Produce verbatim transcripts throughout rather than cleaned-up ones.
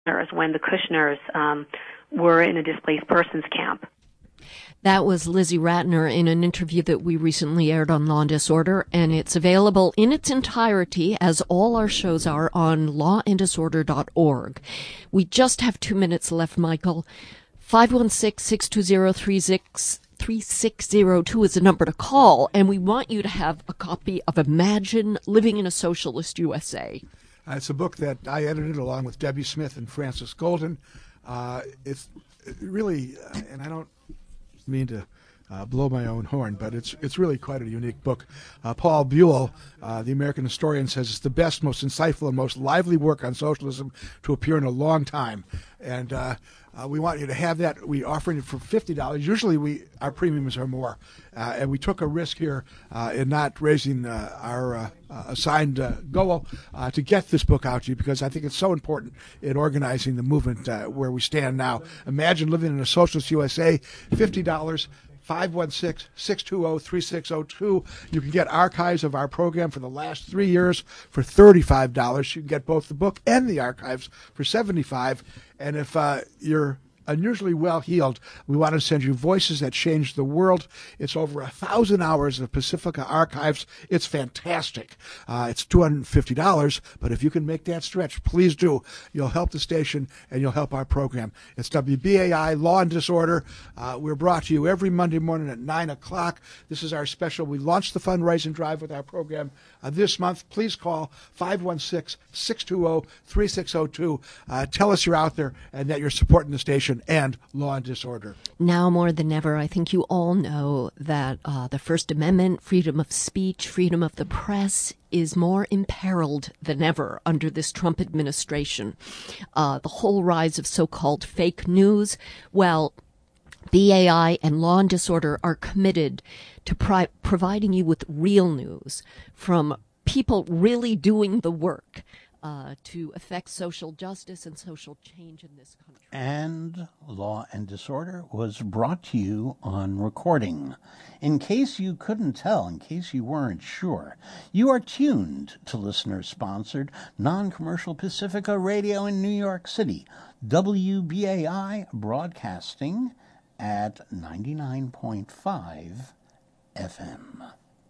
when the Kushners um, were in a displaced persons camp. That was Lizzie Ratner in an interview that we recently aired on Law and Disorder, and it's available in its entirety, as all our shows are, on law and disorder dot org. We just have two minutes left, Michael. five one six, six two zero, three six zero two is the number to call, and we want you to have a copy of Imagine Living in a Socialist U S A. Uh, it's a book that I edited along with Debbie Smith and Francis Golden. Uh, it's really, uh, and I don't mean to uh, blow my own horn, but it's it's really quite a unique book. Uh, Paul Buell, uh, the American historian, says it's the best, most insightful, and most lively work on socialism to appear in a long time. And uh, uh, we want you to have that. We offering it for fifty dollars. Usually we our premiums are more. Uh, and we took a risk here uh, in not raising uh, our uh, uh, assigned uh, goal uh, to get this book out to you, because I think it's so important in organizing the movement uh, where we stand now. Imagine Living in a Socialist U S A, fifty dollars. five one six, six two zero, three six zero two. You can get archives of our program for the last three years for thirty-five dollars. You can get both the book and the archives for seventy-five dollars. And if uh, you're unusually well-heeled, we want to send you Voices That Changed the World. It's over a thousand hours of Pacifica archives. It's fantastic. Uh, it's two hundred fifty dollars, but if you can make that stretch, please do. You'll help the station and you'll help our program. It's W B A I, Law and Disorder. Uh, we're brought to you every Monday morning at nine o'clock. This is our special. We launched the fundraising drive with our program uh, this month. Please call five one six, six two zero, three six zero two. Uh, tell us you're out there and that you're supporting the station and Law and Disorder. Now more than ever, I think you all know that uh, the First Amendment, freedom of speech, freedom of the press is more imperiled than ever under this Trump administration. Uh, the whole rise of so-called fake news, well, B A I and Law and Disorder are committed to pri- providing you with real news from people really doing the work Uh, to affect social justice and social change in this country. And Law and Disorder was brought to you on recording. In case you couldn't tell, in case you weren't sure, you are tuned to listener-sponsored, non-commercial Pacifica Radio in New York City, W B A I broadcasting at ninety-nine point five F M.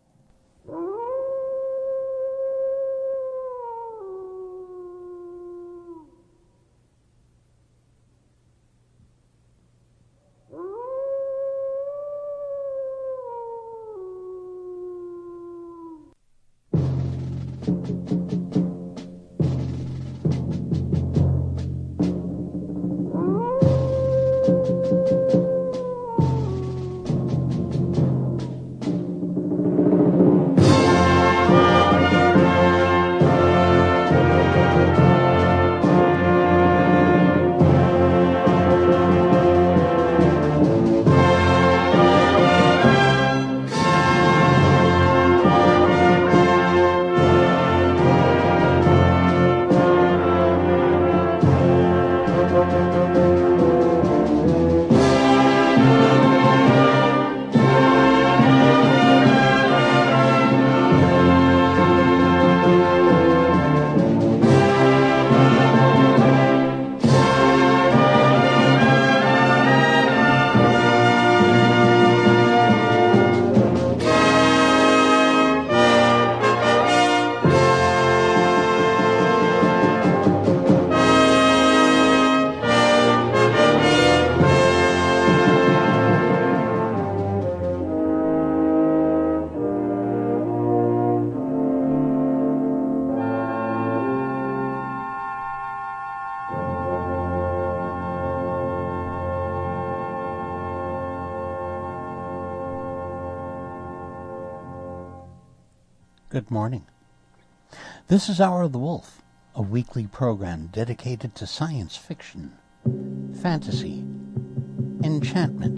Good morning. This is Hour of the Wolf, a weekly program dedicated to science fiction, fantasy, enchantment,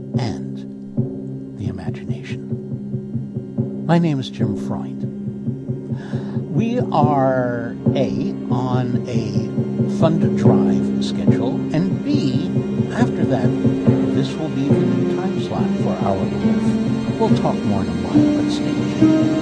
and the imagination. My name is Jim Freund. We are A, on a fund drive schedule, and B, after that, this will be the new time slot for Hour of the Wolf. We'll talk more in a while, but stay tuned.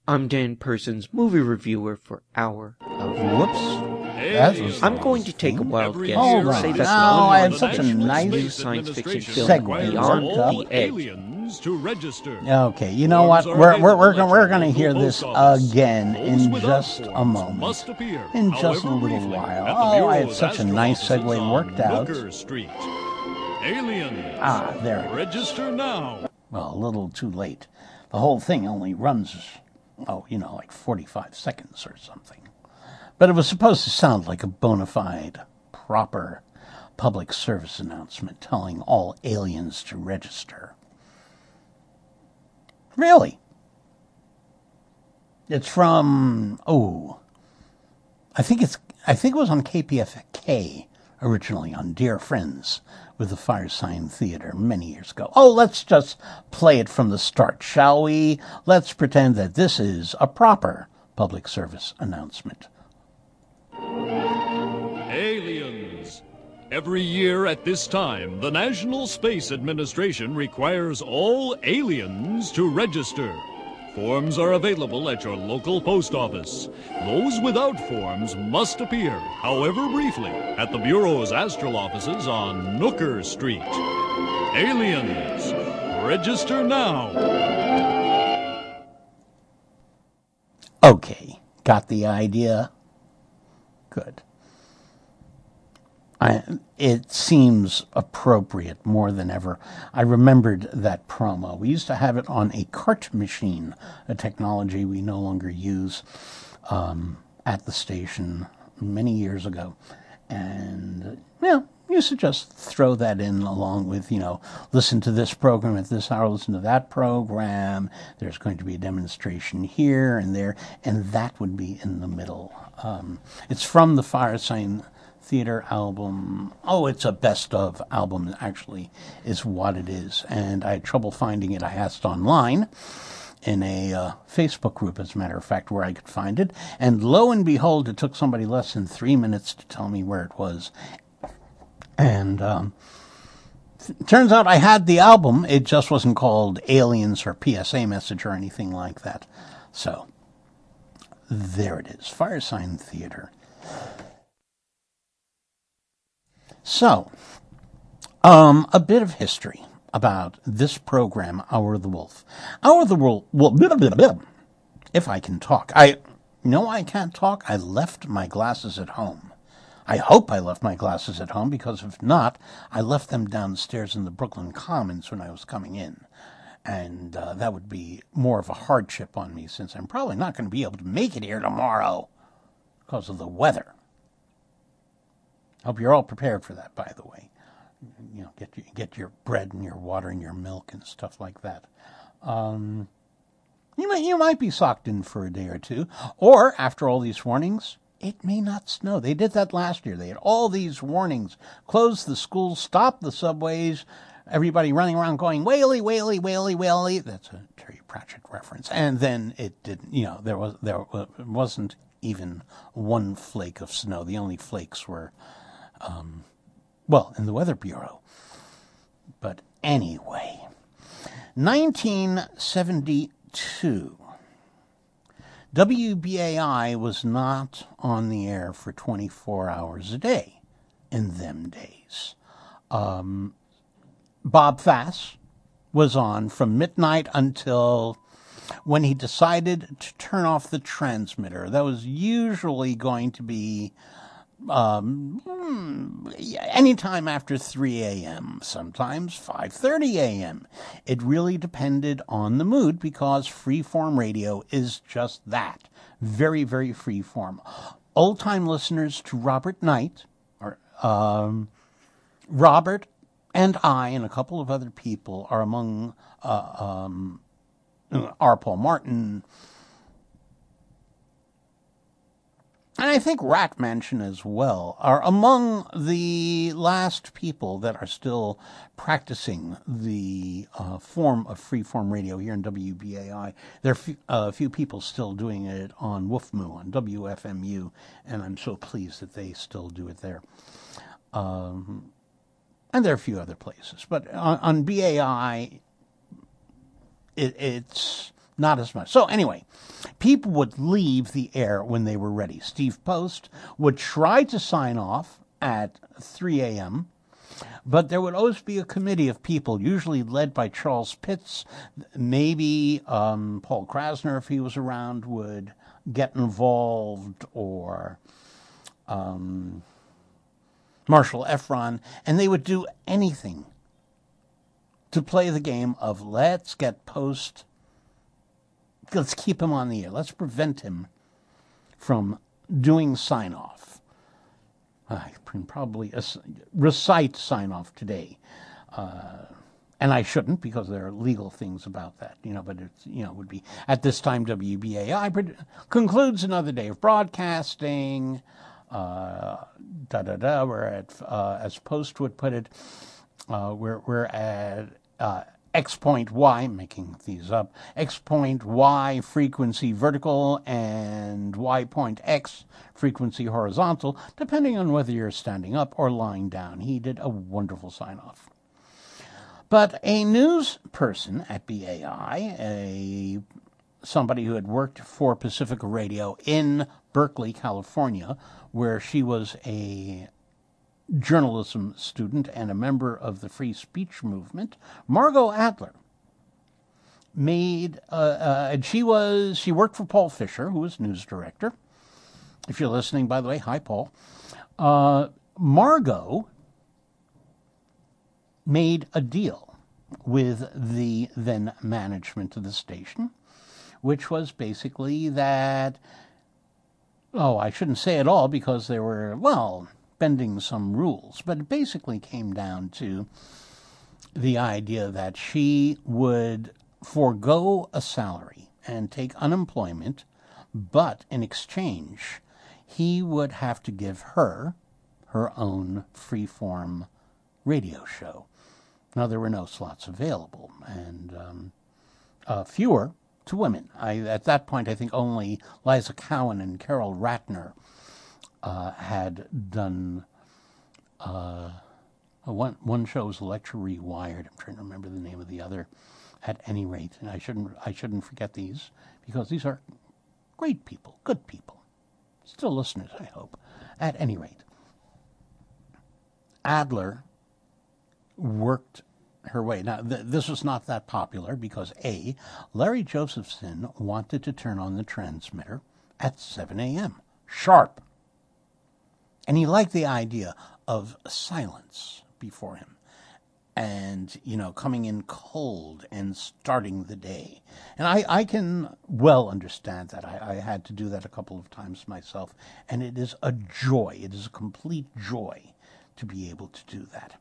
I'm Dan Persons, movie reviewer for Hour of Whoops. That was I'm going to take a wild guess Hold and on. say that Now, the I one have such a nice new science fiction film segue. Beyond All the Edge. aliens to register. Okay, you know what? We're we're we're gonna, we're going to hear this again in just a moment. In just a little while. Oh, I had such a nice segue worked out. Street. Aliens. Ah, there it is. Register now. Well, a little too late. The whole thing only runs, oh, you know, like forty-five seconds or something. But it was supposed to sound like a bona fide, proper public service announcement telling all aliens to register. Really? It's from, oh, I think it's, I think it was on K P F K originally, on Dear Friends with the Firesign Theater many years ago. Oh, let's just play it from the start, shall we? Let's pretend that this is a proper public service announcement. Aliens. Every year at this time, the National Space Administration requires all aliens to register. Forms are available at your local post office. Those without forms must appear, however briefly, at the Bureau's astral offices on Nooker Street. Aliens, register now. Okay, got the idea? Good. I, it seems appropriate more than ever. I remembered that promo. We used to have it on a cart machine, a technology we no longer use, um, at the station many years ago. And, yeah, used to just throw that in along with, you know, listen to this program at this hour, listen to that program. There's going to be a demonstration here and there, and that would be in the middle. Um, it's from the Firesign Theater album. Oh, it's a best of album, actually, is what it is. And I had trouble finding it. I asked online in a uh, Facebook group, as a matter of fact, where I could find it. And lo and behold, it took somebody less than three minutes to tell me where it was. And um, it turns out I had the album. It just wasn't called Aliens or P S A Message or anything like that. So there it is, Firesign Theater. So, um, a bit of history about this program, Hour of the Wolf. Hour of the Wolf, well, blah, blah, blah. If I can talk. I know I can't talk. I left my glasses at home. I hope I left my glasses at home, because if not, I left them downstairs in the Brooklyn Commons when I was coming in. And uh, that would be more of a hardship on me, since I'm probably not going to be able to make it here tomorrow because of the weather. Hope you're all prepared for that, by the way. You know, get your, get your bread and your water and your milk and stuff like that. Um, you might, you might be socked in for a day or two. Or, after all these warnings, it may not snow. They did that last year. They had all these warnings. Close the schools, stop the subways, everybody running around going, whaley, whaley, whaley, whaley. That's a Terry Pratchett reference. And then it didn't, you know, there was there wasn't even one flake of snow. The only flakes were Um, well, in the Weather Bureau. But anyway, nineteen seventy-two, W B A I was not on the air for twenty-four hours a day in them days. Um, Bob Fass was on from midnight until when he decided to turn off the transmitter. That was usually going to be Um, anytime after three a.m., sometimes five thirty a.m. It really depended on the mood, because freeform radio is just that. Very, very freeform. Old-time listeners to Robert Knight, or um, Robert and I and a couple of other people are among uh, um, R. Paul Martin, and I think Rat Mansion as well, are among the last people that are still practicing the uh, form of freeform radio here in W B A I. There are a uh, few people still doing it on WFMU, on W F M U, and I'm so pleased that they still do it there. Um, and there are a few other places. But on, on B A I, it, it's not as much. So anyway, people would leave the air when they were ready. Steve Post would try to sign off at three a.m., but there would always be a committee of people, usually led by Charles Pitts. Maybe um, Paul Krasner, if he was around, would get involved, or um, Marshall Efron, and they would do anything to play the game of let's get Post, let's keep him on the air, let's prevent him from doing sign-off. I can probably recite sign-off today, uh, and I shouldn't because there are legal things about that, you know, but it's, you know, it would be, at this time, W B A I concludes another day of broadcasting, uh, da-da-da, we're at, uh, as Post would put it, uh, we're, we're at uh, X point Y, making these up, X point Y frequency vertical and Y point X frequency horizontal, depending on whether you're standing up or lying down. He did a wonderful sign-off. But a news person at B A I, a somebody who had worked for Pacifica Radio in Berkeley, California, where she was a journalism student and a member of the free speech movement, Margot Adler, made, uh, uh, and she was, she worked for Paul Fisher, who was news director. If you're listening, by the way, hi, Paul. Uh, Margot made a deal with the then management of the station, which was basically that, oh, I shouldn't say it all because there were, well, bending some rules, but it basically came down to the idea that she would forego a salary and take unemployment, but in exchange, he would have to give her her own free-form radio show. Now, there were no slots available, and um, uh, fewer to women. I, at that point, I think only Liza Cowan and Carol Ratner Uh, had done uh, one one show was Lecture Rewired. I'm trying to remember the name of the other. At any rate, and I shouldn't I shouldn't forget these because these are great people, good people, still listeners, I hope. At any rate, Adler worked her way. Now, th- this was not that popular because A, Larry Josephson wanted to turn on the transmitter at seven a.m. sharp. And he liked the idea of silence before him and, you know, coming in cold and starting the day. And I, I can well understand that. I, I had to do that a couple of times myself. And it is a joy. It is a complete joy to be able to do that.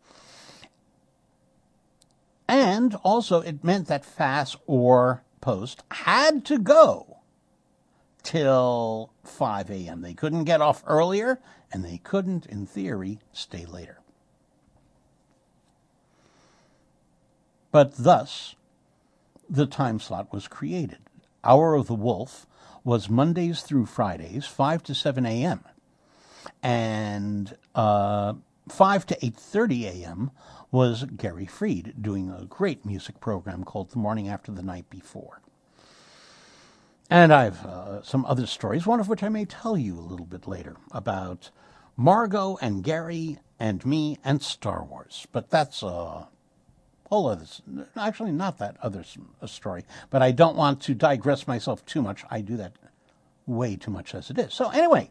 And also it meant that F A S or Post had to go till five a.m. They couldn't get off earlier, and they couldn't, in theory, stay later. But thus, the time slot was created. Hour of the Wolf was Mondays through Fridays, five to seven a.m., and uh, five to eight thirty a.m. was Gary Freed doing a great music program called The Morning After the Night Before. And I've uh, some other stories, one of which I may tell you a little bit later, about Margot and Gary and me and Star Wars. But that's a whole other, actually not that other story. But I don't want to digress myself too much. I do that way too much as it is. So anyway,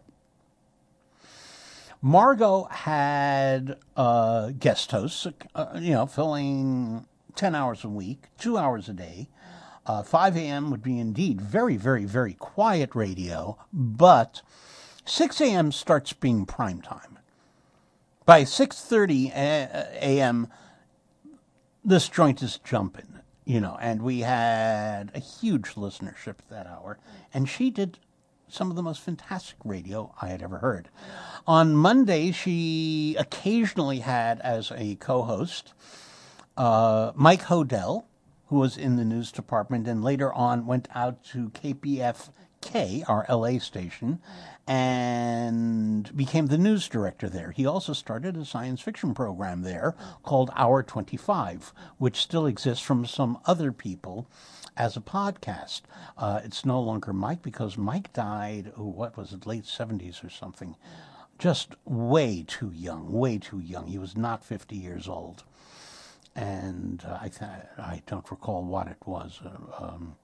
Margot had uh, guest hosts, uh, you know, filling ten hours a week, two hours a day. Uh, five a.m. would be indeed very, very, very quiet radio, but six a.m. starts being prime time. By six thirty a.m., this joint is jumping, you know, and we had a huge listenership that hour, and she did some of the most fantastic radio I had ever heard. On Monday, she occasionally had as a co-host uh, Mike Hodel, who was in the news department and later on went out to K P F K, our L A station, and became the news director there. He also started a science fiction program there called Hour twenty-five, which still exists from some other people as a podcast. Uh, it's no longer Mike because Mike died, oh, what was it, late seventies or something. Just way too young, way too young. He was not fifty years old. And uh, I th- I don't recall what it was. Uh, um,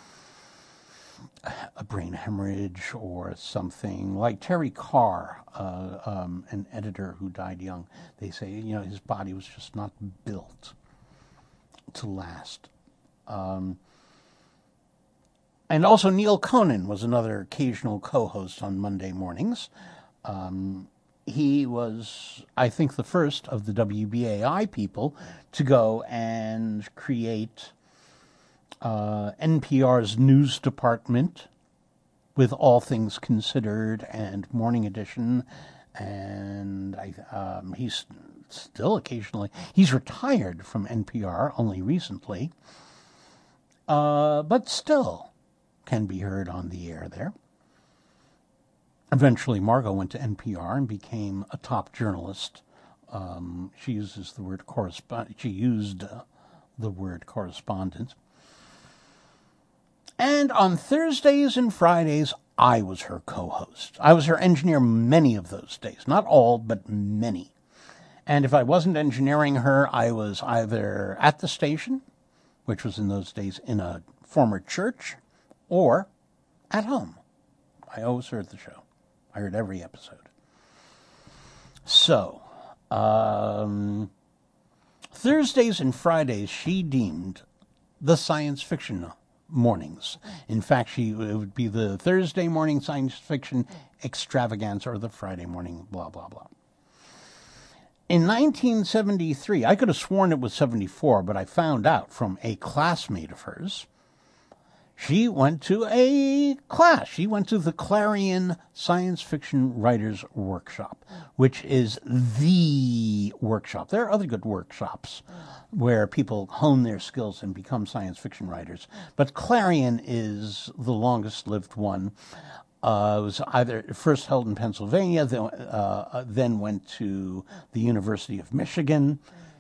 a brain hemorrhage or something. Like Terry Carr, uh, um, an editor who died young, they say, you know, his body was just not built to last. Um, and also Neil Conan was another occasional co-host on Monday mornings. Um, he was, I think, the first of the W B A I people to go and create uh, N P R's news department with All Things Considered and Morning Edition. And I, um, he's still occasionally, he's retired from N P R only recently, uh, but still can be heard on the air there. Eventually, Margot went to N P R and became a top journalist. Um, she uses the word correspond. She used uh, the word correspondent. And on Thursdays and Fridays, I was her co-host. I was her engineer many of those days. Not all, but many. And if I wasn't engineering her, I was either at the station, which was in those days in a former church, or at home. I always heard the show. I heard every episode. So, um, Thursdays and Fridays she deemed the science fiction mornings. In fact, she it would be the Thursday morning science fiction extravaganza or the Friday morning blah, blah, blah. In nineteen seventy-three, I could have sworn it was seventy-four, but I found out from a classmate of hers, she went to a class. She went to the Clarion Science Fiction Writers Workshop, which is the workshop. There are other good workshops where people hone their skills and become science fiction writers, but Clarion is the longest-lived one. Uh, it was either first held in Pennsylvania, then, uh, then went to the University of Michigan.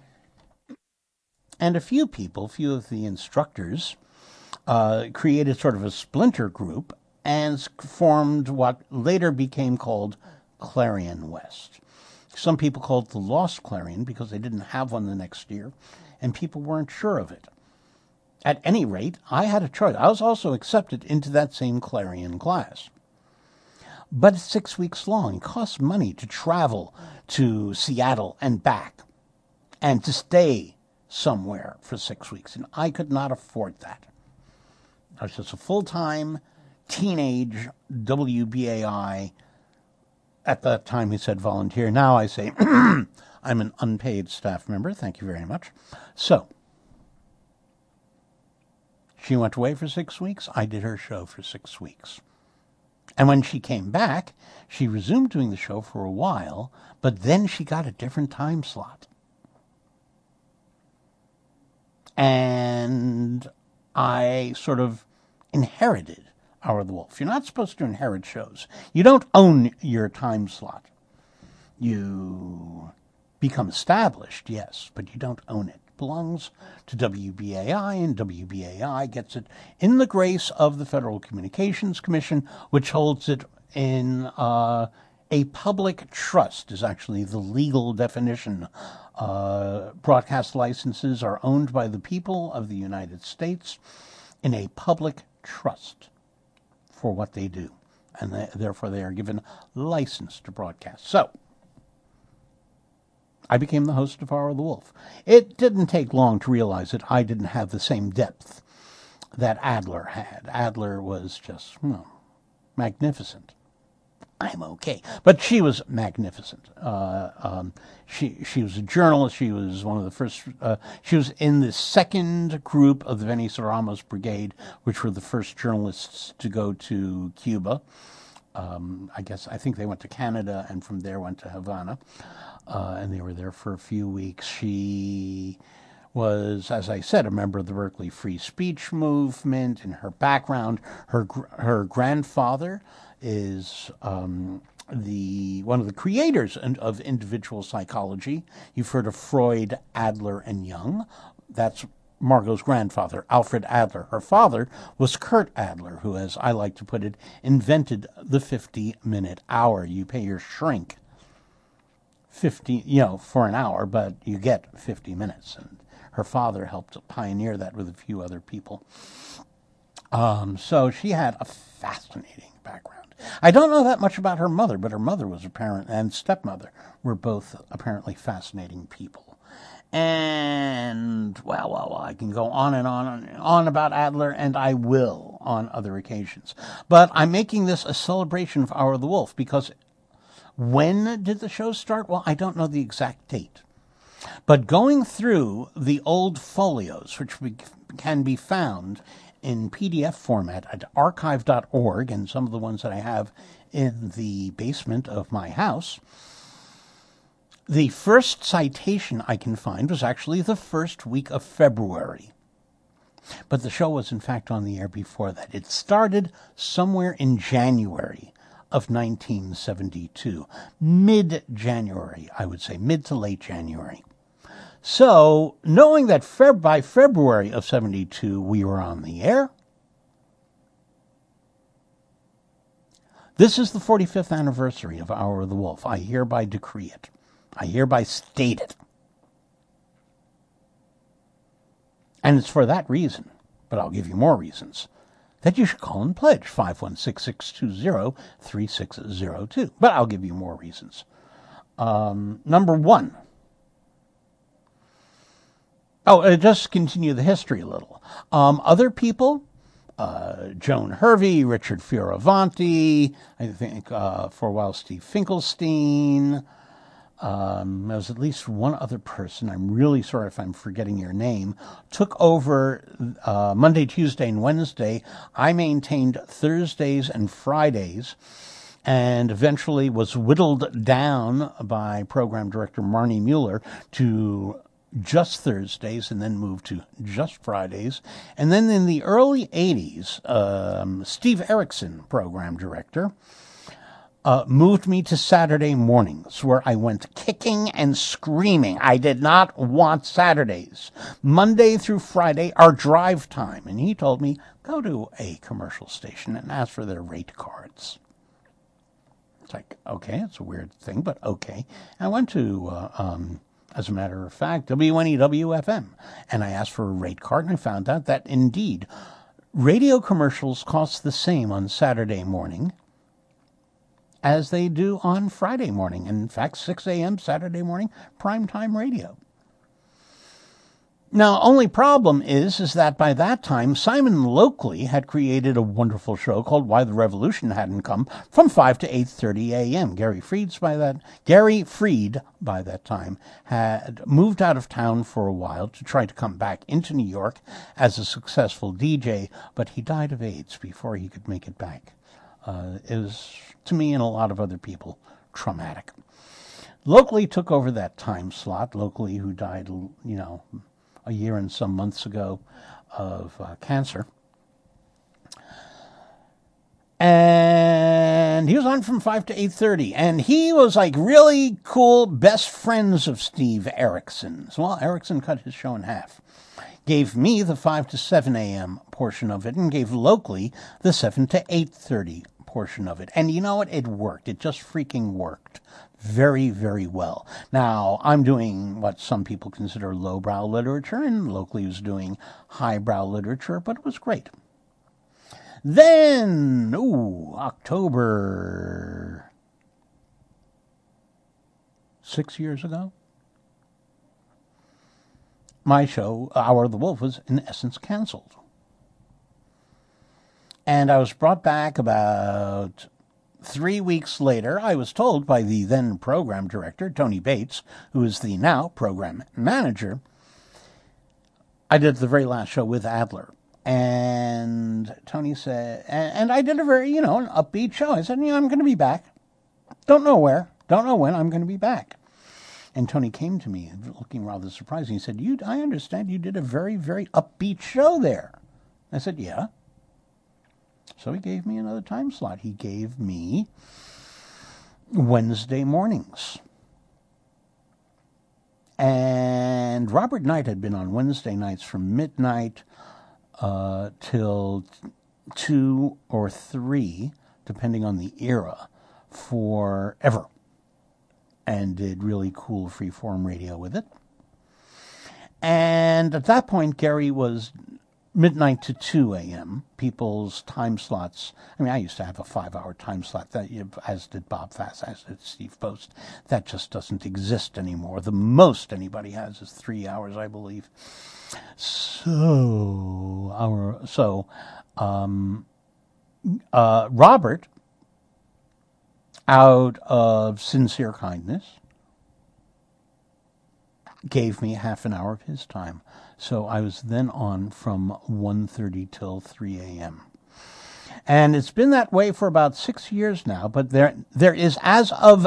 And a few people, a few of the instructors, Uh, created sort of a splinter group and formed what later became called Clarion West. Some people called it the Lost Clarion because they didn't have one the next year, and people weren't sure of it. At any rate, I had a choice. I was also accepted into that same Clarion class. But it's six weeks long. It costs money to travel to Seattle and back and to stay somewhere for six weeks, and I could not afford that. I was just a full-time teenage W B A I. At that time, he said volunteer. Now I say I'm an unpaid staff member. Thank you very much. So she went away for six weeks. I did her show for six weeks. And when she came back, she resumed doing the show for a while, but then she got a different time slot. And I sort of inherited Hour of the Wolf. You're not supposed to inherit shows. You don't own your time slot. You become established, yes, but you don't own it. It belongs to W B A I, and W B A I gets it in the grace of the Federal Communications Commission, which holds it in uh, a public trust, is actually the legal definition. Uh, broadcast licenses are owned by the people of the United States in a public trust for what they do, and they, therefore they are given license to broadcast. So, I became the host of Hour of the Wolf. It didn't take long to realize that I didn't have the same depth that Adler had. Adler was just, well, magnificent. I'm okay. But she was magnificent. Uh, um, she she was a journalist. She was one of the first. Uh, she was in the second group of the Venice Ramos Brigade, which were the first journalists to go to Cuba. Um, I guess I think they went to Canada and from there went to Havana, uh, and they were there for a few weeks. She was, as I said, a member of the Berkeley Free Speech Movement. In her background, her her grandfather is um, the one of the creators of individual psychology. You've heard of Freud, Adler, and Jung. That's Margot's grandfather, Alfred Adler. Her father was Kurt Adler, who, as I like to put it, invented the fifty-minute hour. You pay your shrink fifty, you know, for an hour, but you get fifty minutes. And her father helped pioneer that with a few other people. Um, so she had a fascinating background. I don't know that much about her mother, but her mother was apparent, and stepmother were both apparently fascinating people. And, well, well, well, I can go on and on and on about Adler, and I will on other occasions. But I'm making this a celebration of Hour of the Wolf, because when did the show start? Well, I don't know the exact date. But going through the old folios, which can be found in P D F format at archive dot org, and some of the ones that I have in the basement of my house, the first citation I can find was actually the first week of February. But the show was, in fact, on the air before that. It started somewhere in January of nineteen seventy-two. Mid-January, I would say. Mid to late January. So, knowing that Feb- by February of seventy-two we were on the air, this is the forty-fifth anniversary of Hour of the Wolf. I hereby decree it. I hereby state it. And it's for that reason, but I'll give you more reasons, that you should call and pledge five one six, six two zero, three six zero two. But I'll give you more reasons. Um, number one. Oh, uh, just continue the history a little. Um, other people, uh, Joan Hervey, Richard Fioravanti, I think uh, for a while Steve Finkelstein. Um, there was at least one other person, I'm really sorry if I'm forgetting your name, took over uh, Monday, Tuesday, and Wednesday. I maintained Thursdays and Fridays, and eventually was whittled down by program director Marnie Mueller to just Thursdays, and then moved to just Fridays. And then in the early eighties, um, Steve Erickson, program director, Uh, moved me to Saturday mornings, where I went kicking and screaming. I did not want Saturdays. Monday through Friday are drive time. And he told me, go to a commercial station and ask for their rate cards. It's like, okay, it's a weird thing, but okay. I went to, uh, um, as a matter of fact, W N E W F M, and I asked for a rate card, and I found out that, indeed, radio commercials cost the same on Saturday morning as they do on Friday morning. In fact, six a.m. Saturday morning, primetime radio. Now, only problem is, is that by that time, Simon Lockley had created a wonderful show called Why the Revolution Hadn't Come from five to eight thirty a.m. Gary Fried's by that, Gary Fried, by that time, had moved out of town for a while to try to come back into New York as a successful D J, but he died of AIDS before he could make it back. Uh, it was, to me and a lot of other people, traumatic. Locally took over that time slot. Locally, who died, you know, a year and some months ago of uh, cancer. And he was on from five to eight thirty. And he was like really cool best friends of Steve Erickson. So, well, Erickson cut his show in half. Gave me the five to seven a.m. portion of it, and gave Locally the seven to eight thirty portion of it. And you know what? It worked. It just freaking worked very, very well. Now, I'm doing what some people consider lowbrow literature, and Locally was doing highbrow literature, but it was great. Then, ooh, October, six years ago, my show, Hour of the Wolf, was in essence canceled. And I was brought back about three weeks later. I was told by the then program director, Tony Bates, who is the now program manager, I did the very last show with Adler. And Tony said, and, and I did a very, you know, an upbeat show. I said, you know, I'm going to be back. Don't know where, don't know when, I'm going to be back. And Tony came to me, looking rather surprised. He said, "You, I understand you did a very, very upbeat show there." I said, "Yeah." So he gave me another time slot. He gave me Wednesday mornings. And Robert Knight had been on Wednesday nights from midnight uh, till two or three, depending on the era, forever. And did really cool freeform radio with it. And at that point, Gary was midnight to two a.m., people's time slots. I mean, I used to have a five-hour time slot, that, as did Bob Fass, as did Steve Post. That just doesn't exist anymore. The most anybody has is three hours, I believe. So, our so um, uh, Robert, out of sincere kindness, gave me half an hour of his time. So I was then on from one thirty till three a.m. And it's been that way for about six years now, but there there is, as of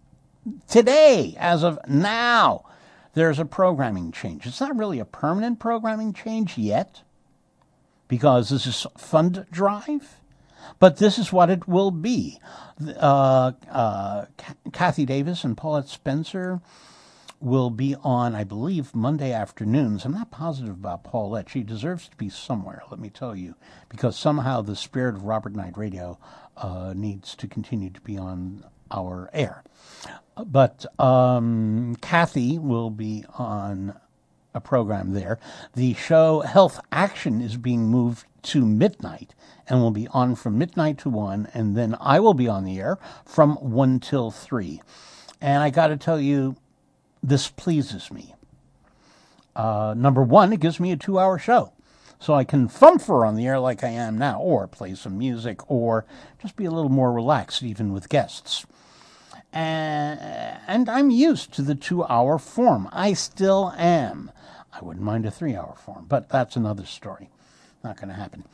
today, as of now, there's a programming change. It's not really a permanent programming change yet, because this is fund drive. But this is what it will be. Uh, uh, Kathy Davis and Paulette Spencer will be on, I believe, Monday afternoons. I'm not positive about Paulette. She deserves to be somewhere, let me tell you, because somehow the spirit of Robert Knight Radio uh, needs to continue to be on our air. But um, Kathy will be on a program there. The show Health Action is being moved to midnight and will be on from midnight to one, and then I will be on the air from one till three. And I got to tell you, this pleases me. Uh, number one, it gives me a two-hour show, so I can fumfer on the air like I am now, or play some music, or just be a little more relaxed, even with guests. And, and I'm used to the two-hour form. I still am. I wouldn't mind a three-hour form, but that's another story. Not going to happen.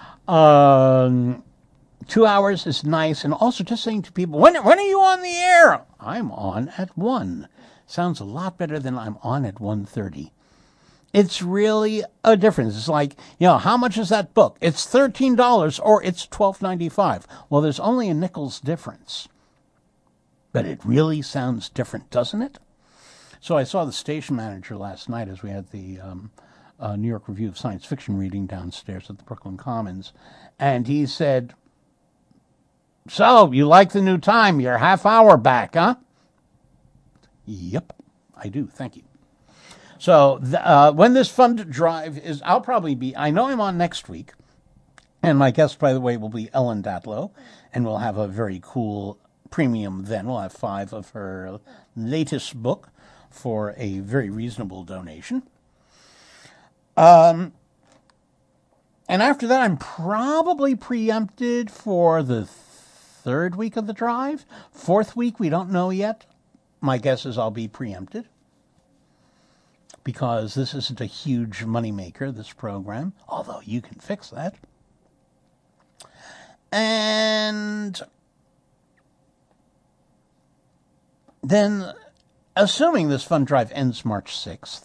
Um, two hours is nice, and also just saying to people, when, when are you on the air? I'm on at one. Sounds a lot better than I'm on at one thirty. It's really a difference. It's like, you know, how much is that book? It's thirteen dollars or it's twelve ninety-five. Well, there's only a nickel's difference. But it really sounds different, doesn't it? So I saw the station manager last night as we had the um, uh, New York Review of Science Fiction reading downstairs at the Brooklyn Commons. And he said, "So, you like the new time? You're half hour back, huh?" Yep, I do. Thank you. So the, uh, when this fund drive is, I'll probably be, I know I'm on next week. And my guest, by the way, will be Ellen Datlow. And we'll have a very cool premium then. We'll have five of her latest book for a very reasonable donation. Um, and after that, I'm probably preempted for the third week of the drive. Fourth week, we don't know yet. My guess is I'll be preempted, because this isn't a huge moneymaker, this program, although you can fix that. And then, assuming this fund drive ends March sixth,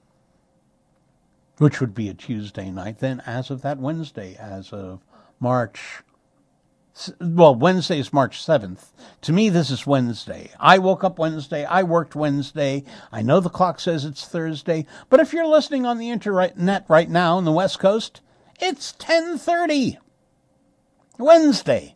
which would be a Tuesday night, then as of that Wednesday, as of March, well, Wednesday is March seventh. To me, this is Wednesday. I woke up Wednesday. I worked Wednesday. I know the clock says it's Thursday. But if you're listening on the internet right now on the West Coast, it's ten thirty. Wednesday.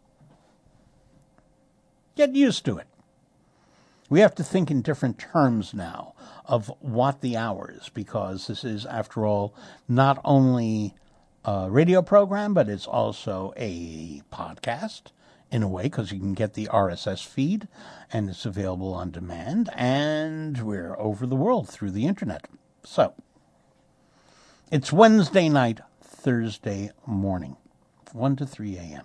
Get used to it. We have to think in different terms now of what the hour is, because this is, after all, not only a radio program, but it's also a podcast in a way, because you can get the R S S feed and it's available on demand, and we're over the world through the internet. So it's Wednesday night, Thursday morning, one to three a.m.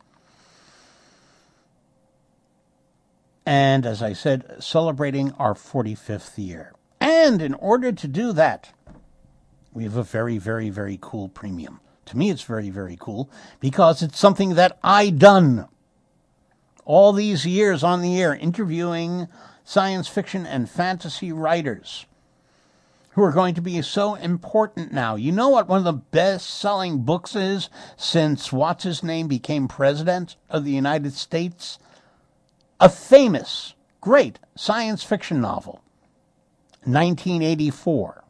And as I said, celebrating our forty-fifth year. And in order to do that, we have a very, very, very cool premium. To me, it's very, very cool, because it's something that I done all these years on the air, interviewing science fiction and fantasy writers who are going to be so important now. You know what one of the best-selling books is since what's-his-name became president of the United States? A famous, great science fiction novel, nineteen eighty-four.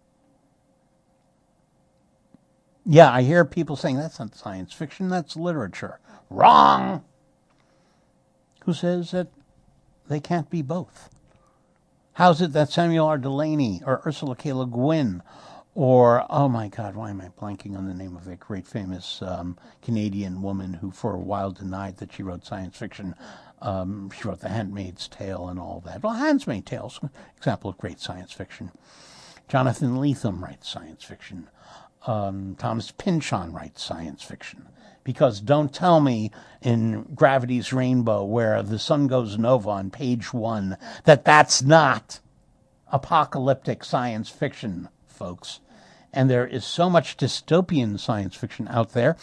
Yeah, I hear people saying, that's not science fiction, that's literature. Wrong! Who says that they can't be both? How's it that Samuel R. Delany or Ursula K. Le Guin or, oh my God, why am I blanking on the name of a great famous um, Canadian woman who for a while denied that she wrote science fiction? Um, she wrote The Handmaid's Tale and all that. Well, Handmaid's Tale is an example of great science fiction. Jonathan Lethem writes science fiction. Um, Thomas Pynchon writes science fiction. Because don't tell me in Gravity's Rainbow, where the sun goes nova on page one, that that's not apocalyptic science fiction, folks. And there is so much dystopian science fiction out there.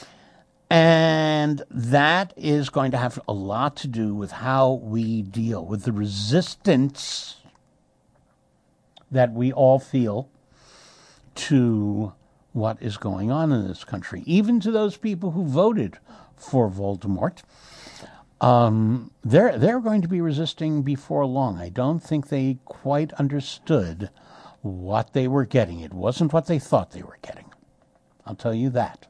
And that is going to have a lot to do with how we deal with the resistance that we all feel to what is going on in this country, even to those people who voted for Voldemort. Um, they're, they're going to be resisting before long. I don't think they quite understood what they were getting. It wasn't what they thought they were getting. I'll tell you that.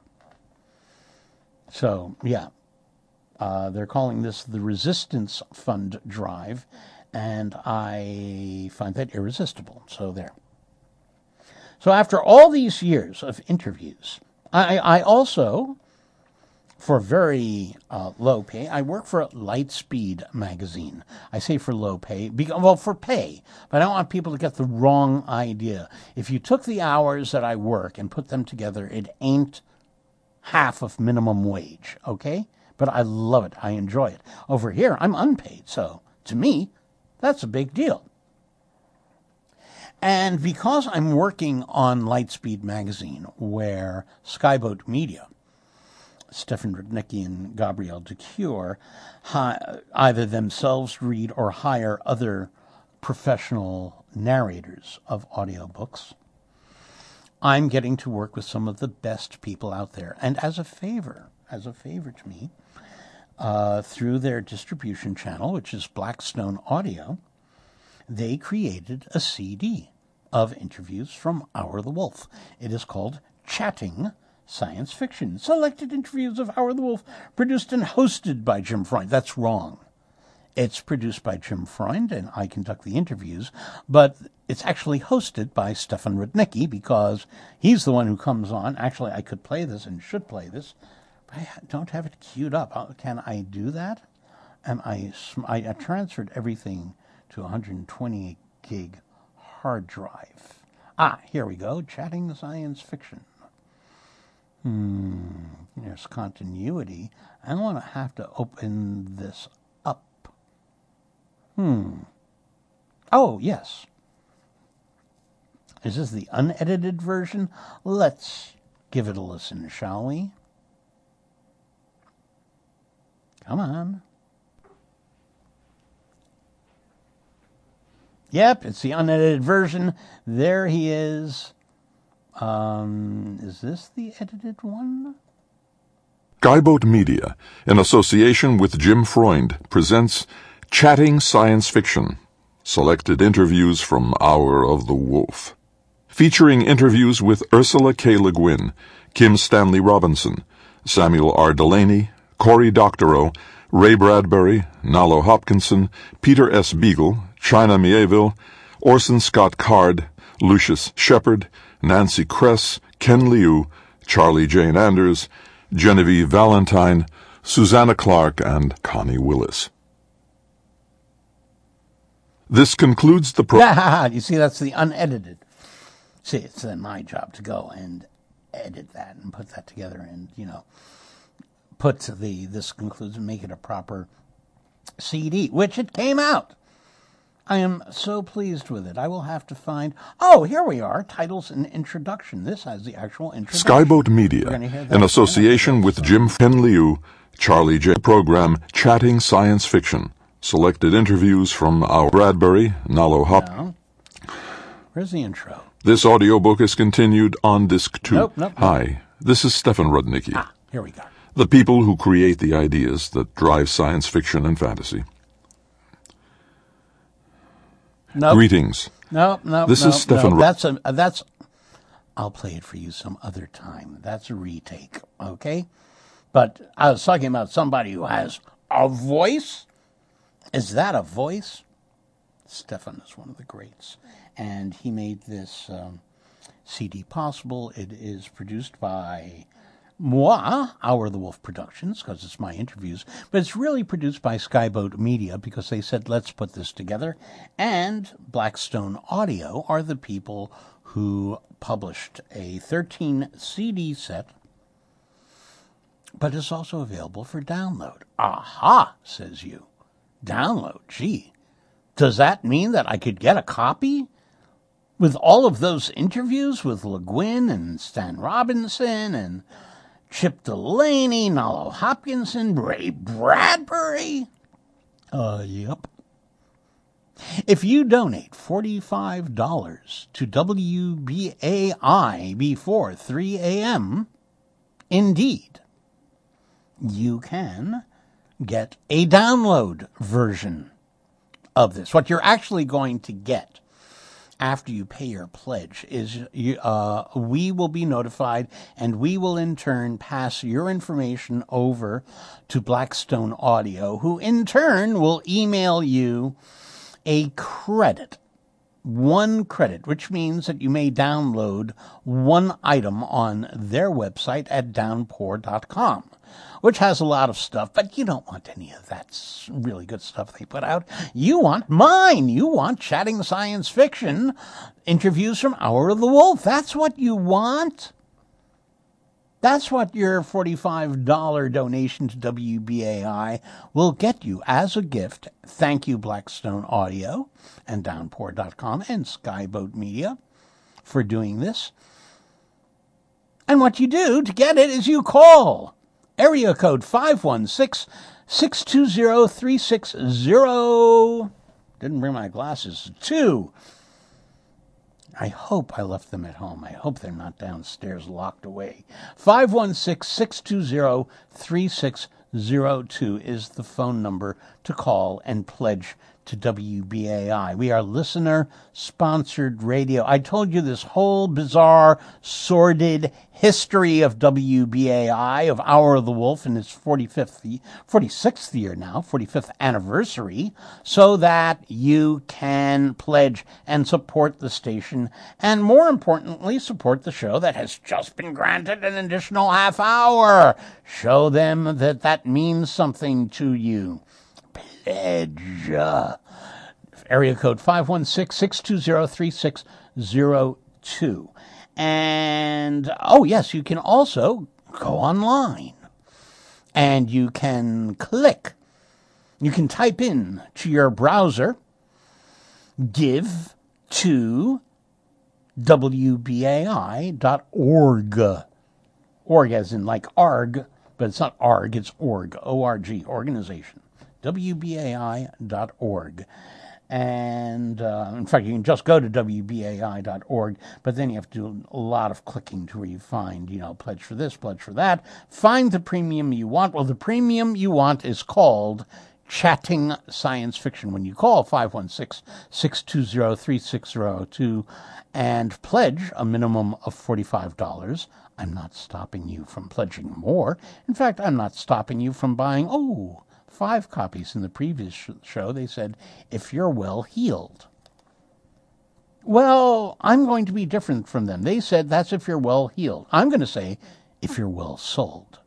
So, yeah, uh, they're calling this the Resistance Fund Drive, and I find that irresistible. So there. So after all these years of interviews, I, I also, for very uh, low pay, I work for Lightspeed magazine. I say for low pay, because, well, for pay, but I don't want people to get the wrong idea. If you took the hours that I work and put them together, it ain't half of minimum wage, okay? But I love it. I enjoy it. Over here, I'm unpaid, so to me, that's a big deal. And because I'm working on Lightspeed magazine, where Skyboat Media, Stefan Rudnicki and Gabrielle DeCure, hi, either themselves read or hire other professional narrators of audiobooks, I'm getting to work with some of the best people out there. And as a favor, as a favor to me, uh, through their distribution channel, which is Blackstone Audio, they created a C D of interviews from Howard the Wolf. It is called Chatting Science Fiction. Selected interviews of Howard the Wolf, produced and hosted by Jim Freund. That's wrong. It's produced by Jim Freund, and I conduct the interviews, but it's actually hosted by Stefan Rudnicki, because he's the one who comes on. Actually, I could play this and should play this, but I don't have it queued up. Can I do that? And I, I transferred everything to one hundred twenty-eight gig hard drive. Ah, here we go. Chatting Science Fiction. Hmm, there's continuity. I'm going to have to open this up. Hmm. Oh, yes. Is this the unedited version? Let's give it a listen, shall we? Come on. Yep, it's the unedited version. There he is. Um, is this the edited one? Skyboat Media, in association with Jim Freund, presents Chatting Science Fiction, selected interviews from Hour of the Wolf. Featuring interviews with Ursula K. Le Guin, Kim Stanley Robinson, Samuel R. Delany, Cory Doctorow, Ray Bradbury, Nalo Hopkinson, Peter S. Beagle, China Mieville, Orson Scott Card, Lucius Shepard, Nancy Kress, Ken Liu, Charlie Jane Anders, Genevieve Valentine, Susanna Clark, and Connie Willis. This concludes the program. You see, that's the unedited. See, it's then my job to go and edit that and put that together and, you know, put the, this concludes and make it a proper C D, which it came out. I am so pleased with it. I will have to find... Oh, here we are. Titles and introduction. This has the actual introduction. Skyboat Media, in association with Jim Ken Liu, Charlie J. Program Chatting Science Fiction, Selected interviews from our Bradbury, Nalo Hop. No. Where's the intro? This audiobook is continued on disc two. Nope, nope, nope. Hi, this is Stefan Rudnicki. Ah, here we go. The people who create the ideas that drive science fiction and fantasy. Nope. Greetings. No, no, This no, is Stefan no. Ru- That's a that's. I'll play it for you some other time. That's a retake, okay? But I was talking about somebody who has a voice. Is that a voice? Stefan is one of the greats, and he made this um, C D possible. It is produced by moi, Hour of the Wolf Productions, because it's my interviews, but it's really produced by Skyboat Media because they said, let's put this together. And Blackstone Audio are the people who published a thirteen C D set, but it's also available for download. Aha, says you. Download, gee. Does that mean that I could get a copy? With all of those interviews with Le Guin and Stan Robinson and Chip Delaney, Nalo Hopkinson, Ray Bradbury? Uh, yep. If you donate forty-five dollars to W B A I before three a.m., indeed, you can get a download version of this. What you're actually going to get after you pay your pledge is you, uh, we will be notified, and we will in turn pass your information over to Blackstone Audio, who in turn will email you a credit, one credit, which means that you may download one item on their website at downpour dot com. Which has a lot of stuff, but you don't want any of that really good stuff they put out. You want mine. You want Chatting Science Fiction, interviews from Hour of the Wolf. That's what you want. That's what your forty-five dollars donation to W B A I will get you as a gift. Thank you, Blackstone Audio and downpour dot com and Skyboat Media for doing this. And what you do to get it is you call area code five one six, six two zero, three six zero. Didn't bring my glasses. Two. I hope I left them at home. I hope they're not downstairs locked away. five one six, six two zero, three six zero two is the phone number to call and pledge to W B A I. We are listener-sponsored radio. I told you this whole bizarre, sordid history of W B A I, of Hour of the Wolf, in its forty-fifth, forty-sixth year now, forty-fifth anniversary, so that you can pledge and support the station, and more importantly, support the show that has just been granted an additional half hour. Show them that that means something to you. Pledge. Area code five one six, six two zero, three six zero two. And, oh yes, you can also go online. And you can click. You can type in to your browser, give to W B A I dot org. Org as in like arg, but it's not arg, it's org, O R G, organization. W B A I dot org. And, uh, in fact, you can just go to W B A I dot org, but then you have to do a lot of clicking to where you find, you know, pledge for this, pledge for that. Find the premium you want. Well, the premium you want is called Chatting Science Fiction. When you call five one six, six two zero, three six zero two and pledge a minimum of forty-five dollars, I'm not stopping you from pledging more. In fact, I'm not stopping you from buying, oh, five copies. In the previous show, they said, if you're well healed. Well, I'm going to be different from them. They said, that's if you're well healed. I'm going to say, if you're well sold.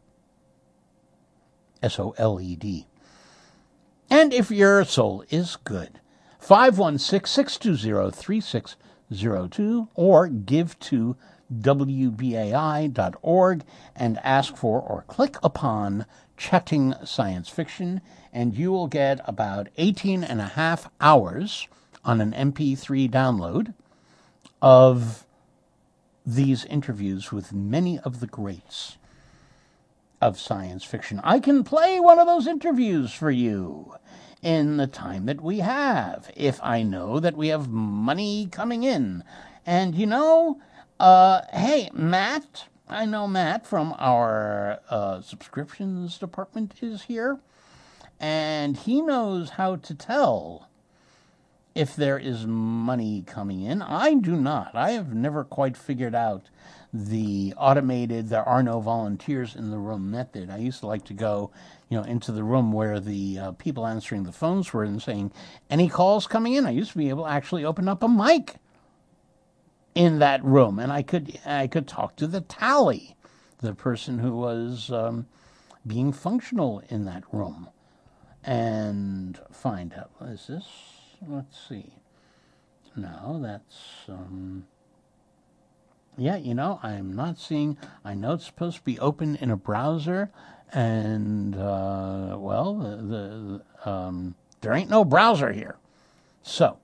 S O L E D. And if your soul is good. five one six, six two zero, three six zero two or give to W B A I dot org and ask for or click upon Chatting Science Fiction, and you will get about eighteen and a half hours on an M P three download of these interviews with many of the greats of science fiction. I can play one of those interviews for you in the time that we have, if I know that we have money coming in. And, you know, uh, hey, Matt, I know Matt from our uh, subscriptions department is here, and he knows how to tell if there is money coming in. I do not. I have never quite figured out the automated, there are no volunteers in the room method. I used to like to go, you know, into the room where the uh, people answering the phones were and saying, any calls coming in? I used to be able to actually open up a mic in that room, and I could I could talk to the tally, the person who was um, being functional in that room, and find out, what is this? Let's see. No, that's, um, yeah, you know, I'm not seeing, I know it's supposed to be open in a browser, and, uh, well, the, the um, there ain't no browser here. So,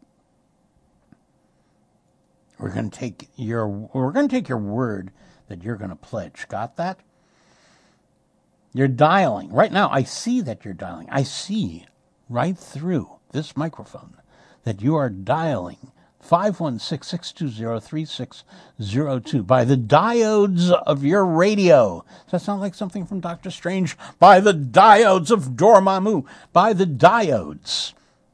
we're going to take your, we're going to take your word that you're going to pledge. Got that? You're dialing. Right now, I see that you're dialing. I see right through this microphone that you are dialing five one six, six two zero, three six zero two by the diodes of your radio. Does that sound like something from Doctor Strange? By the diodes of Dormammu. By the diodes.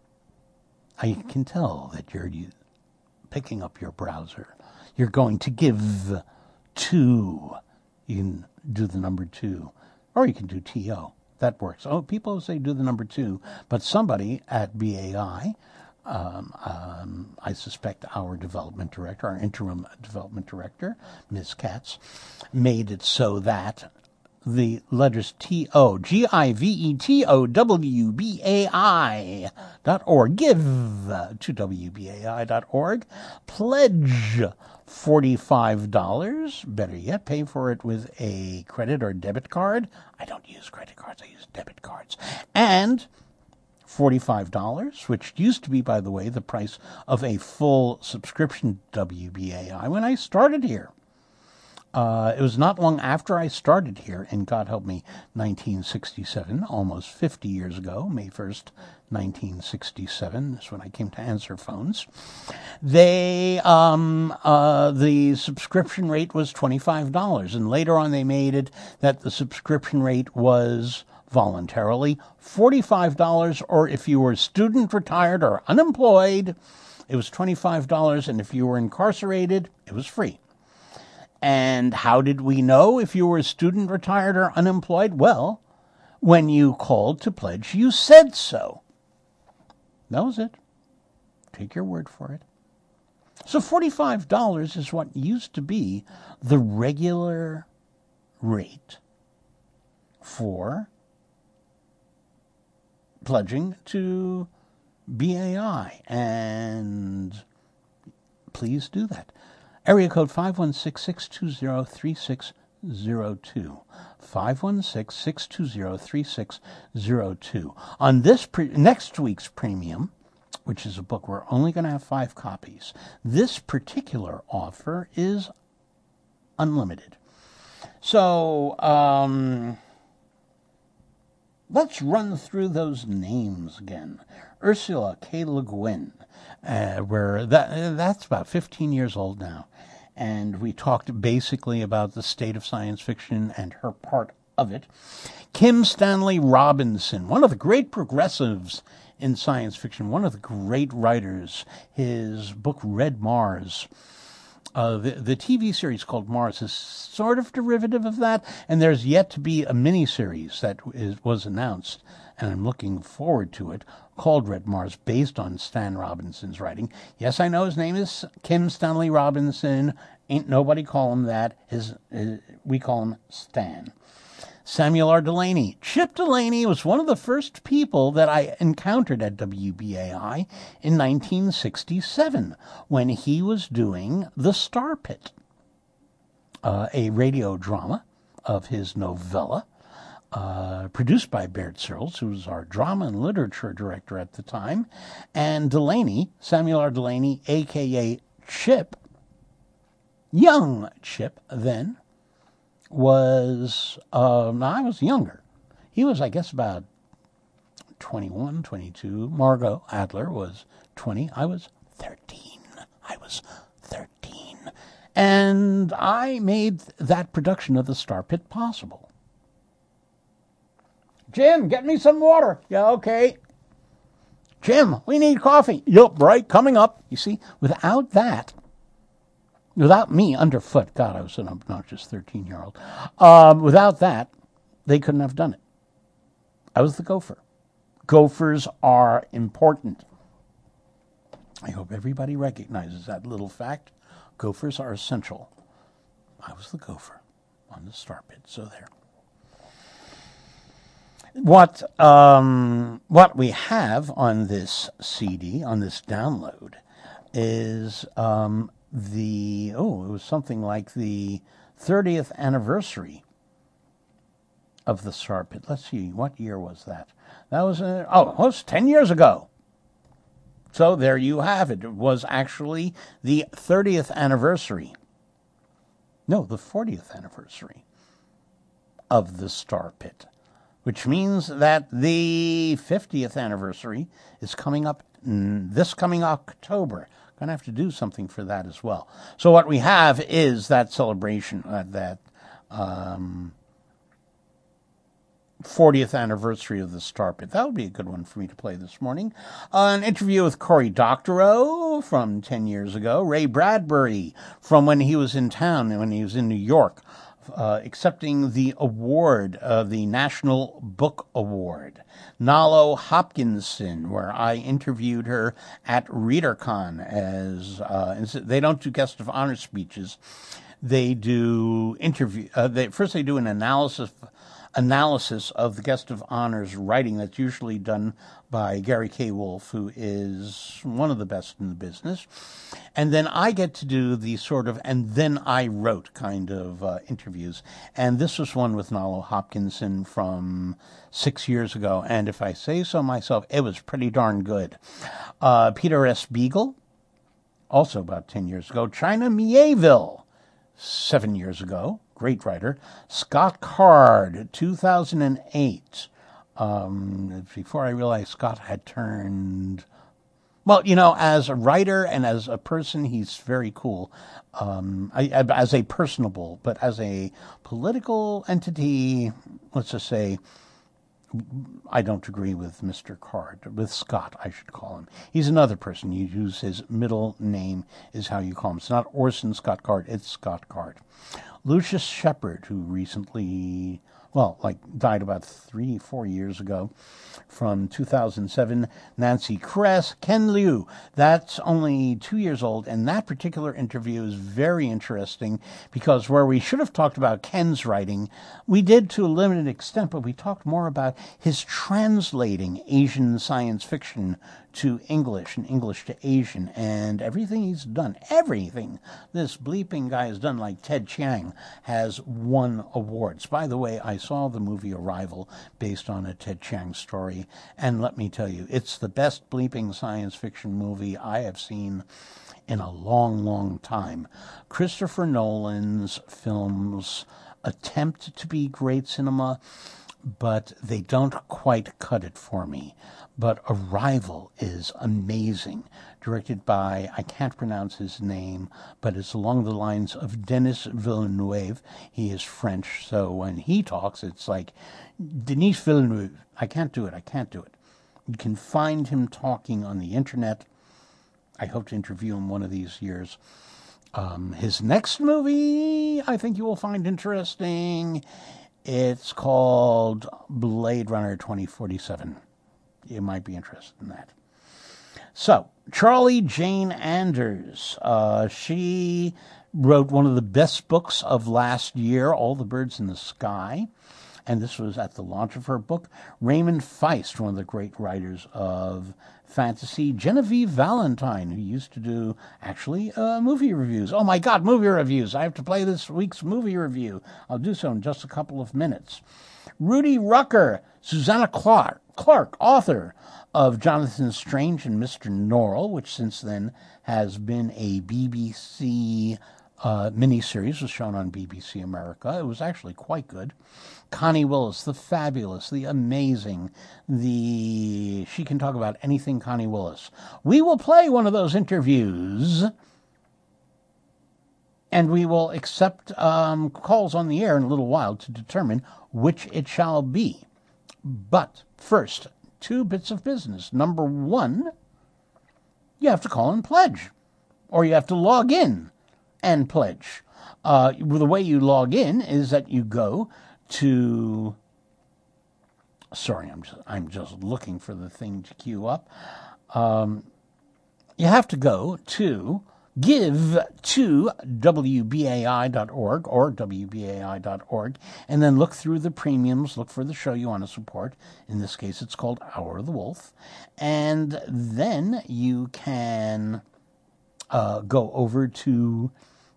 I can tell that you're picking up your browser. You're going to give two. You can do the number two. Or you can do T O. That works. Oh, people say do the number two. But somebody at B A I, um, um, I suspect our development director, our interim development director, Miz Katz, made it so that the letters T O, G I V E T O W B A I dot org. Give to W B A I dot org. Pledge forty-five dollars. Better yet, pay for it with a credit or debit card. I don't use credit cards, I use debit cards. And forty-five dollars, which used to be, by the way, the price of a full subscription to W B A I when I started here. Uh, it was not long after I started here, and God help me, nineteen sixty-seven, almost fifty years ago, May first, nineteen sixty-seven, is when I came to answer phones. They, um, uh, the subscription rate was twenty-five dollars, and later on they made it that the subscription rate was voluntarily forty-five dollars, or if you were a student, retired, or unemployed, it was twenty-five dollars, and if you were incarcerated, it was free. And how did we know if you were a student, retired, or unemployed? Well, when you called to pledge, you said so. That was it. Take your word for it. So forty-five dollars is what used to be the regular rate for pledging to B A I. And please do that. Area code five one six, six two zero, three six zero two. five one six, six two zero, three six zero two. On this pre- next week's premium, which is a book we're only going to have five copies, this particular offer is unlimited. So, um, let's run through those names again. Ursula K. Le Guin, uh, where that that's about fifteen years old now. And we talked basically about the state of science fiction and her part of it. Kim Stanley Robinson, one of the great progressives in science fiction, one of the great writers. His book, Red Mars, uh, the, the T V series called Mars is sort of derivative of that, and there's yet to be a miniseries that is, was announced, and I'm looking forward to it, called Red Mars, based on Stan Robinson's writing. Yes, I know his name is Kim Stanley Robinson. Ain't nobody call him that. His, his we call him Stan. Samuel R. Delany. Chip Delany was one of the first people that I encountered at W B A I in nineteen sixty-seven when he was doing The Star Pit, uh, a radio drama of his novella, Uh, produced by Baird Searles, who was our drama and literature director at the time. And Delany, Samuel R. Delany, a k a. Chip, young Chip then, was, uh, I was younger. He was, I guess, about twenty-one, twenty-two. Margot Adler was twenty. I was thirteen. I was thirteen. And I made that production of The Star Pit possible. Jim, get me some water. Yeah, okay. Jim, we need coffee. Yup, right, coming up. You see, without that, without me underfoot, God, I was an obnoxious thirteen-year-old. Um, without that, they couldn't have done it. I was the gopher. Gophers are important. I hope everybody recognizes that little fact. Gophers are essential. I was the gopher on the Star Pit, so there. What um, what we have on this C D, on this download, is um, the, oh, it was something like the thirtieth anniversary of the Star Pit. Let's see, what year was that? That was, uh, oh, it was ten years ago. So there you have it. It was actually the thirtieth anniversary. No, the fortieth anniversary of the Star Pit, which means that the fiftieth anniversary is coming up this coming October. Going to have to do something for that as well. So what we have is that celebration, uh, that um, fortieth anniversary of the Star Pit. That would be a good one for me to play this morning. Uh, an interview with Cory Doctorow from ten years ago. Ray Bradbury from when he was in town, when he was in New York, uh, accepting the award, uh, the National Book Award. Nalo Hopkinson, where I interviewed her at ReaderCon. As uh, they don't do guest of honor speeches. They do interview. Uh, they, first they do an analysis analysis of the guest of honor's writing that's usually done by Gary K. Wolfe, who is one of the best in the business. And then I get to do the sort of, and then I wrote kind of uh, interviews. And this was one with Nalo Hopkinson from six years ago. And if I say so myself, it was pretty darn good. Uh, Peter S. Beagle, also about ten years ago. China Mieville, seven years ago. Great writer. Scott Card, two thousand eight. Um, before I realized Scott had turned... Well, you know, as a writer and as a person, he's very cool. Um, I, as a personable, but as a political entity, let's just say, I don't agree with Mister Card. With Scott, I should call him. He's another person. You use his middle name is how you call him. It's not Orson Scott Card. It's Scott Card. Lucius Shepard, who recently, well, like died about three, four years ago, from two thousand seven. Nancy Kress, Ken Liu, that's only two years old, and that particular interview is very interesting because where we should have talked about Ken's writing, we did to a limited extent, but we talked more about his translating Asian science fiction to English and English to Asian, and everything he's done, everything this bleeping guy has done, like Ted Chiang, has won awards. By the way, I saw the movie Arrival based on a Ted Chiang story, and let me tell you, it's the best bleeping science fiction movie I have seen in a long, long time. Christopher Nolan's films attempt to be great cinema, but they don't quite cut it for me. But Arrival is amazing, directed by, I can't pronounce his name, but it's along the lines of Denis Villeneuve. He is French, so when he talks, it's like, Denis Villeneuve. I can't do it, I can't do it. You can find him talking on the internet. I hope to interview him one of these years. Um, his next movie, I think you will find interesting. It's called Blade Runner twenty forty-seven. You might be interested in that. So, Charlie Jane Anders. Uh, she wrote one of the best books of last year, All the Birds in the Sky. And this was at the launch of her book. Raymond Feist, one of the great writers of fantasy. Genevieve Valentine, who used to do, actually, uh, movie reviews. Oh, my God, movie reviews. I have to play this week's movie review. I'll do so in just a couple of minutes. Rudy Rucker. Susanna Clark. Clark, author of Jonathan Strange and Mister Norrell, which since then has been a B B C uh, miniseries was shown on B B C America. It was actually quite good. Connie Willis, the fabulous, the amazing, the... She can talk about anything Connie Willis. We will play one of those interviews, and we will accept um, calls on the air in a little while to determine which it shall be. But first, two bits of business. Number one, you have to call and pledge, or you have to log in and pledge. Uh, the way you log in is that you go to... Sorry, I'm just, I'm just looking for the thing to queue up. Um, you have to go to give to W B A I dot org or W B A I dot org, and then look through the premiums, look for the show you want to support. In this case, it's called Hour of the Wolf. And then you can uh, go over to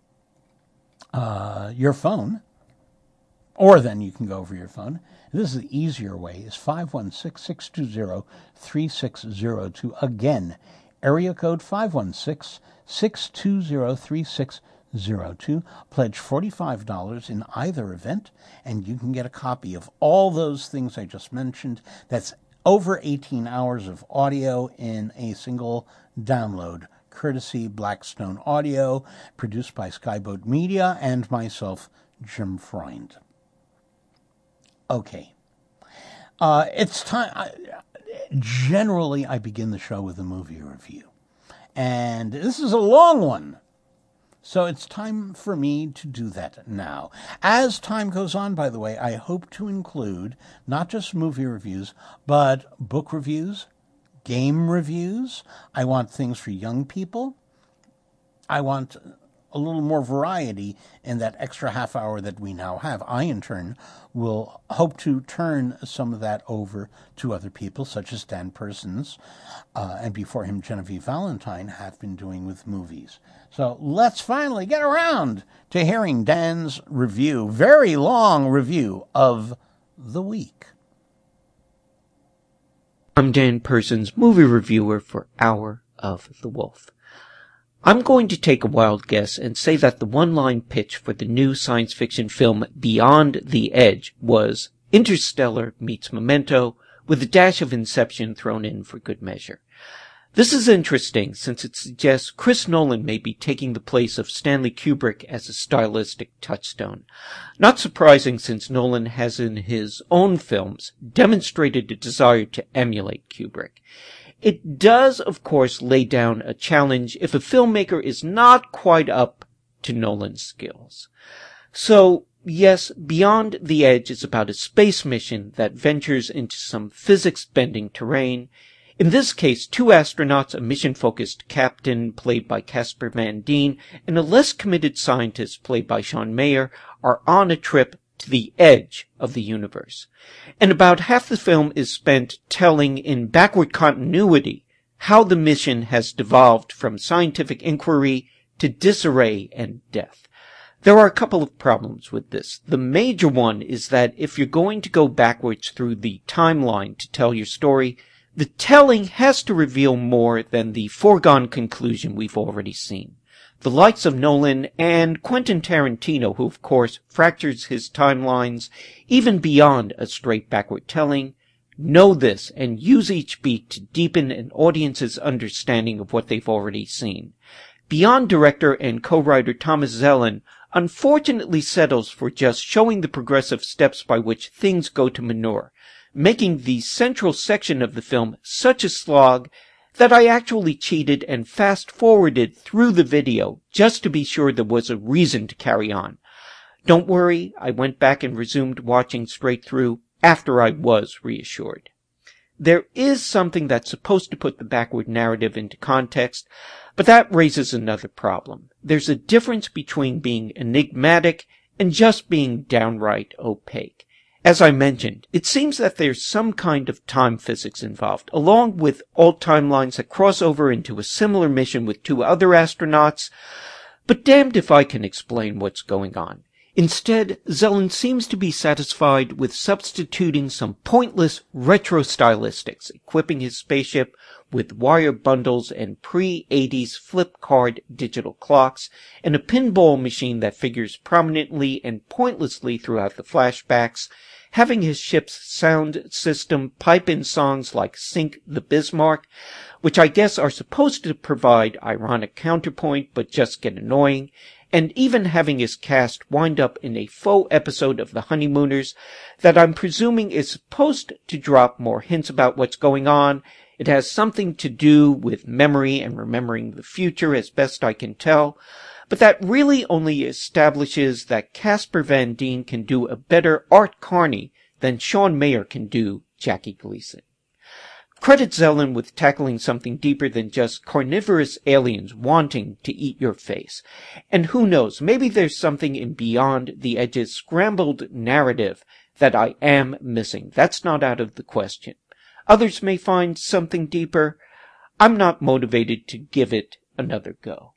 uh, your phone, or then you can go over your phone. This is the easier way, is five one six, six two zero, three six zero two. Again, area code five one six, six two zero, three six zero two. Pledge forty-five dollars in either event, and you can get a copy of all those things I just mentioned. That's over eighteen hours of audio in a single download, courtesy Blackstone Audio, produced by Skyboat Media and myself, Jim Freund. Okay. Uh, it's time... I, generally, I begin the show with a movie review. And this is a long one. So it's time for me to do that now. As time goes on, by the way, I hope to include not just movie reviews, but book reviews, game reviews. I want things for young people. I want a little more variety in that extra half hour that we now have. I, in turn, will hope to turn some of that over to other people, such as Dan Persons, uh, and before him, Genevieve Valentine, have been doing with movies. So let's finally get around to hearing Dan's review, very long review of The Week. I'm Dan Persons, movie reviewer for Hour of the Wolf. I'm going to take a wild guess and say that the one-line pitch for the new science fiction film Beyond the Edge was Interstellar meets Memento, with a dash of Inception thrown in for good measure. This is interesting since it suggests Chris Nolan may be taking the place of Stanley Kubrick as a stylistic touchstone. Not surprising since Nolan has in his own films demonstrated a desire to emulate Kubrick. It does, of course, lay down a challenge if a filmmaker is not quite up to Nolan's skills. So, yes, Beyond the Edge is about a space mission that ventures into some physics-bending terrain. In this case, two astronauts, a mission-focused captain, played by Casper Van Dien, and a less committed scientist, played by Sean Mayer, are on a trip to the edge of the universe. And about half the film is spent telling in backward continuity how the mission has devolved from scientific inquiry to disarray and death. There are a couple of problems with this. The major one is that if you're going to go backwards through the timeline to tell your story, the telling has to reveal more than the foregone conclusion we've already seen. The likes of Nolan and Quentin Tarantino, who of course fractures his timelines even beyond a straight backward telling, know this and use each beat to deepen an audience's understanding of what they've already seen. Beyond director and co-writer Thomas Zellin unfortunately settles for just showing the progressive steps by which things go to manure, making the central section of the film such a slog that I actually cheated and fast-forwarded through the video just to be sure there was a reason to carry on. Don't worry, I went back and resumed watching straight through after I was reassured. There is something that's supposed to put the backward narrative into context, but that raises another problem. There's a difference between being enigmatic and just being downright opaque. As I mentioned, it seems that there's some kind of time physics involved, along with alt timelines that cross over into a similar mission with two other astronauts, but damned if I can explain what's going on. Instead, Zelen seems to be satisfied with substituting some pointless retro stylistics, equipping his spaceship with wire bundles and pre-eighties flip card digital clocks, and a pinball machine that figures prominently and pointlessly throughout the flashbacks, having his ship's sound system pipe in songs like Sink the Bismarck, which I guess are supposed to provide ironic counterpoint but just get annoying, and even having his cast wind up in a faux episode of The Honeymooners that I'm presuming is supposed to drop more hints about what's going on. It has something to do with memory and remembering the future as best I can tell, but that really only establishes that Casper Van Dien can do a better Art Carney than Sean Mayer can do Jackie Gleason. Credit Zelen with tackling something deeper than just carnivorous aliens wanting to eat your face. And who knows, maybe there's something in Beyond the Edge's scrambled narrative that I am missing. That's not out of the question. Others may find something deeper. I'm not motivated to give it another go.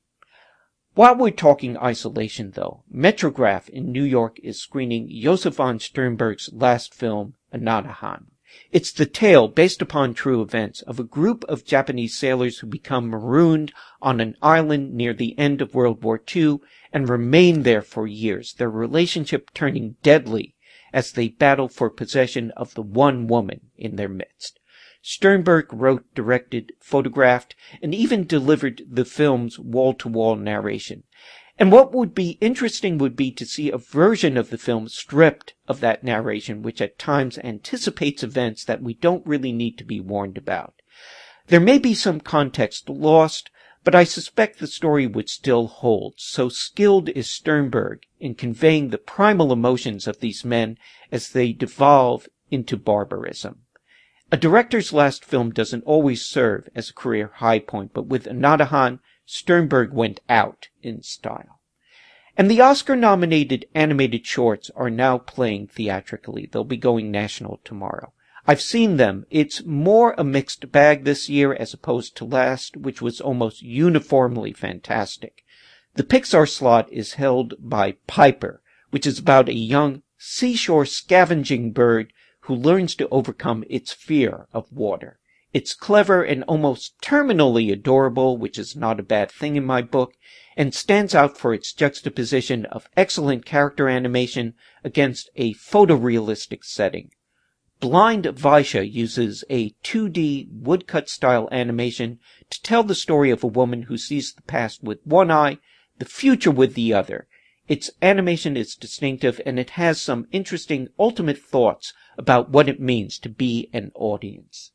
While we're talking isolation, though, Metrograph in New York is screening Josef von Sternberg's last film, Anadahan. It's the tale, based upon true events, of a group of Japanese sailors who become marooned on an island near the end of World War Two and remain there for years, their relationship turning deadly as they battle for possession of the one woman in their midst. Sternberg wrote, directed, photographed, and even delivered the film's wall-to-wall narration. And what would be interesting would be to see a version of the film stripped of that narration, which at times anticipates events that we don't really need to be warned about. There may be some context lost, but I suspect the story would still hold, so skilled is Sternberg in conveying the primal emotions of these men as they devolve into barbarism. A director's last film doesn't always serve as a career high point, but with Anadahan, Sternberg went out in style. And the Oscar-nominated animated shorts are now playing theatrically. They'll be going national tomorrow. I've seen them. It's more a mixed bag this year as opposed to last, which was almost uniformly fantastic. The Pixar slot is held by Piper, which is about a young seashore scavenging bird who learns to overcome its fear of water. It's clever and almost terminally adorable, which is not a bad thing in my book, and stands out for its juxtaposition of excellent character animation against a photorealistic setting. Blind Vaisha uses a two D woodcut-style animation to tell the story of a woman who sees the past with one eye, the future with the other. Its animation is distinctive, and it has some interesting ultimate thoughts about what it means to be an audience.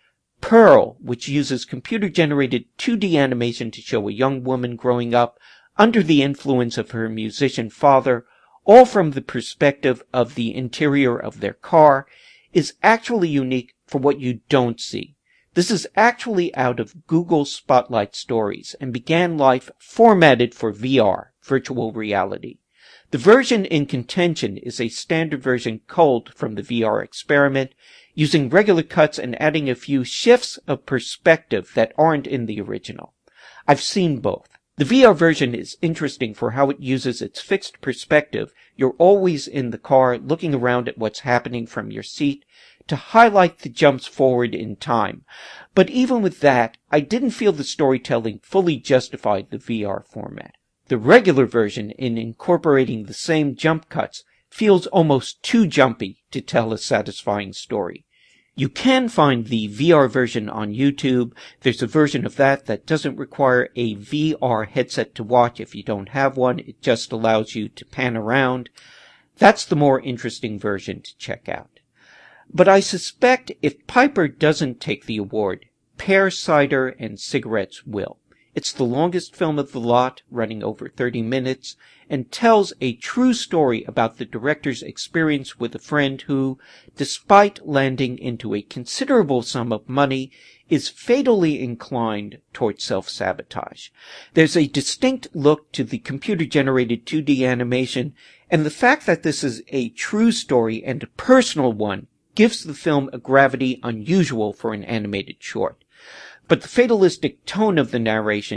Pearl, which uses computer-generated two D animation to show a young woman growing up under the influence of her musician father, all from the perspective of the interior of their car, is actually unique for what you don't see. This is actually out of Google Spotlight Stories and began life formatted for V R, virtual reality. The version in contention is a standard version culled from the V R experiment, using regular cuts and adding a few shifts of perspective that aren't in the original. I've seen both. The V R version is interesting for how it uses its fixed perspective. You're always in the car looking around at what's happening from your seat to highlight the jumps forward in time. But even with that, I didn't feel the storytelling fully justified the V R format. The regular version, in incorporating the same jump cuts, feels almost too jumpy to tell a satisfying story. You can find the V R version on YouTube. There's a version of that that doesn't require a V R headset to watch if you don't have one. It just allows you to pan around. That's the more interesting version to check out. But I suspect if Piper doesn't take the award, Pear Cider and Cigarettes will. It's the longest film of the lot, running over thirty minutes, and tells a true story about the director's experience with a friend who, despite landing into a considerable sum of money, is fatally inclined toward self-sabotage. There's a distinct look to the computer-generated two D animation, and the fact that this is a true story and a personal one gives the film a gravity unusual for an animated short. But the fatalistic tone of the narration,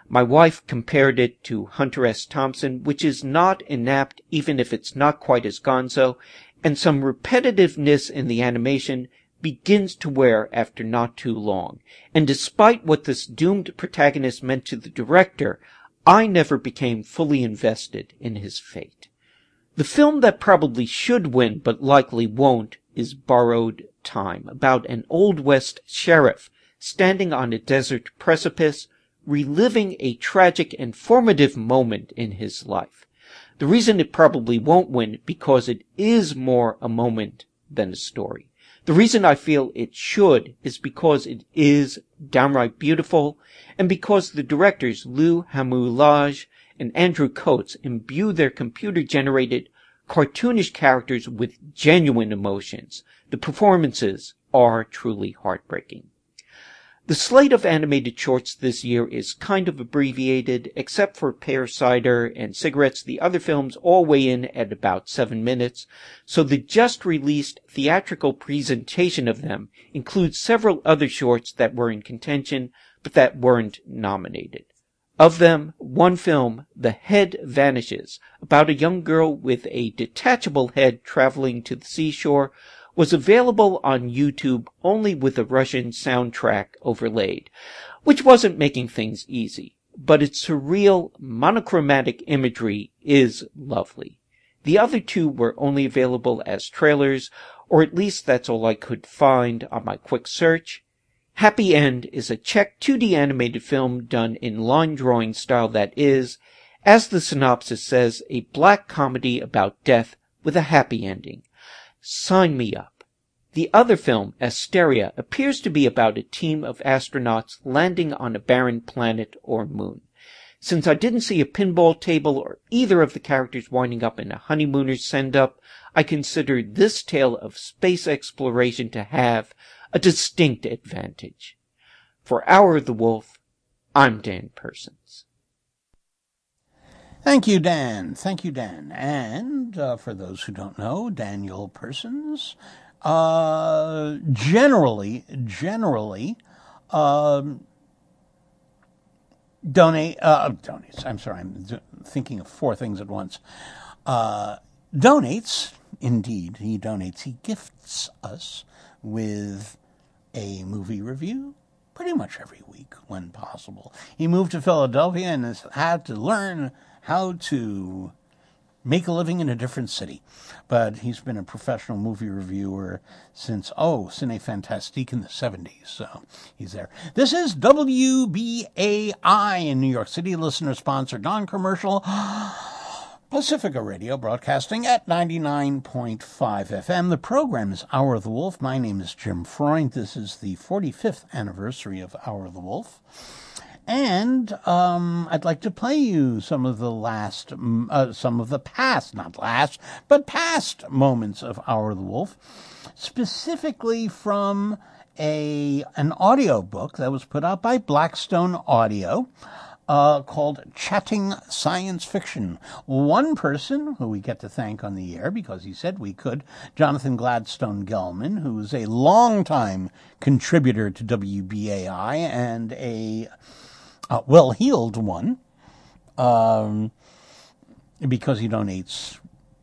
My wife compared it to Hunter S. Thompson, which is not inapt even if it's not quite as gonzo, and some repetitiveness in the animation begins to wear after not too long. And despite what this doomed protagonist meant to the director, I never became fully invested in his fate. The film that probably should win, but likely won't, is Borrowed Time, about an Old West sheriff standing on a desert precipice, reliving a tragic and formative moment in his life. The reason it probably won't win because it is more a moment than a story. The reason I feel it should is because it is downright beautiful, and because the directors Lou Hamoulage and Andrew Coates imbue their computer-generated, cartoonish characters with genuine emotions. The performances are truly heartbreaking. The slate of animated shorts this year is kind of abbreviated. Except for Pear Cider and Cigarettes, the other films all weigh in at about seven minutes, so the just-released theatrical presentation of them includes several other shorts that were in contention, but that weren't nominated. Of them, one film, The Head Vanishes, about a young girl with a detachable head traveling to the seashore, was available on YouTube only with a Russian soundtrack overlaid, which wasn't making things easy, but its surreal, monochromatic imagery is lovely. The other two were only available as trailers, or at least that's all I could find on my quick search. Happy End is a Czech two D animated film done in line drawing style that is, as the synopsis says, a black comedy about death with a happy ending. Sign me up. The other film, Asteria, appears to be about a team of astronauts landing on a barren planet or moon. Since I didn't see a pinball table or either of the characters winding up in a honeymooner's send-up, I consider this tale of space exploration to have a distinct advantage. For Hour of the Wolf, I'm Dan Persons. Thank you, Dan. Thank you, Dan. And uh, for those who don't know, Daniel Persons, uh, generally, generally, um, donate, uh, donates, I'm sorry, I'm thinking of four things at once. Uh, donates, indeed, he donates, he gifts us with a movie review pretty much every week when possible. He moved to Philadelphia and has had to learn how to make a living in a different city. But he's been a professional movie reviewer since, oh, Cine Fantastique in the seventies. So he's there. This is W B A I in New York City, listener-sponsored, non-commercial Pacifica Radio, broadcasting at ninety-nine point five F M. The program is Hour of the Wolf. My name is Jim Freund. This is the forty-fifth anniversary of Hour of the Wolf. And um, I'd like to play you some of the last, uh, some of the past, not last, but past moments of Hour of the Wolf, specifically from a an audio book that was put out by Blackstone Audio, uh, called Chatting Science Fiction. One person who we get to thank on the air because he said we could, Jonathan Gladstone Gelman, who's a longtime contributor to W B A I and a Uh, well-heeled one, um, because he donates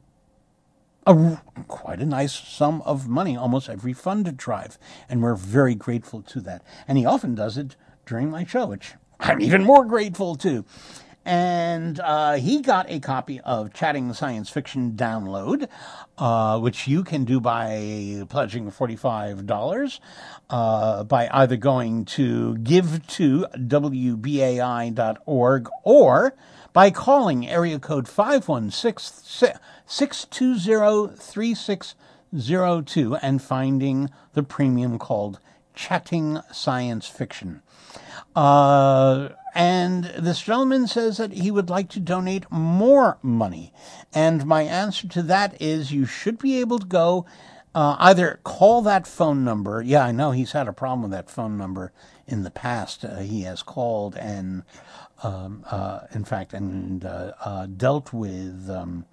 a, quite a nice sum of money almost every fund drive, and we're very grateful to that. And he often does it during my show, which I'm even more grateful to. And uh, he got a copy of Chatting Science Fiction Download, uh, which you can do by pledging forty-five dollars, uh, by either going to give to W B A I dot org or by calling area code five one six, six two zero, three six zero two and finding the premium called Chatting Science Fiction. Uh, and this gentleman says that he would like to donate more money. And my answer to that is you should be able to go, uh, either call that phone number. Yeah, I know he's had a problem with that phone number in the past. Uh, he has called and, um, uh, in fact, and, uh, uh, dealt with, um,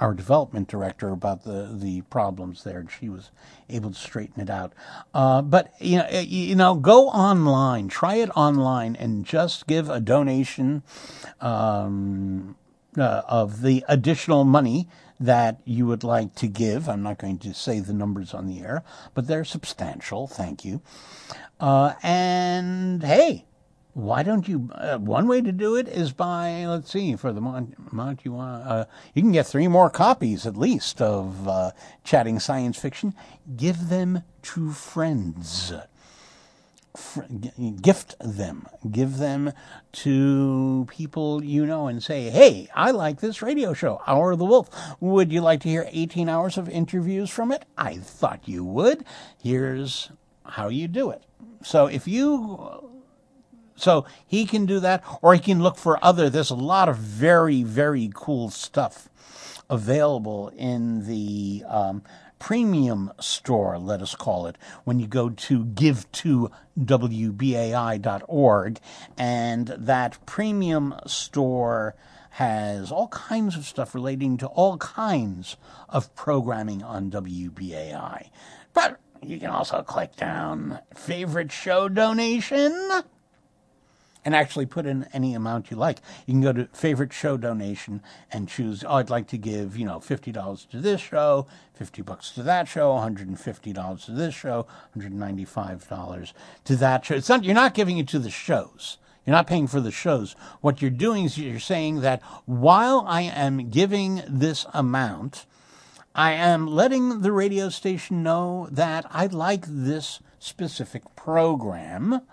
our development director about the, the problems there, and she was able to straighten it out. Uh, but, you know, you know, go online, try it online, and just give a donation um, uh, of the additional money that you would like to give. I'm not going to say the numbers on the air, but they're substantial, thank you. Uh, and, hey, why don't you, uh, one way to do it is by, let's see, for the amount you want, uh, you can get three more copies at least of uh, Chatting Science Fiction. Give them to friends. Fr- gift them. Give them to people you know and say, hey, I like this radio show, Hour of the Wolf. Would you like to hear eighteen hours of interviews from it? I thought you would. Here's how you do it. So if you... So he can do that, or he can look for other. There's a lot of very, very cool stuff available in the um, premium store, let us call it, when you go to give to W B A I dot org. And that premium store has all kinds of stuff relating to all kinds of programming on W B A I. But you can also click down favorite show donation and actually put in any amount you like. You can go to favorite show donation and choose, oh, I'd like to give, you know, fifty dollars to this show, fifty bucks to that show, one hundred fifty dollars to this show, one hundred ninety-five dollars to that show. It's not, you're not giving it to the shows. You're not paying for the shows. What you're doing is you're saying that while I am giving this amount, I am letting the radio station know that I like this specific program.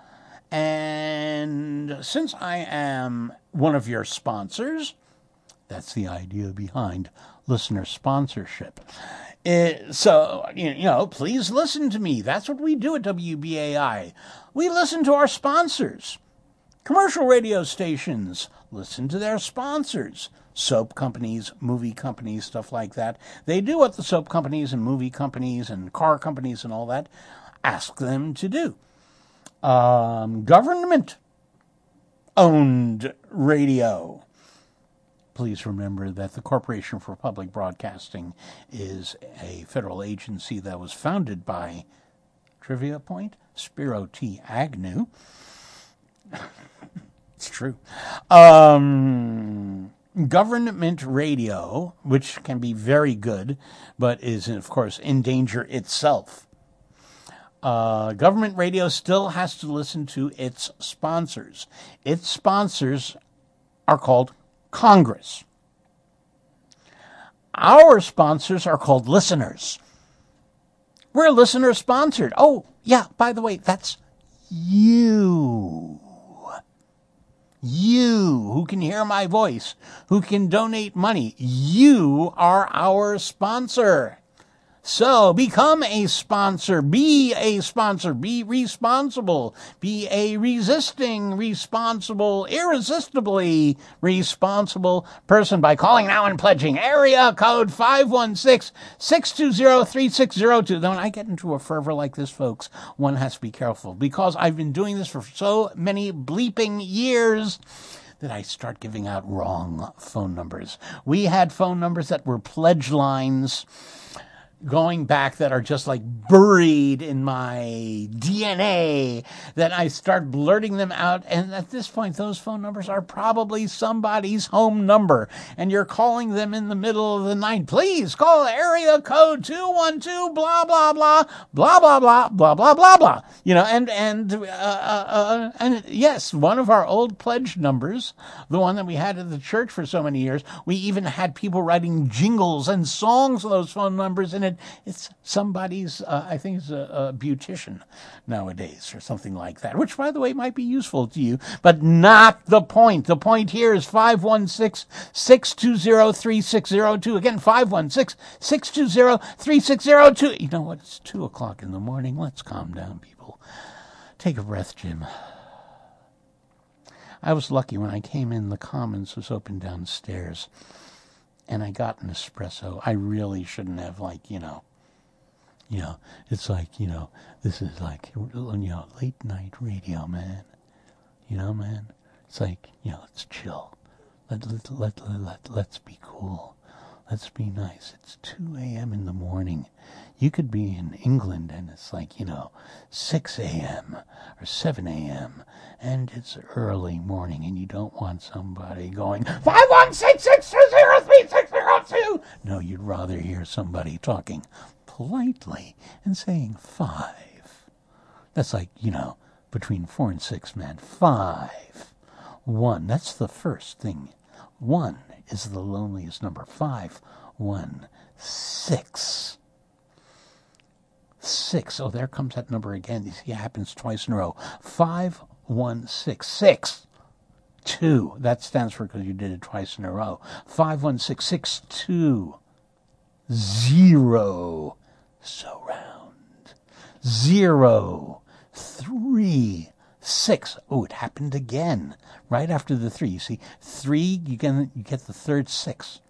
And since I am one of your sponsors, that's the idea behind listener sponsorship. It, so, you know, please listen to me. That's what we do at W B A I. We listen to our sponsors. Commercial radio stations listen to their sponsors. Soap companies, movie companies, stuff like that. They do what the soap companies and movie companies and car companies and all that ask them to do. Um, government-owned radio. Please remember that the Corporation for Public Broadcasting is a federal agency that was founded by, trivia point, Spiro T. Agnew. It's true. Um, government radio, which can be very good, but is, of course, in danger itself. Uh, government radio still has to listen to its sponsors. Its sponsors are called Congress. Our sponsors are called listeners. We're listener-sponsored. Oh, yeah, by the way, that's you. You who can hear my voice, who can donate money. You are our sponsor. So become a sponsor, be a sponsor, be responsible, be a resisting, responsible, irresistibly responsible person by calling now and pledging area code five one six, six two zero, three six zero two. Now, when I get into a fervor like this, folks, one has to be careful because I've been doing this for so many bleeping years that I start giving out wrong phone numbers. We had phone numbers that were pledge lines going back that are just like buried in my D N A, that I start blurting them out. And at this point, those phone numbers are probably somebody's home number. And you're calling them in the middle of the night. Please call area code two one two, blah, blah, blah, blah, blah, blah, blah, blah, blah, blah. You know, and, and, uh, uh, and yes, one of our old pledge numbers, the one that we had at the church for so many years, we even had people writing jingles and songs on those phone numbers, and it, it's somebody's, uh, I think it's a, a beautician nowadays or something like that, which, by the way, might be useful to you, but not the point. The point here is five one six, six two zero, three six zero two. Again, five one six, six two zero, three six zero two. You know what? It's two o'clock in the morning. Let's calm down, people. Take a breath, Jim. I was lucky when I came in, the Commons was open downstairs, and I got an espresso. I really shouldn't have, like, you know, you know, it's like, you know, this is like, you know, late night radio, man. You know, man, it's like, you know, let's chill. Let, let, let, let, let, let's be cool. Let's be nice. It's two a.m. in the morning. You could be in England and it's like, you know, six a.m. or seven a.m. and it's early morning and you don't want somebody going, five one six six two zero three six zero two. No, you'd rather hear somebody talking politely and saying five. That's like, you know, between four and six, man. Five. One. That's the first thing. One is the loneliest number. Five. One. Six. Six. Oh, there comes that number again. You see, it happens twice in a row. Five, one, six. Six. Two. That stands for because you did it twice in a row. Five, one, six, six, two. Zero. So round. Zero. Three. Six. Oh, it happened again. Right after the three. You see, three, you get, you get the third six.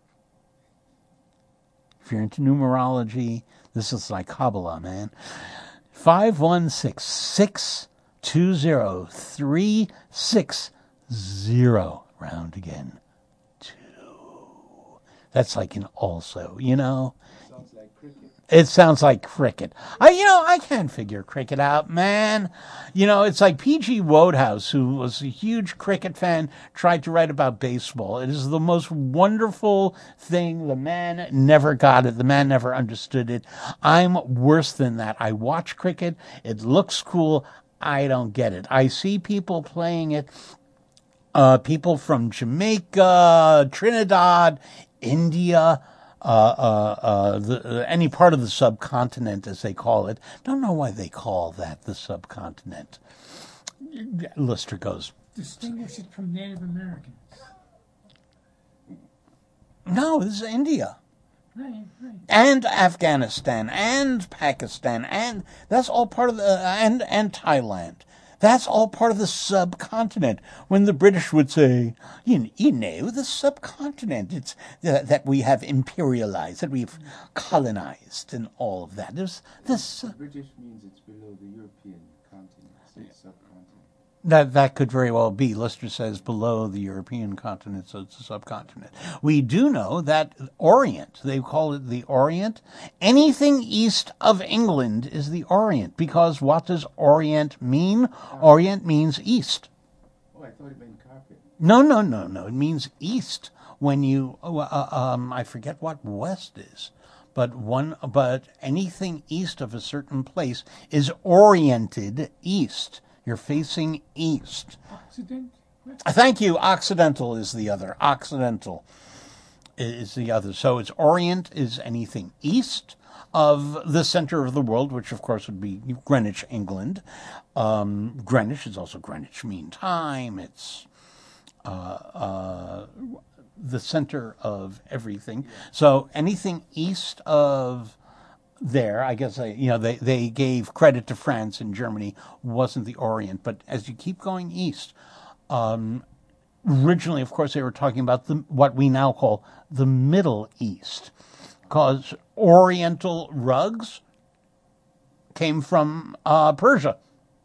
If you're into numerology, this is like Kabbalah, man. Five, one, six, six, two, zero, three, six, zero. Round again. Two. That's like an also, you know? Sounds like cricket. It sounds like cricket. I, you know, I can't figure cricket out, man. You know, it's like P G Wodehouse, who was a huge cricket fan, tried to write about baseball. It is the most wonderful thing. The man never got it. The man never understood it. I'm worse than that. I watch cricket. It looks cool. I don't get it. I see people playing it. Uh, people from Jamaica, Trinidad, India, Uh, uh, uh, the, uh, any part of the subcontinent, as they call it. Don't know why they call that the subcontinent. Lister goes, Distinguish it from Native Americans. no, this is India. Right, right. And Afghanistan, and Pakistan, and that's all part of the, and, and Thailand. That's all part of the subcontinent. When the British would say, you, you know, the subcontinent, it's uh, that we have imperialized, that we've colonized, and all of that. There's this. Uh, British means it's below the European continent, so it's subcontinent. That that could very well be. Lister says below the European continent, so it's a subcontinent. We do know that Orient, they call it the Orient. Anything east of England is the Orient, because what does Orient mean? Orient means east. Oh, I thought it meant carpet. No, no, no, no. It means east. When you, uh, um, I forget what west is, but one, but anything east of a certain place is oriented east. You're facing east. Occident? Thank you. Occidental is the other. Occidental is the other. So it's Orient is anything east of the center of the world, which of course would be Greenwich, England. Um, Greenwich is also Greenwich Mean Time. It's uh, uh, the center of everything. So anything east of there, I guess, you know, they, they gave credit to France and Germany, wasn't the Orient. But as you keep going east, um, originally, of course, they were talking about the, what we now call the Middle East, because Oriental rugs came from uh, Persia.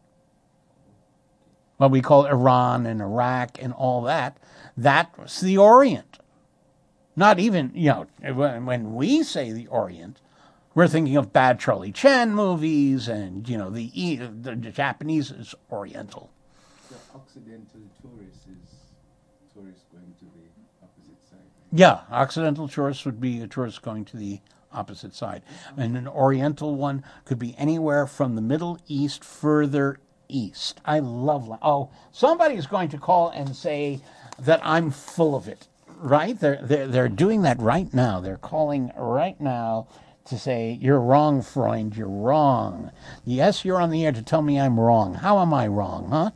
What we call Iran and Iraq and all that, that was the Orient. Not even, you know, when, when we say the Orient, we're thinking of bad Charlie Chan movies and, you know, the the Japanese is Oriental. The Occidental tourist is tourist going to the opposite side. Yeah, Occidental tourist would be a tourist going to the opposite side. And an Oriental one could be anywhere from the Middle East further east. I love, oh, somebody's going to call and say that I'm full of it, right? They're, they're, they're doing that right now. They're calling right now to say, you're wrong, Freund, you're wrong. Yes, you're on the air to tell me I'm wrong. How am I wrong, huh?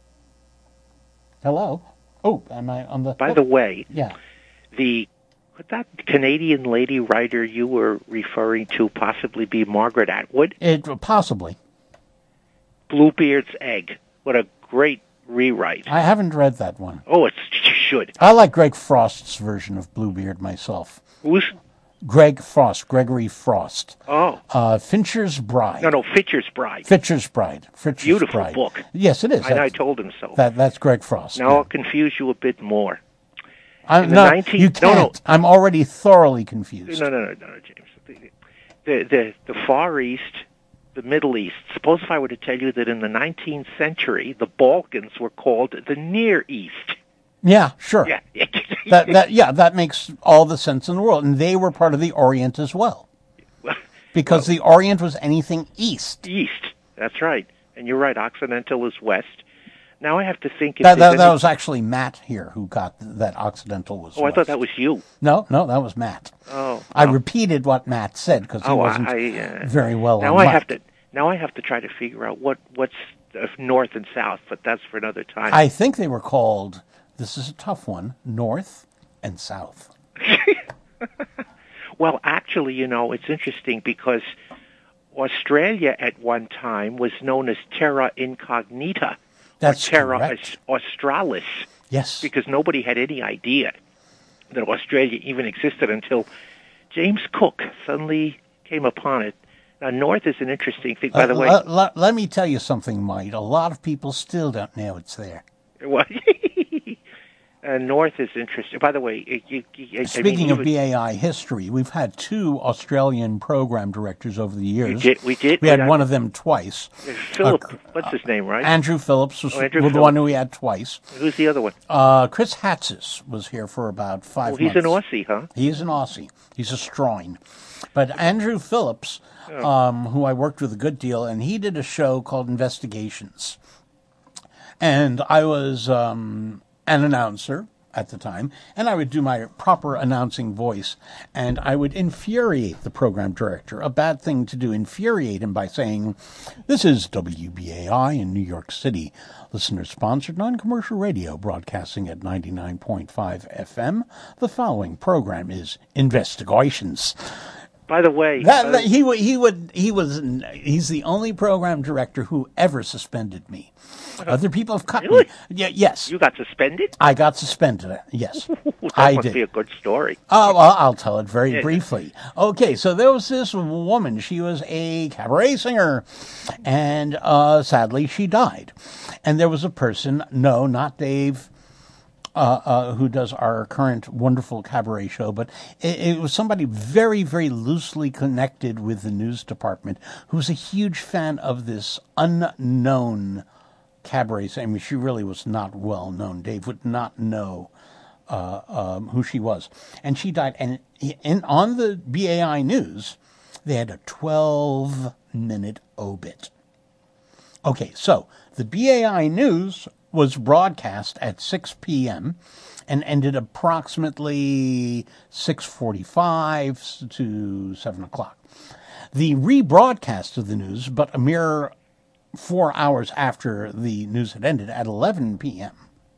Hello? Oh, am I on the... By oh, the way, yeah. the would that Canadian lady writer you were referring to possibly be Margaret Atwood? It possibly. Bluebeard's Egg. What a great rewrite. I haven't read that one. Oh, it's, you should. I like Greg Frost's version of Bluebeard myself. Who's... Greg Frost, Gregory Frost. Oh. Uh, Fincher's Bride. No, no, Fincher's Bride. Fincher's Bride. Fincher's Beautiful Bride. book. Yes, it is. And I told him so. That, that's Greg Frost. Now yeah. I'll confuse you a bit more. I'm in the not, nineteen you can't. No, no. I'm already thoroughly confused. No, no, no, no, no, James. The, the the Far East, the Middle East. Suppose if I were to tell you that in the nineteenth century, the Balkans were called the Near East. Yeah, sure. Yeah. that that yeah, that makes all the sense in the world, and they were part of the Orient as well, because well, the Orient was anything east. East. That's right, and you're right. Occidental is west. Now I have to think. If that that, any... that was actually Matt here who got that Occidental was. Oh, west. I thought that was you. No, no, that was Matt. Oh, I no. repeated what Matt said because he oh, wasn't I, uh, very well. Now on I mic. have to. Now I have to try to figure out what what's uh, north and south, but that's for another time. I think they were called. This is a tough one. North and south. Well, actually, you know, it's interesting because Australia at one time was known as Terra Incognita. That's or Terra correct. Australis. Yes. Because nobody had any idea that Australia even existed until James Cook suddenly came upon it. Now, North is an interesting thing, by uh, the way. Let, let, let me tell you something, Mike. A lot of people still don't know it's there. What? Uh, North is interesting. By the way, it, you, you, speaking I mean, of B A I history, we've had two Australian program directors over the years. We did. We, did, we had I, one of them twice. Philip, uh, what's his name, right? Andrew Phillips was, oh, Andrew was Phillips. the one who we had twice. Who's the other one? Uh, Chris Hatzis was here for about five oh, he's months. He's an Aussie, huh? He is an Aussie. He's a Stroin. But Andrew Phillips, oh. um, who I worked with a good deal, and he did a show called Investigations. And I was um, an announcer at the time, and I would do my proper announcing voice, and I would infuriate the program director. A bad thing to do, infuriate him by saying, "This is W B A I in New York City, listener-sponsored non-commercial radio broadcasting at ninety-nine point five F M. The following program is Investigations." By the way, that, uh, that, he would he would he was he's the only program director who ever suspended me. Other people have cut really? me. Yeah, yes. You got suspended? I got suspended. Yes, that I must did. be a good story. Oh, well, I'll tell it very Yeah. briefly. Okay, so there was this woman. She was a cabaret singer, and uh, sadly, she died. And there was a person, no, not Dave, uh, uh, who does our current wonderful cabaret show, but it, it was somebody very, very loosely connected with the news department who was a huge fan of this unknown cabaret. I mean, she really was not well known. Dave would not know uh, um, who she was. And she died. And in, on the B A I News, they had a twelve-minute obit. Okay, so the B A I News was broadcast at six p.m. and ended approximately six forty-five to seven o'clock. The rebroadcast of the news, but a mere four hours after the news had ended, at eleven p.m.,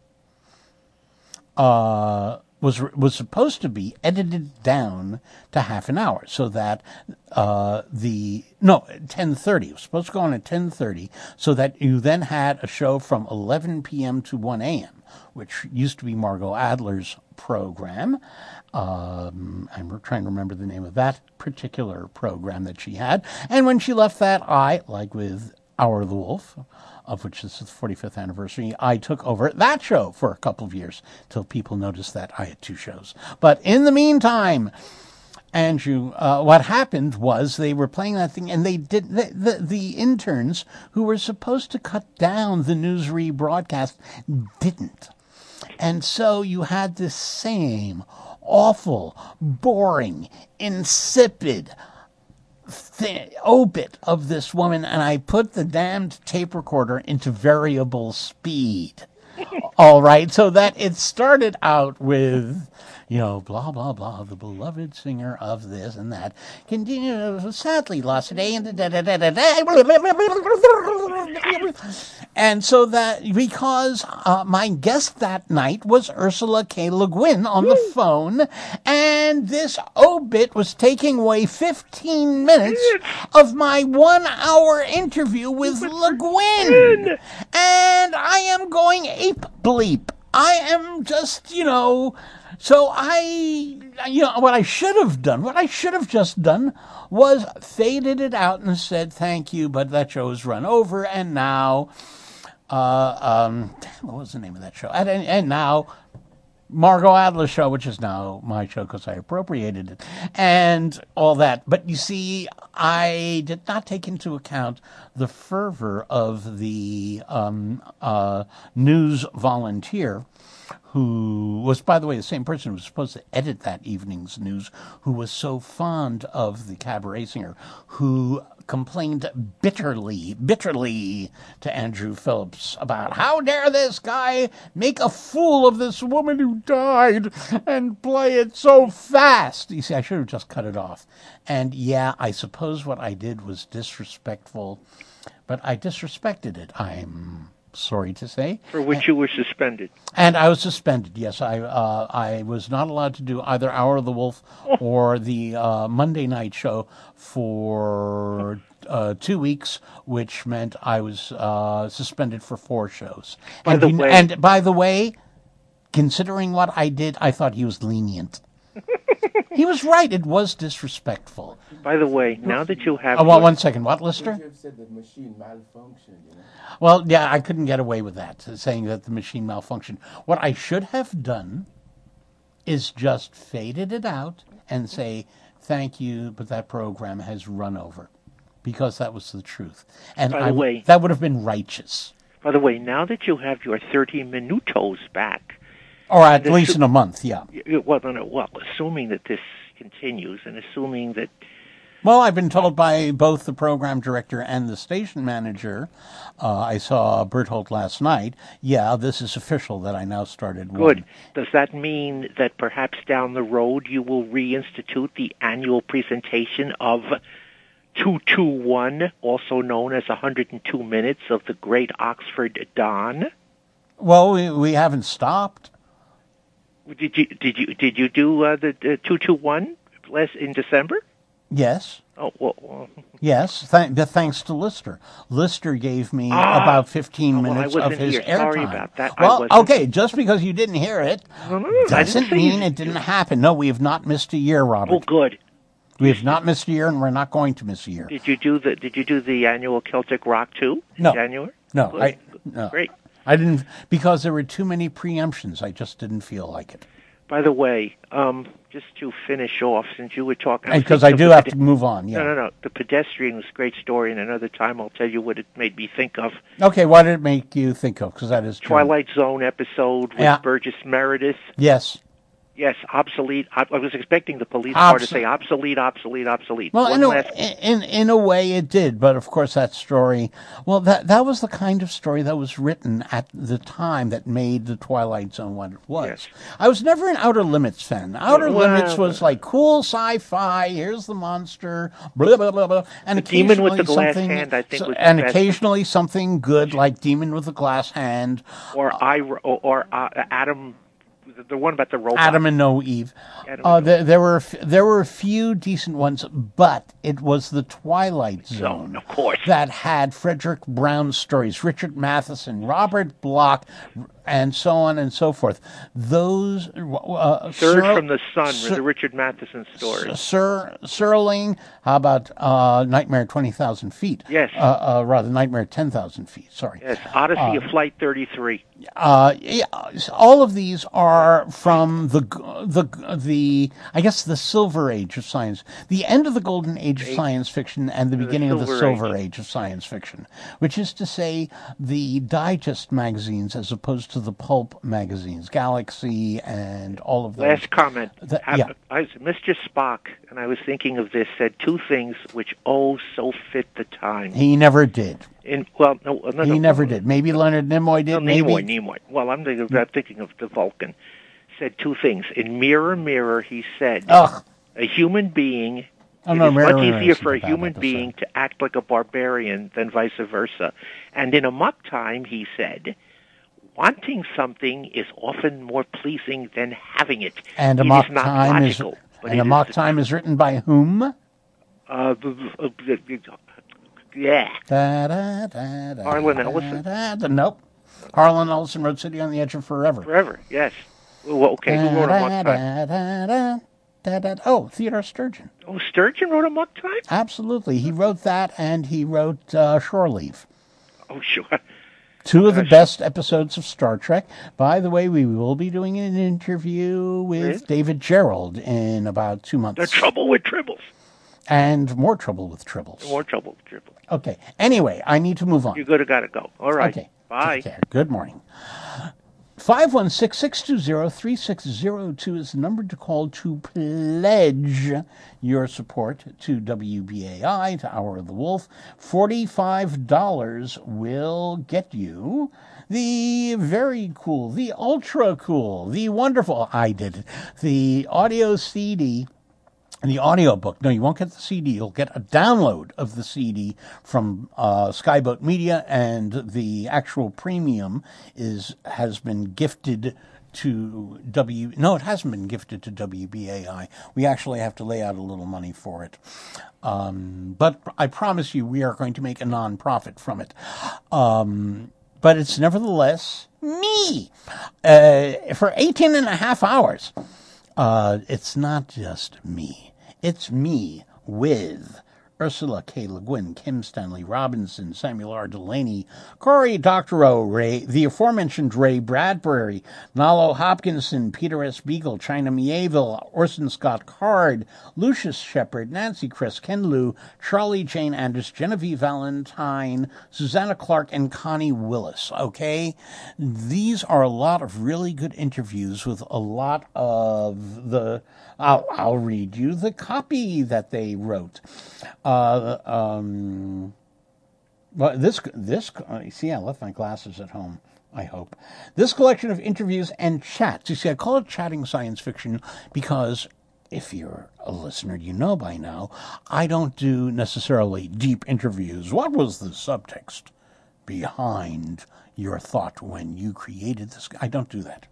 uh, was was supposed to be edited down to half an hour, so that uh, the no ten thirty. It was supposed to go on at ten thirty, so that you then had a show from eleven p.m. to one a.m., which used to be Margot Adler's program. Um, I'm trying to remember the name of that particular program that she had. And when she left that, I, like with Hour of the Wolf, of which this is the forty-fifth anniversary, I took over that show for a couple of years till people noticed that I had two shows. But in the meantime, Andrew, uh, what happened was they were playing that thing, and they did the, the the interns who were supposed to cut down the news rebroadcast didn't, and so you had this same awful, boring, insipid Th- obit of this woman, and I put the damned tape recorder into variable speed. All right, so that it started out with, you know, blah, blah, blah, the beloved singer of this and that. Continue, sadly lost today, and da, da, da, da, da. And so that, because uh, my guest that night was Ursula K. Le Guin on the phone, and this obit was taking away fifteen minutes of my one-hour interview with Le Guin. And I am going ape bleep. I am just, you know... So I, you know, what I should have done, what I should have just done was faded it out and said, thank you, but that show is run over, and now, uh, um, what was the name of that show? And, and now, Margot Adler show, which is now my show because I appropriated it, and all that. But you see, I did not take into account the fervor of the um, uh, news volunteer, who was, by the way, the same person who was supposed to edit that evening's news, who was so fond of the cabaret singer, who complained bitterly, bitterly to Andrew Phillips about how dare this guy make a fool of this woman who died and play it so fast. You see, I should have just cut it off. And yeah, I suppose what I did was disrespectful, but I disrespected it, I'm sorry to say. For which you were suspended. And I was suspended, yes. I uh, I was not allowed to do either Hour of the Wolf or the uh, Monday night show for uh, two weeks, which meant I was uh, suspended for four shows. By and, the he, way, and by the way, considering what I did, I thought he was lenient. He was right. It was disrespectful. By the way, now that you have... Oh, well, one second. What, Lister? You have said the machine malfunctioned, you know? Well, yeah, I couldn't get away with that, saying that the machine malfunctioned. What I should have done is just faded it out and say, thank you, but that program has run over. Because that was the truth. And By the I, way, that would have been righteous. By the way, now that you have your thirty minutos back... Or at least in a month, yeah. Well, no, no, well, assuming that this continues and assuming that... Well, I've been told by both the program director and the station manager, uh, I saw Berthold last night, yeah, this is official that I now started Good. one. Does that mean that perhaps down the road you will reinstitute the annual presentation of two two one, also known as one hundred two minutes of the Great Oxford Don? Well, we, we haven't stopped. Did you did you did you do uh, the, the two two one last in December? Yes. Oh well. well. Yes, th- thanks to Lister. Lister gave me ah, about fifteen oh, well, minutes of his here. airtime. Sorry about that. Well, okay, just because you didn't hear it no, no, no, doesn't mean it didn't happen. No, we have not missed a year, Robert. Oh, good. We have not missed a year, and we're not going to miss a year. Did you do the Did you do the annual Celtic Rock too? In no. January. No, Good. I no. Great. I didn't because there were too many preemptions. I just didn't feel like it. By the way, um, just to finish off, since you were talking... Because I do have to move on, yeah. No, no, no. The Pedestrian was a great story, and another time I'll tell you what it made me think of. Okay, what did it make you think of? Because that is true. Twilight Zone episode with yeah. Burgess Meredith. Yes. Yes, obsolete. I was expecting the police car to say obsolete, obsolete, obsolete. Well, One in a, last... in in a way it did, but of course that story, well, that that was the kind of story that was written at the time that made the Twilight Zone what it was. Yes. I was never an Outer Limits fan. Outer well, Limits was like cool sci-fi. Here's the monster, blah blah blah blah, and the Demon with the glass something, hand, I think, so, was and the best. occasionally something good like Demon with the Glass Hand, or I or, or uh, Adam. The one about the robot. Adam and No Eve. Adam Uh, and there, there were there were a few decent ones, but it was the Twilight Zone, Zone of course, that had Frederick Brown stories, Richard Matheson, Robert Bloch, and so on and so forth. Those uh, Surge Sir, from the Sun Sir, were the Richard Matheson stories. Sir Serling, how about uh, Nightmare at twenty thousand feet? Yes. Uh, uh, rather, Nightmare at ten thousand feet. Sorry. Yes, Odyssey uh, of Flight thirty-three. Uh, yeah, all of these are from the the the I guess the Silver Age of science, the end of the Golden Age of science fiction, and the beginning the of the Silver Silver Age. Age of science fiction, which is to say the digest magazines as opposed to the pulp magazines, Galaxy and all of those. Last comment. The, I, yeah. I, Mister Spock, and I was thinking of this, said two things which oh so fit the time. He never did. In well, no, no, he no, never no, did. Maybe Leonard Nimoy did. No, maybe Nimoy, Nimoy. Well, I'm thinking, I'm thinking of the Vulcan. Said two things. In Mirror, Mirror, he said, Ugh. a human being, Oh, it no, is Mirror, much Mirror easier isn't for a a bad human episode. being to act like a barbarian than vice versa. And in Amok Time, he said, wanting something is often more pleasing than having it. And it Amok is not Time is logical, but and it Amok is, Time is written by whom? Uh, yeah. Da, da, da, da, Harlan da, Ellison? Da, da, nope. Harlan Ellison wrote City on the Edge of Forever. Forever, yes. Well, okay, who wrote Amok Time? Da, da, da, da, da, da. Oh, Theodore Sturgeon. Oh, Sturgeon wrote Amok Time? Absolutely. He wrote that, and he wrote uh, Shore Leave. Oh, sure. Two of the best episodes of Star Trek. By the way, we will be doing an interview with With? David Gerald in about two months. The trouble with tribbles. And more trouble with tribbles. More trouble with tribbles. Okay. Anyway, I need to move on. You gotta gotta go. All right. Okay. Bye. Take care. Good morning. five one six, six two zero, three six zero two is the number to call to pledge your support to W B A I, to Hour of the Wolf. forty-five dollars will get you the very cool, the ultra cool, the wonderful, I did it, the audio C D, the audio book. No, you won't get the C D. You'll get a download of the C D from uh, Skyboat Media, and the actual premium is has been gifted to W. No, it hasn't been gifted to W B A I. We actually have to lay out a little money for it. Um, but I promise you, we are going to make a non-profit from it. Um, but it's nevertheless me uh, for eighteen and a half hours. Uh, it's not just me. It's me with Ursula K. Le Guin, Kim Stanley Robinson, Samuel R. Delaney, Corey Doctorow, Ray, the aforementioned Ray Bradbury, Nalo Hopkinson, Peter S. Beagle, China Mieville, Orson Scott Card, Lucius Shepard, Nancy Chris, Ken Liu, Charlie Jane Anders, Genevieve Valentine, Susanna Clark, and Connie Willis. Okay? These are a lot of really good interviews with a lot of the... I'll, I'll read you the copy that they wrote. Uh, um, well, this, this, uh, see, I left my glasses at home, I hope. This collection of interviews and chats, you see, I call it chatting science fiction because if you're a listener, you know by now, I don't do necessarily deep interviews. What was the subtext behind your thought when you created this? I don't do that.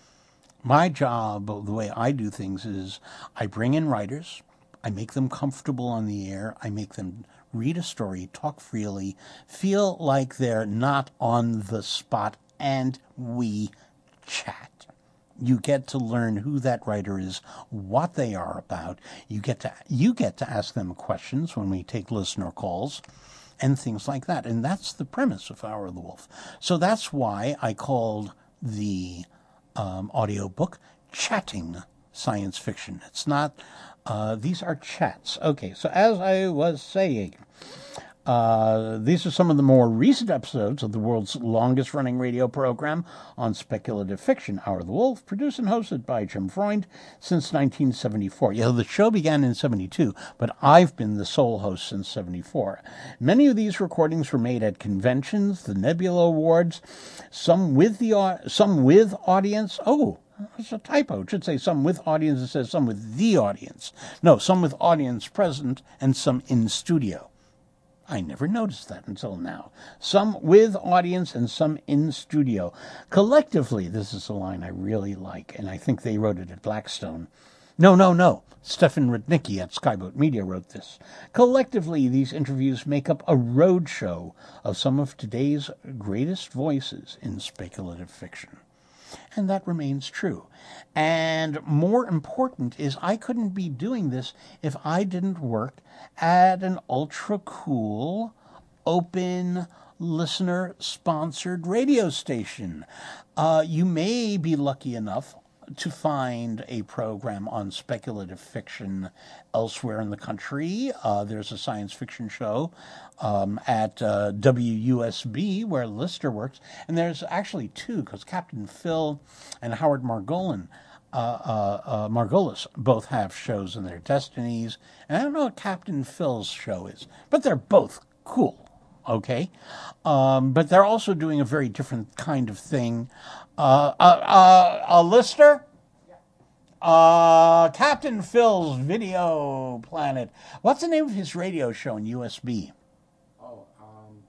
My job, the way I do things, is I bring in writers, I make them comfortable on the air, I make them read a story, talk freely, feel like they're not on the spot, and we chat. You get to learn who that writer is, what they are about. You get to you get to ask them questions when we take listener calls, and things like that. And that's the premise of Hour of the Wolf. So that's why I called the Um, audio book, Chatting Science Fiction. It's not, uh, these are chats. Okay, so as I was saying, uh, these are some of the more recent episodes of the world's longest running radio program on speculative fiction, Hour of the Wolf, produced and hosted by Jim Freund since nineteen seventy-four. You know, the show began in seventy-two, but I've been the sole host since seventy-four. Many of these recordings were made at conventions, the Nebula Awards, some with the some with audience. Oh, it's a typo. It should say some with audience. It says some with the audience. No, some with audience present and some in studio. I never noticed that until now. Some with audience and some in studio. Collectively, this is a line I really like, and I think they wrote it at Blackstone. No, no, no. Stefan Rudnicki at Skyboat Media wrote this. Collectively, these interviews make up a roadshow of some of today's greatest voices in speculative fiction. And that remains true. And more important is I couldn't be doing this if I didn't work at an ultra-cool, open, listener-sponsored radio station. Uh, you may be lucky enough to find a program on speculative fiction elsewhere in the country. Uh, there's a science fiction show um, at uh, W U S B where Lister works. And there's actually two, because Captain Phil and Howard Margolin, uh, uh, uh, Margolis both have shows in their destinies. And I don't know what Captain Phil's show is, but they're both cool. Okay, um, but they're also doing a very different kind of thing. Uh, uh, uh, a listener? Uh, Captain Phil's Video Planet. What's the name of his radio show in U S B? Oh, um,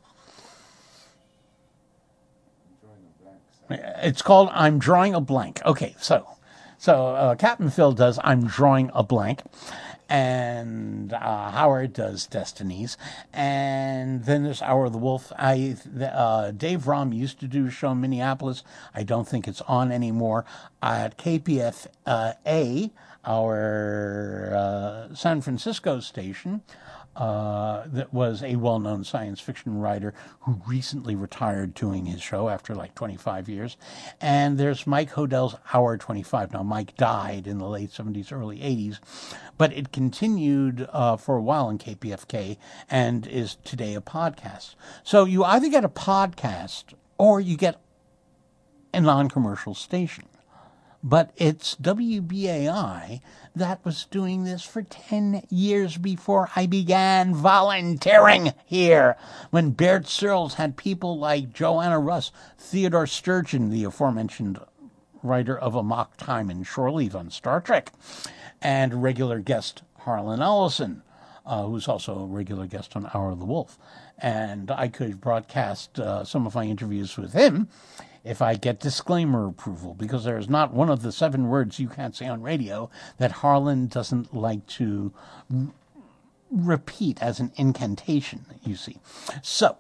I'm drawing a blank. Sorry. It's called I'm Drawing a Blank. Okay, so, so uh, Captain Phil does I'm Drawing a Blank. And uh, Howard does Destinies, and then there's Hour of the Wolf. I uh, Dave Rom used to do a show in Minneapolis. I don't think it's on anymore. At K P F A, our uh, San Francisco station, uh, that was a well-known science fiction writer who recently retired doing his show after like twenty-five years. And there's Mike Hodell's Hour twenty-five. Now, Mike died in the late seventies, early eighties, but it continued uh, for a while in K P F K and is today a podcast. So you either get a podcast or you get a non-commercial station. But it's W B A I that was doing this for ten years before I began volunteering here, when Baird Searles had people like Joanna Russ, Theodore Sturgeon, the aforementioned writer of Amok Time and Shore Leave on Star Trek, and regular guest Harlan Ellison, uh, who's also a regular guest on Hour of the Wolf. And I could broadcast uh, some of my interviews with him if I get disclaimer approval, because there is not one of the seven words you can't say on radio that Harlan doesn't like to r- repeat as an incantation, you see. So,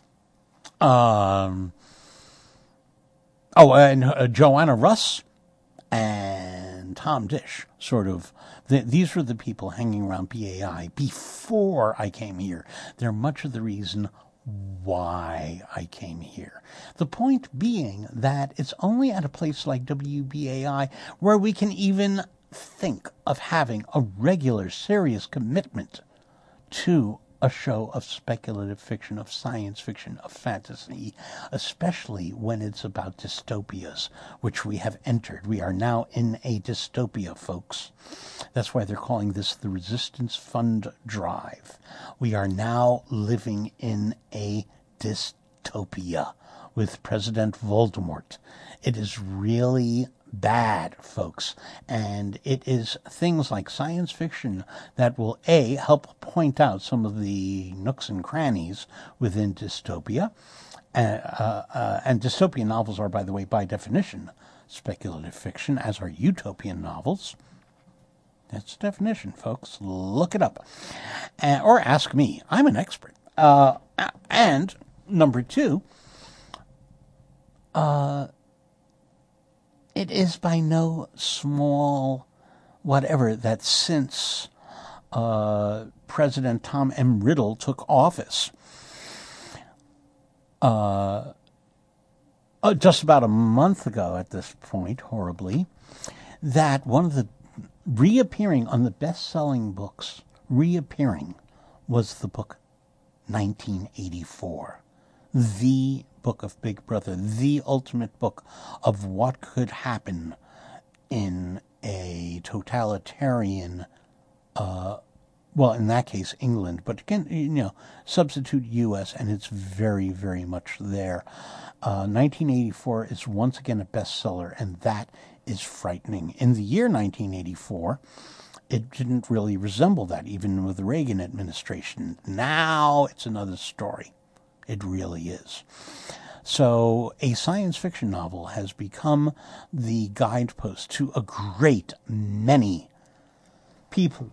um, oh, and uh, Joanna Russ and Tom Dish, sort of, the, these were the people hanging around B A I before I came here. They're much of the reason why I came here. The point being that it's only at a place like W B A I where we can even think of having a regular, serious commitment to a show of speculative fiction, of science fiction, of fantasy, especially when it's about dystopias, which we have entered. We are now in a dystopia, folks. That's why they're calling this the Resistance Fund Drive. We are now living in a dystopia with President Voldemort. It is really bad, folks, and it is things like science fiction that will, A, help point out some of the nooks and crannies within dystopia, uh, uh, uh, and dystopian novels are, by the way, by definition, speculative fiction, as are utopian novels. That's the definition, folks. Look it up. Uh, or ask me. I'm an expert. Uh, and, number two, uh, it is by no small whatever that since uh, President Tom M. Riddle took office, uh, uh, just about a month ago at this point, horribly, that one of the reappearing on the best-selling books, reappearing, was the book nineteen eighty-four. The book of Big Brother, the ultimate book of what could happen in a totalitarian, uh, well, in that case, England, but again, you know, substitute U S, and it's very, very much there. Uh, nineteen eighty-four is once again a bestseller, and that is frightening. In the year nineteen eighty-four, it didn't really resemble that, even with the Reagan administration. Now it's another story. It really is. So a science fiction novel has become the guidepost to a great many people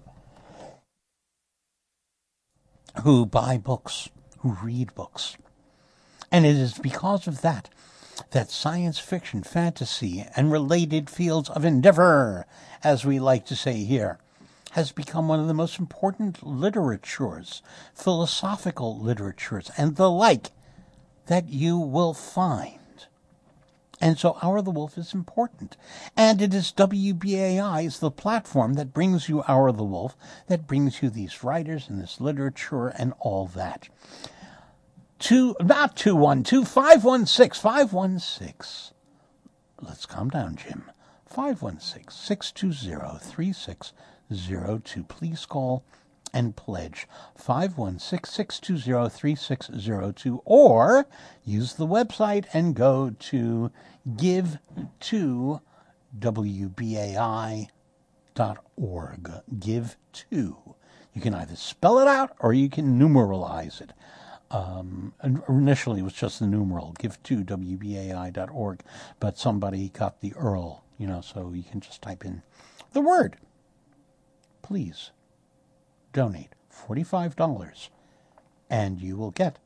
who buy books, who read books. And it is because of that that science fiction, fantasy, and related fields of endeavor, as we like to say here, has become one of the most important literatures, philosophical literatures, and the like that you will find. And so Hour of the Wolf is important. And it is W B A I is the platform that brings you Hour of the Wolf, that brings you these writers and this literature and all that. Two, not two one two, five one six, five one six. Let's calm down, Jim. five one six, six two zero, three six zero two. Please call and pledge. five one six, six two zero, three six zero two. Or use the website and go to give to W B A I dot org. Give to. You can either spell it out or you can numeralize it. Um, initially, it was just the numeral, give to W B A I dot org, but somebody got the U R L, you know, so you can just type in the word. Please donate forty-five dollars, and you will get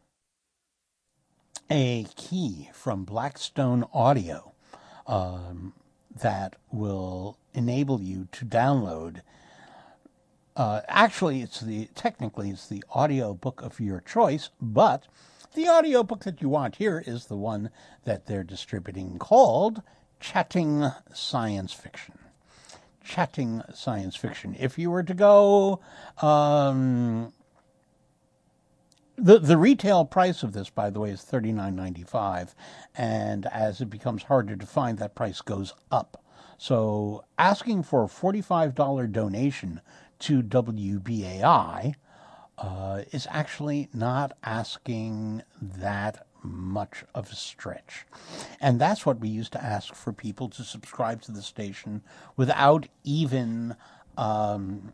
a key from Blackstone Audio um, that will enable you to download Uh, actually, it's the technically it's the audio book of your choice, but the audio book that you want here is the one that they're distributing called Chatting Science Fiction. Chatting Science Fiction. If you were to go, um, the the retail price of this, by the way, is thirty-nine ninety-five, and as it becomes harder to find, that price goes up. So asking for a forty-five dollars donation to W B A I uh, is actually not asking that much of a stretch. And that's what we used to ask for people to subscribe to the station without even um,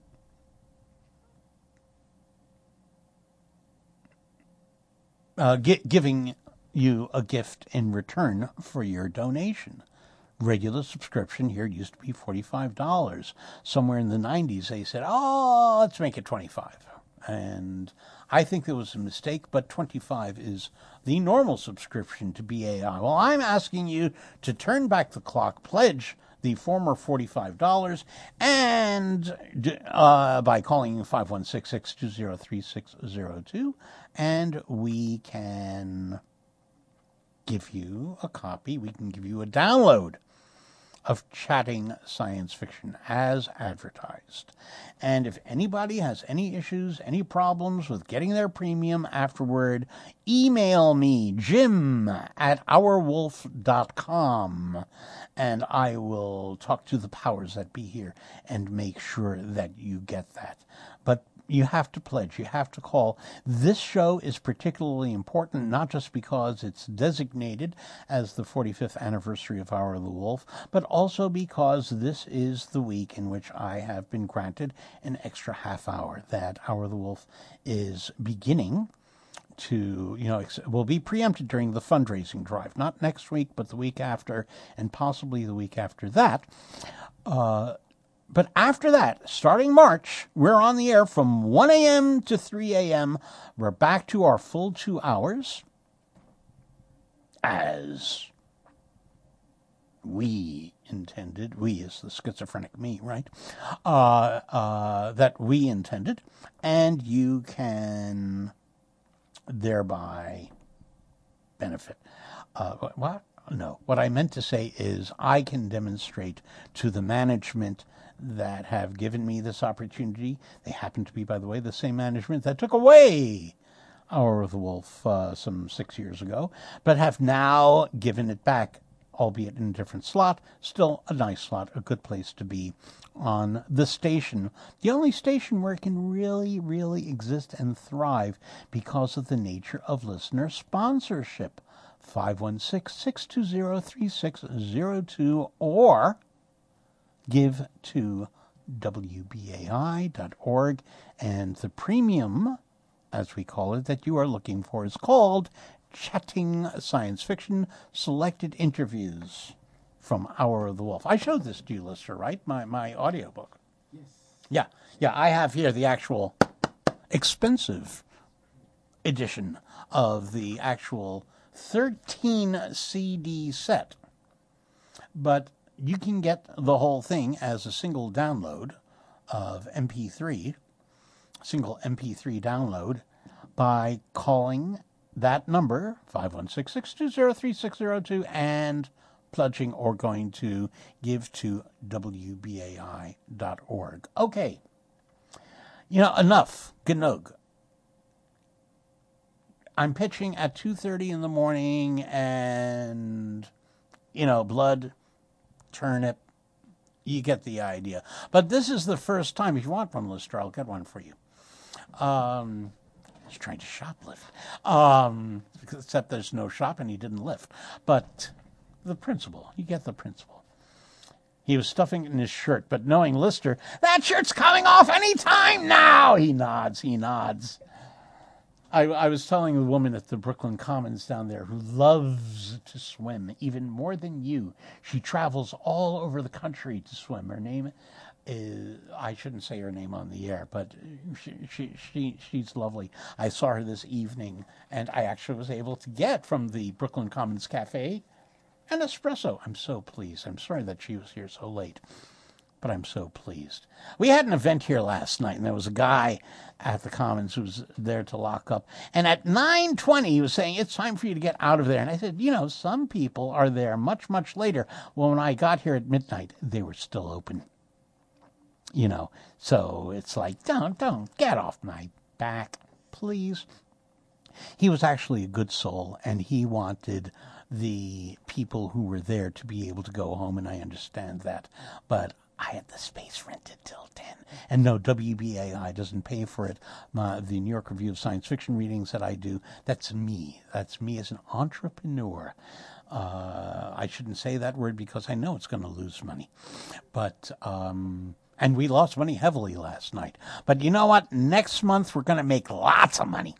uh, gi- giving you a gift in return for your donation. Regular subscription here used to be forty-five dollars. Somewhere in the nineties, they said, oh, let's make it twenty-five dollars. And I think there was a mistake, but twenty-five dollars is the normal subscription to B A I. Well, I'm asking you to turn back the clock, pledge the former forty-five dollars, and uh, by calling five one six, six two zero, three six zero two, and we can give you a copy, we can give you a download of Chatting Science Fiction as advertised. And if anybody has any issues, any problems with getting their premium afterward, email me, Jim at our wolf dot com, and I will talk to the powers that be here and make sure that you get that. But you have to pledge. You have to call. This show is particularly important, not just because it's designated as the forty-fifth anniversary of Hour of the Wolf, but also because this is the week in which I have been granted an extra half hour that Hour of the Wolf is beginning to, you know, will be preempted during the fundraising drive. Not next week, but the week after, and possibly the week after that. Uh, But after that, starting March, we're on the air from one a.m. to three a.m. We're back to our full two hours as we intended. We is the schizophrenic me, right? Uh, uh, that we intended. And you can thereby benefit. Uh, what? No. What I meant to say is I can demonstrate to the management that have given me this opportunity. They happen to be, by the way, the same management that took away Hour of the Wolf uh, some six years ago, but have now given it back, albeit in a different slot. Still a nice slot, a good place to be on the station. The only station where it can really, really exist and thrive because of the nature of listener sponsorship. five one six, six two zero, three six zero two or give to W B A I dot org, and the premium, as we call it, that you are looking for is called Chatting Science Fiction, Selected Interviews from Hour of the Wolf. I showed this to you, Lister, right? My my audiobook. Yes. Yeah, yeah, I have here the actual expensive edition of the actual thirteen C D set. But you can get the whole thing as a single download of M P three, single M P three download, by calling that number, five one six, six two zero, three six zero two, and pledging or going to give to W B A I dot org. Okay. You know, enough. Genug. I'm pitching at two thirty in the morning, and, you know, blood, turnip, you get the idea. But this is the first time. If you want one, Lister, I'll get one for you. Um, he's trying to shoplift. Um, except there's no shop and he didn't lift. But the principle, you get the principle. He was stuffing it in his shirt, but knowing Lister, that shirt's coming off any time now. He nods, he nods. I, I was telling the woman at the Brooklyn Commons down there who loves to swim, even more than you. She travels all over the country to swim. Her name is, I shouldn't say her name on the air, but she, she, she she's lovely. I saw her this evening, and I actually was able to get from the Brooklyn Commons Cafe an espresso. I'm so pleased. I'm sorry that she was here so late. but I'm so pleased. We had an event here last night, and there was a guy at the Commons who was there to lock up. And at nine twenty, he was saying, it's time for you to get out of there. And I said, you know, some people are there much, much later. Well, when I got here at midnight, they were still open. You know, so it's like, don't, don't, get off my back, please. He was actually a good soul, and he wanted the people who were there to be able to go home, and I understand that. But I had the space rented till ten. And no, W B A I doesn't pay for it. My, the New York Review of Science Fiction readings that I do, that's me. That's me as an entrepreneur. Uh, I shouldn't say that word because I know it's going to lose money. But, um, and we lost money heavily last night. But you know what? Next month we're going to make lots of money,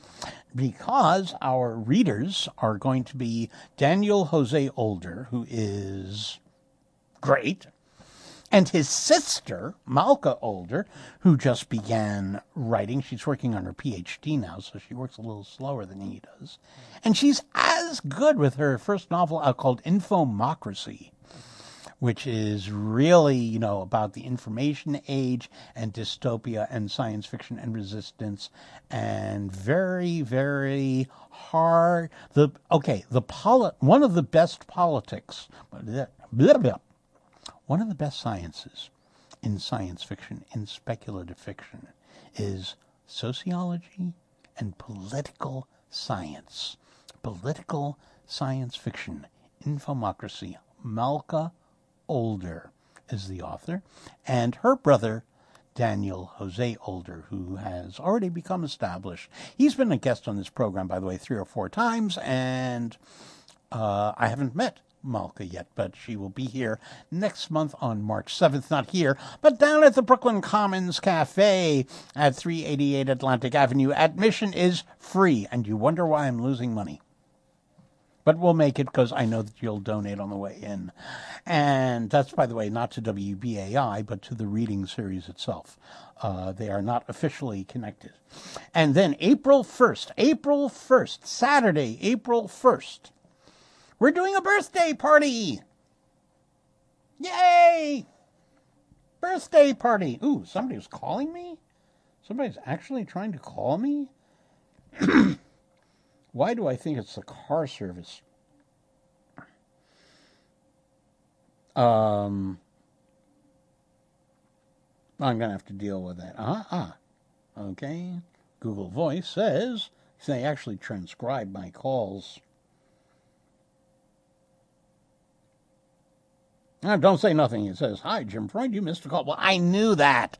because our readers are going to be Daniel Jose Older, who is great, and his sister, Malka Older, who just began writing. She's working on her P H D now, so she works a little slower than he does. And she's as good with her first novel out called Infomocracy, which is really, you know, about the information age and dystopia and science fiction and resistance, and very, very hard. The okay, the poli- one of the best politics, blah, blah, blah, one of the best sciences in science fiction, in speculative fiction, is sociology and political science. Political science fiction. Infomocracy. Malka Older is the author, and her brother, Daniel Jose Older, who has already become established. He's been a guest on this program, by the way, three or four times, and uh, I haven't met Malka yet, but she will be here next month on March seventh, not here, but down at the Brooklyn Commons Cafe at three eighty-eight Atlantic Avenue. Admission is free, and you wonder why I'm losing money. But we'll make it because I know that you'll donate on the way in. And that's, by the way, not to W B A I, but to the reading series itself. Uh, they are not officially connected. And then April first, April first, Saturday, April first, we're doing a birthday party. Yay! Birthday party. Ooh, somebody was calling me? Somebody's actually trying to call me? Why do I think it's the car service? Um, I'm going to have to deal with that. Ah, ah. Okay. Google Voice says they actually transcribe my calls. Now, don't say nothing. It says, hi, Jim Freund, you missed a call. Well, I knew that.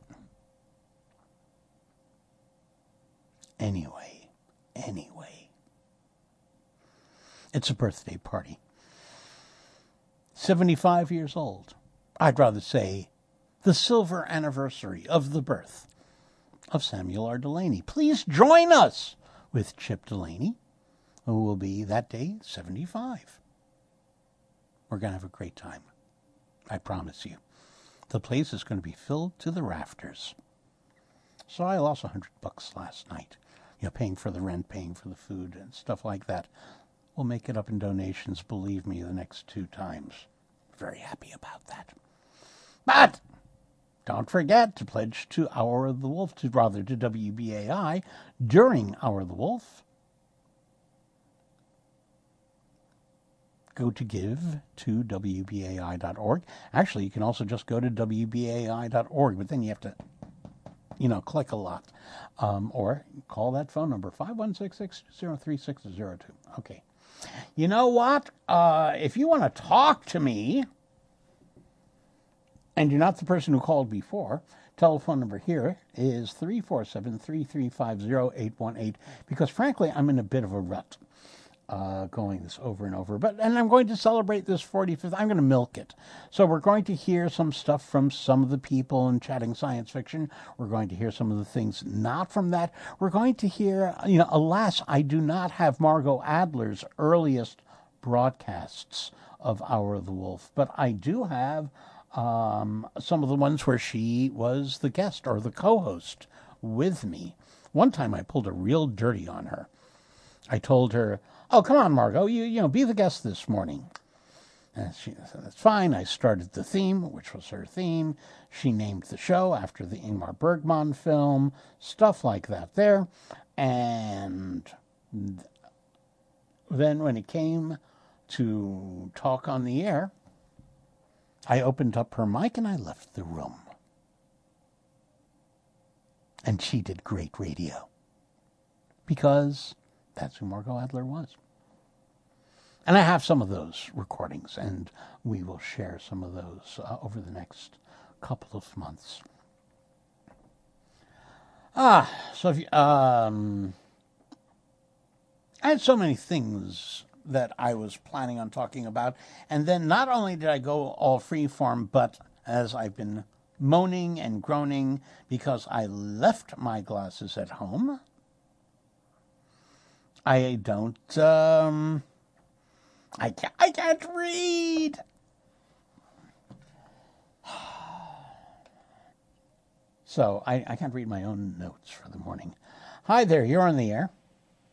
Anyway, anyway. It's a birthday party. seventy-five years old. I'd rather say the silver anniversary of the birth of Samuel R. Delany. Please join us with Chip Delany, who will be that day seventy-five. We're going to have a great time. I promise you. The place is going to be filled to the rafters. So I lost a hundred bucks last night. You know, paying for the rent, paying for the food, and stuff like that. We'll make it up in donations, believe me, the next two times. Very happy about that. But don't forget to pledge to Hour of the Wolf, to rather to W B A I during Hour of the Wolf. Go to give to W B A I dot org. Actually, you can also just go to W B A I dot org, but then you have to, you know, click a lot. Um, or call that phone number, five one six, six two zero, three six zero two. Okay. You know what? Uh, if you want to talk to me, and you're not the person who called before, telephone number here is three four seven, three three five, zero eight one eight, because frankly, I'm in a bit of a rut. Uh, going this over and over. But and I'm going to celebrate this forty-fifth. I'm going to milk it. So we're going to hear some stuff from some of the people in Chatting Science Fiction. We're going to hear some of the things not from that. We're going to hear, you know, alas, I do not have Margot Adler's earliest broadcasts of Hour of the Wolf, but I do have um, some of the ones where she was the guest or the co-host with me. One time I pulled a real dirty on her. I told her, oh, come on, Margot, you, you know, be the guest this morning. And she said, that's fine. I started the theme, which was her theme. She named the show after the Ingmar Bergman film, stuff like that there. And then when it came to talk on the air, I opened up her mic and I left the room. And she did great radio. Because that's who Margot Adler was. And I have some of those recordings, and we will share some of those uh, over the next couple of months. Ah, so if you, um, I had so many things that I was planning on talking about, and then not only did I go all freeform, but as I've been moaning and groaning because I left my glasses at home, I don't, um... I can't, I can't read. So I, I can't read my own notes for the morning. Hi there, you're on the air.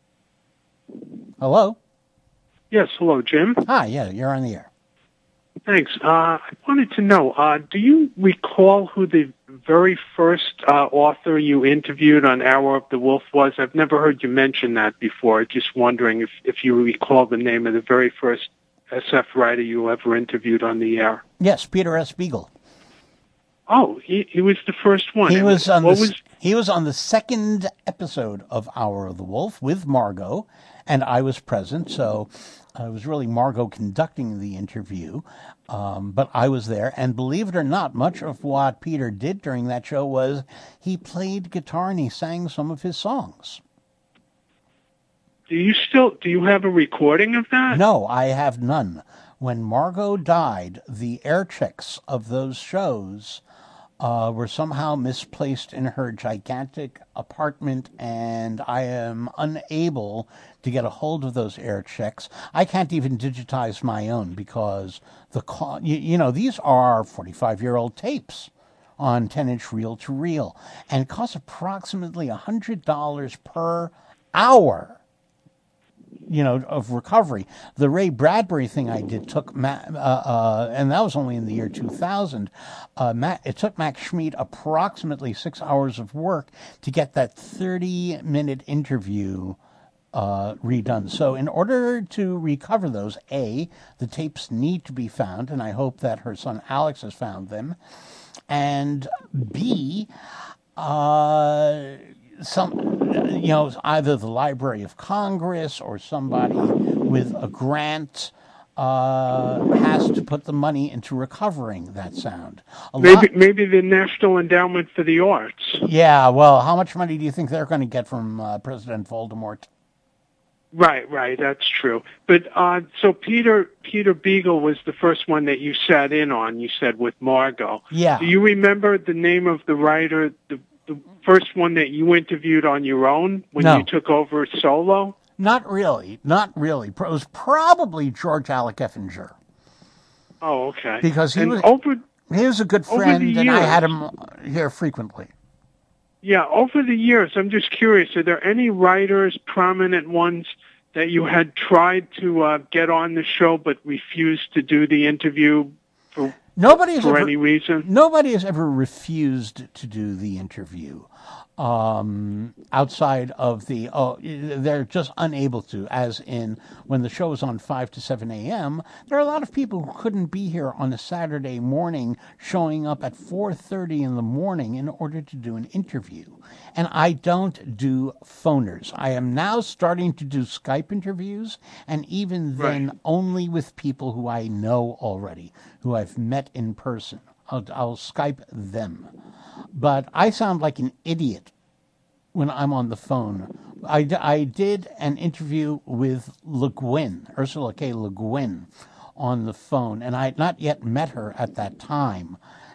Hello? Yes, hello, Jim. Hi, yeah, you're on the air. Thanks. Uh, I wanted to know, uh, do you recall who the very first uh, author you interviewed on Hour of the Wolf was? I've never heard you mention that before. Just wondering if, if you recall the name of the very first S F writer you ever interviewed on the air. Yes, Peter S. Beagle. Oh, he, he was the first one. He was on what the, was... he was on the second episode of Hour of the Wolf with Margot, and I was present, so uh, it was really Margot conducting the interview, um, but I was there, and believe it or not, much of what Peter did during that show was he played guitar and he sang some of his songs. Do you still, do you have a recording of that? No, I have none. When Margot died, the air checks of those shows uh, were somehow misplaced in her gigantic apartment, and I am unable to get a hold of those air checks. I can't even digitize my own because the co- you, you know, these are forty-five-year-old tapes on ten-inch reel-to-reel, and it costs approximately one hundred dollars per hour, you know, of recovery. The Ray Bradbury thing I did took, Ma- uh, uh, and that was only in the year two thousand. Uh, Matt, it took Max Schmidt approximately six hours of work to get that thirty-minute interview uh, redone. So in order to recover those, A, the tapes need to be found, and I hope that her son Alex has found them, and B, uh... some, you know, either the Library of Congress or somebody with a grant uh, has to put the money into recovering that sound. A maybe lot, maybe the National Endowment for the Arts. Yeah, well, how much money do you think they're going to get from uh, President Voldemort? Right, right, that's true. But uh, so Peter Peter Beagle was the first one that you sat in on. You said with Margot. Yeah. Do you remember the name of the writer? The The first one that you interviewed on your own when No. you took over solo? Not really. Not really. It was probably George Alec Effinger. Oh, okay. Because he and was over, he was a good over friend, the and I years- had him here frequently. Yeah, over the years, I'm just curious, are there any writers, prominent ones, that you had tried to uh, get on the show but refused to do the interview for, Nobody has for ever, any reason? Nobody has ever refused to do the interview. Um, outside of the, oh, they're just unable to, as in when the show was on five to seven a.m., there are a lot of people who couldn't be here on a Saturday morning showing up at four thirty in the morning in order to do an interview. And I don't do phoners. I am now starting to do Skype interviews, and even then Right. only with people who I know already, who I've met in person. I'll, I'll Skype them. But I sound like an idiot when I'm on the phone. I, d- I did an interview with Le Guin, Ursula K. Le Guin, on the phone, and I had not yet met her at that time.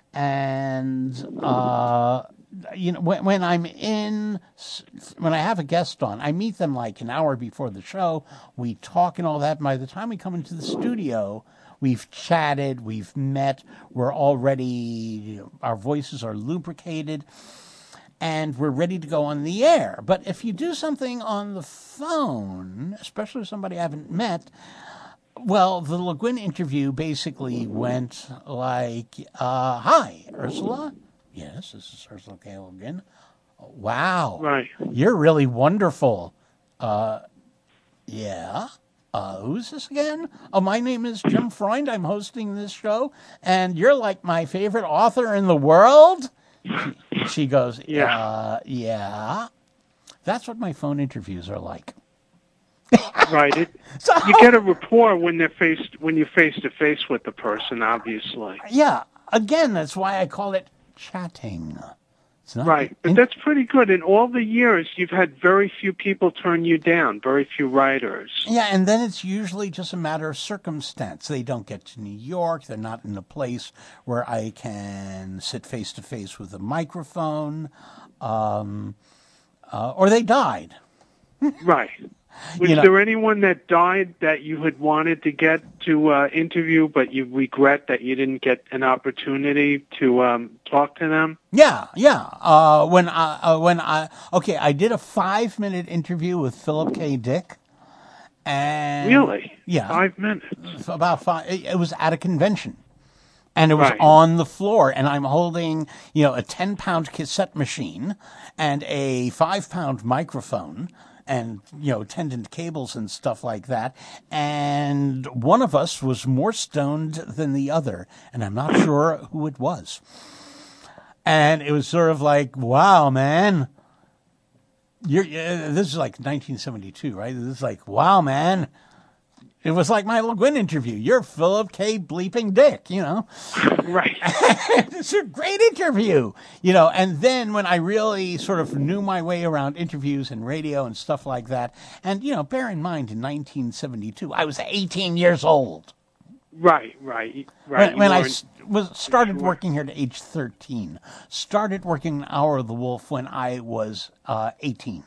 And, uh, you know, when, when I'm in, when I have a guest on, I meet them like an hour before the show. We talk and all that. By the time we come into the studio, we've chatted, we've met, we're already, our voices are lubricated, and we're ready to go on the air. But if you do something on the phone, especially somebody I haven't met, Well, the Le Guin interview basically went like, uh, hi, Ursula? Yes, this is Ursula K. Le Guin. Wow. Right. You're really wonderful. Uh, yeah. Uh, who's this again? Oh, my name is Jim Freund. I'm hosting this show, and you're like my favorite author in the world? She, she goes, yeah. Uh, yeah. That's what my phone interviews are like. Right. It, so, you get a rapport when they're faced when you're face to face with the person, obviously. Yeah. Again, that's why I call it chatting. It's not right. But in, that's pretty good. In all the years, you've had very few people turn you down, very few writers. Yeah, and then it's usually just a matter of circumstance. They don't get to New York. They're not in a place where I can sit face to face with a microphone, um, uh, or they died. Right. Was you know, there anyone that died that you had wanted to get to uh, interview, but you regret that you didn't get an opportunity to um, talk to them? Yeah, yeah. Uh, when I, uh, when I, okay, I did a five-minute interview with Philip K. Dick. And really? Yeah. Five minutes? About five. It was at a convention. And it was right. on the floor, and I'm holding, you know, a ten-pound cassette machine and a five-pound microphone, and, you know, attendant cables and stuff like that. And one of us was more stoned than the other, and I'm not sure who it was. And it was sort of like, wow, man. You're, uh, this is like nineteen seventy-two, right? This is like, wow, man. It was like my Le Guin interview. You're Philip K. Bleeping Dick, you know. Right. It's a great interview, you know. And then when I really sort of knew my way around interviews and radio and stuff like that, and, you know, bear in mind, in nineteen seventy-two, I was eighteen years old. Right, right, right. When, when I was started sure. working here at age thirteen, started working an Hour of the Wolf when I was uh, eighteen.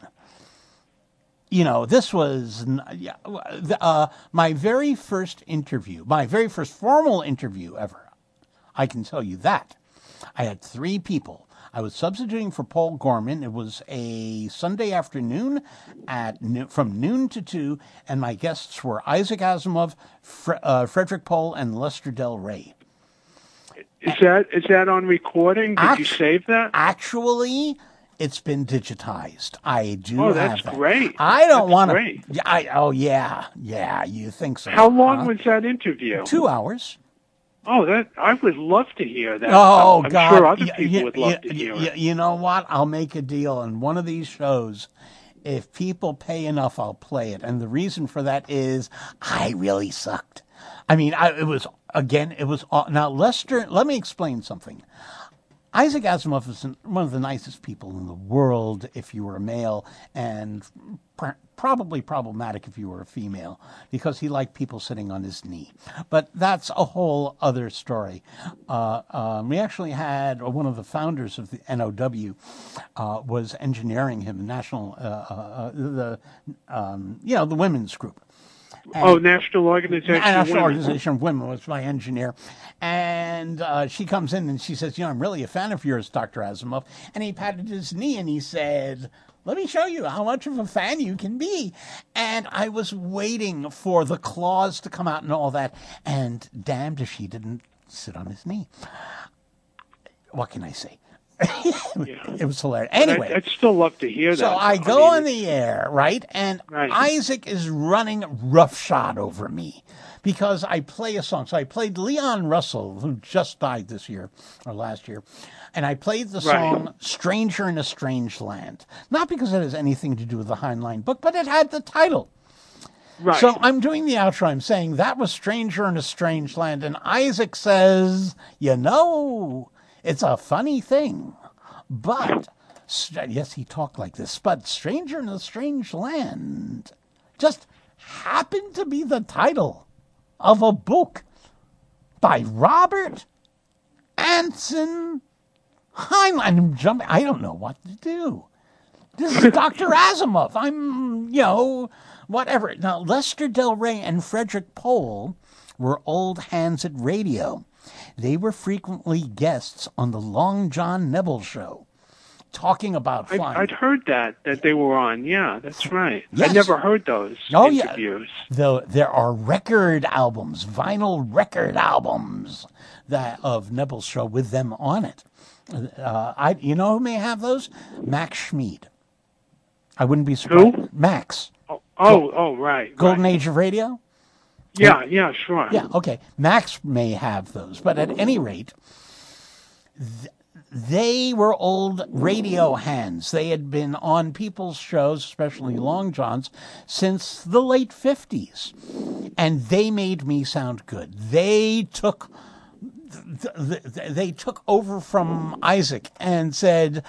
You know, this was uh, my very first interview, my very first formal interview ever. I can tell you that. I had three people. I was substituting for Paul Gorman. It was a Sunday afternoon at no- from noon to two, and my guests were Isaac Asimov, Fre- uh, Frederick Pohl, and Lester Del Rey. Is that is that on recording? Did Act- you save that? Actually, it's been digitized. I do oh, have that's that. great. I don't want to. I oh yeah, yeah. You think so? How long huh? was that interview? Two hours. Oh, that I would love to hear that. Oh I'm God! sure other you, people you, would love you, to hear you, it. You know what? I'll make a deal on one of these shows. If people pay enough, I'll play it. And the reason for that is I really sucked. I mean, I, it was again. It was now Lester. Let me explain something. Isaac Asimov is one of the nicest people in the world if you were a male, and pr- probably problematic if you were a female, because he liked people sitting on his knee. But that's a whole other story. Uh, um, we actually had uh, one of the founders of the N O W uh, was engineering him, the national, uh, uh, the um, you know, the women's group. And oh, National Organization of National Women. Organization of Women was my engineer. And uh, she comes in and she says, you know, I'm really a fan of yours, Doctor Asimov. And he patted his knee and he said, let me show you how much of a fan you can be. And I was waiting for the claws to come out and all that. And damned if she didn't sit on his knee. What can I say? Yeah. It was hilarious. Anyway, I'd, I'd still love to hear that. So I go I mean, on the air, right? And right. Isaac is running roughshod over me because I play a song. So I played Leon Russell, who just died this year or last year. And I played the song right. Stranger in a Strange Land. Not because it has anything to do with the Heinlein book, but it had the title. Right. So I'm doing the outro. I'm saying that was Stranger in a Strange Land. And Isaac says, you know, it's a funny thing, but, yes, he talked like this, but Stranger in a Strange Land just happened to be the title of a book by Robert Anson Heinlein. I'm jumping. I don't know what to do. This is Doctor Asimov. I'm, you know, whatever. Now, Lester Del Rey and Frederick Pohl were old hands at radio. They were frequently guests on the Long John Nebel Show, talking about I'd, flying. I'd heard that, that they were on. Yeah, that's right. Yes. I never heard those oh, interviews. Yeah. Though there are record albums, vinyl record albums that of Nebel's show with them on it. Uh, I, you know who may have those? Max Schmid. I wouldn't be surprised. Who? Max. Oh, oh, oh right. Golden right. Age of Radio? Yeah, yeah, sure. Yeah, okay. Max may have those. But at any rate, th- they were old radio hands. They had been on people's shows, especially Long John's, since the late fifties. And they made me sound good. They took... They took over from Isaac and said,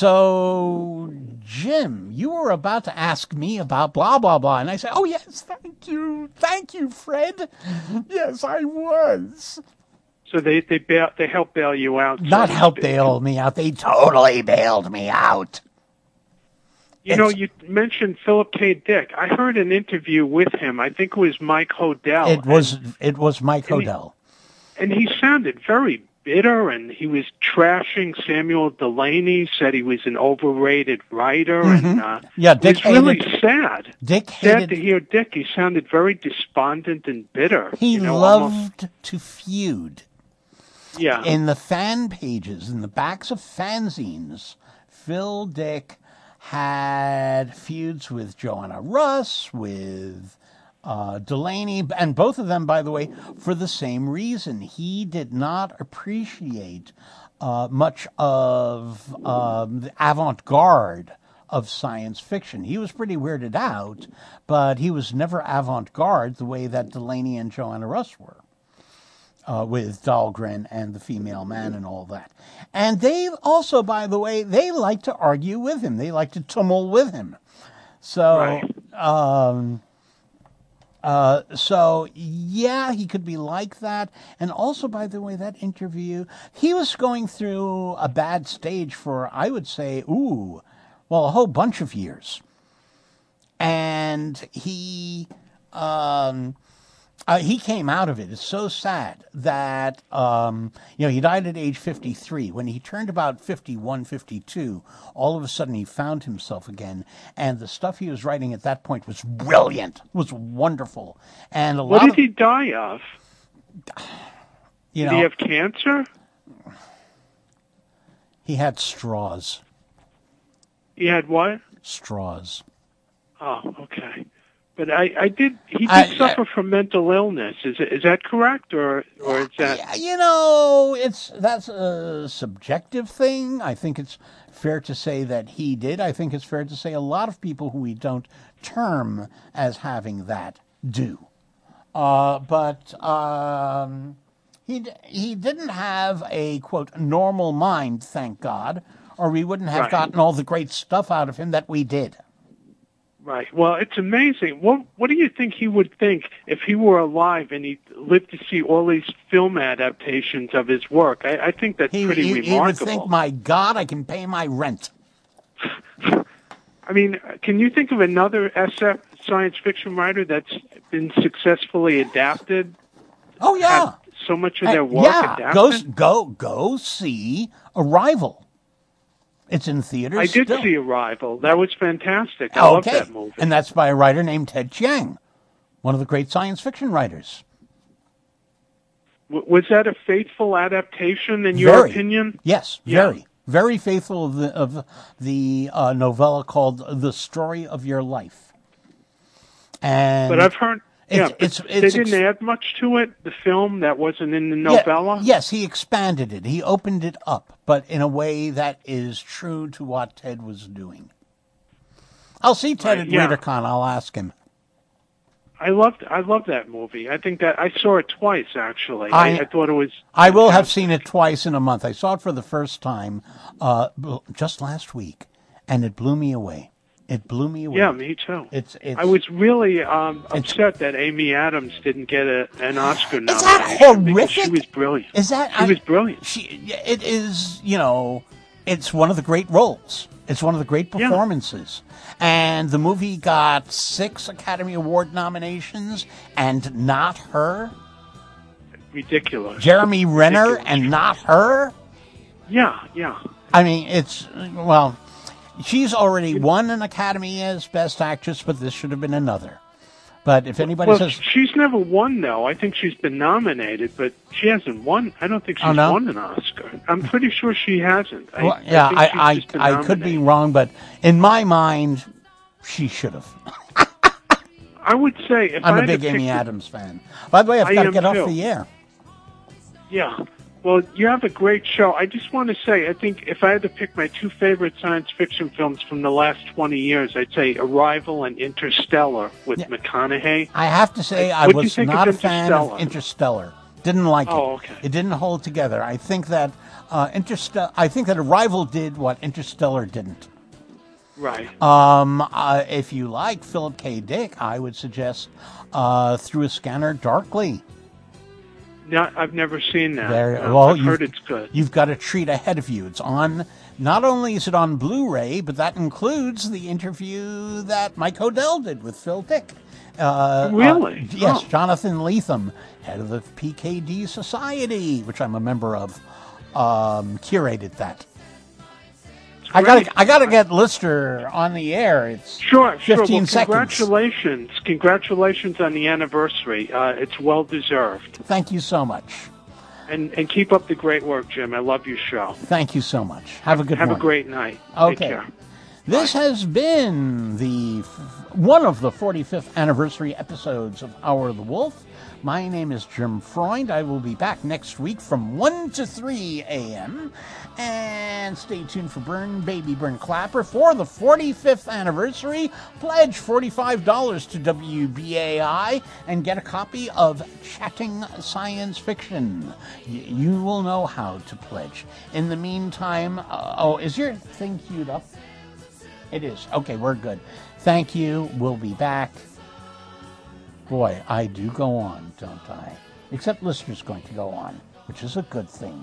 so, Jim, you were about to ask me about blah, blah, blah. And I said, oh, yes, thank you. Thank you, Fred. Yes, I was. So they they bail, they helped bail you out. Not so help bail me out. They totally bailed me out. You know, you mentioned Philip K. Dick. I heard an interview with him. I think it was Mike Hodel. It was, and, it was Mike and Hodel. He, and he sounded very bitter, and he was trashing Samuel Delaney, said he was an overrated writer. Mm-hmm. And uh, yeah, Dick it was really hated, sad. Dick sad hated, to hear Dick. He sounded very despondent and bitter. He you know, loved almost. to feud. Yeah. In the fan pages, in the backs of fanzines, Phil Dick had feuds with Joanna Russ, with uh, Delaney, and both of them, by the way, for the same reason. He did not appreciate uh, much of um, the avant-garde of science fiction. He was pretty weirded out, but he was never avant-garde the way that Delaney and Joanna Russ were. Uh, with Dahlgren and the Female Man and all that. And they also, by the way, they like to argue with him. They like to tummel with him. So, right. um, uh, so yeah, he could be like that. And also, by the way, that interview, he was going through a bad stage for, I would say, ooh, well, a whole bunch of years. And he... Um, Uh, he came out of it. It's so sad that, um, you know, he died at age fifty-three. When he turned about fifty-one, fifty-two, all of a sudden he found himself again. And the stuff he was writing at that point was brilliant, was wonderful. And a what lot did of, he die of? You did know, he have cancer? He had straws. He had what? Straws. Oh, okay. But I, I did. He did I, suffer I, from mental illness. Is it, is that correct, or or is that? You know, it's that's a subjective thing. I think it's fair to say that he did. I think it's fair to say a lot of people who we don't term as having that do. Uh, but um, he he didn't have a quote normal mind, thank God, or we wouldn't have right. gotten all the great stuff out of him that we did. Right. Well, it's amazing. What What do you think he would think if he were alive and he lived to see all these film adaptations of his work? I, I think that's he, pretty he, remarkable. He would think, my God, I can pay my rent. I mean, can you think of another S F science fiction writer that's been successfully adapted? Oh, yeah. So much of their work yeah. adapted? Go, go, go see Arrival. It's in theaters I did still. see Arrival. That was fantastic. I oh, love okay. that movie. And that's by a writer named Ted Chiang, one of the great science fiction writers. W- was that a faithful adaptation, in your very. opinion? Yes, yeah. very. Very faithful of the, of the uh, novella called The Story of Your Life. And but I've heard... It's, yeah, it's, it's, it's, they didn't ex- add much to it, the film, that wasn't in the novella? Yeah, yes, he expanded it. He opened it up, but in a way that is true to what Ted was doing. I'll see Ted right, at yeah. RadarCon. I'll ask him. I loved I loved that movie. I think that I saw it twice, actually. I, I, I thought it was... I will have seen it twice in a month. I saw it for the first time uh, just last week, and it blew me away. It blew me away. Yeah, me too. It's, it's I was really um, upset that Amy Adams didn't get a, an Oscar nomination. Is that horrific? She was brilliant. Is that she I, was brilliant? She, it is, you know, it's one of the great roles. It's one of the great performances. Yeah. And the movie got six Academy Award nominations, and not her. Ridiculous. Jeremy Renner, Ridiculous. and not her. Yeah, yeah. I mean, it's, well, she's already won an Academy as Best Actress, but this should have been another. But if anybody well, says... she's never won, though. I think she's been nominated, but she hasn't won. I don't think she's oh, no? won an Oscar. I'm pretty sure she hasn't. I, well, yeah, I, I, I, I could be wrong, but in my mind, she should have. I would say... If I'm I a big Amy the, Adams fan. By the way, I've I got to am get off too. the air. Yeah. Well, you have a great show. I just want to say, I think if I had to pick my two favorite science fiction films from the last twenty years, I'd say Arrival and Interstellar with yeah. McConaughey. I have to say, I, I was not a fan of Interstellar. Didn't like it. Oh, okay. It didn't hold together. I think that uh, Interstellar. I think that Arrival did what Interstellar didn't. Right. Um, uh, if you like Philip K. Dick, I would suggest uh, Through a Scanner Darkly. No, I've never seen that. There, no, well, I've heard it's good. You've got a treat ahead of you. It's on, not only is it on Blu-ray, but that includes the interview that Mike Hodel did with Phil Dick. Uh, really? Uh, yes, oh. Jonathan Lethem, head of the P K D Society, which I'm a member of, um, curated that. I got I got to get Lister on the air. It's sure, fifteen sure. Well, seconds. Congratulations, congratulations on the anniversary. Uh, it's well deserved. Thank you so much. And and keep up the great work, Jim. I love your show. Thank you so much. Have a good Have morning. a great night. Okay. Take care. This Bye. has been the one of the forty-fifth anniversary episodes of Hour of the Wolf. My name is Jim Freund. I will be back next week from one to three a.m. And stay tuned for Burn Baby Burn Clapper for the forty-fifth anniversary. Pledge forty-five dollars to W B A I and get a copy of Chatting Science Fiction. Y- you will know how to pledge. In the meantime, uh, oh, is your thing queued up? It is. Okay, we're good. Thank you. We'll be back. Boy, I do go on, don't I? Except Lister's going to go on, which is a good thing.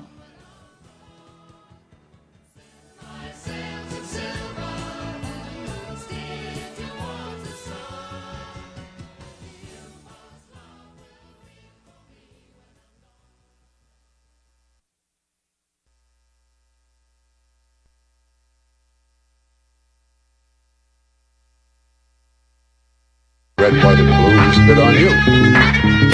Red, white, and blue spit on you.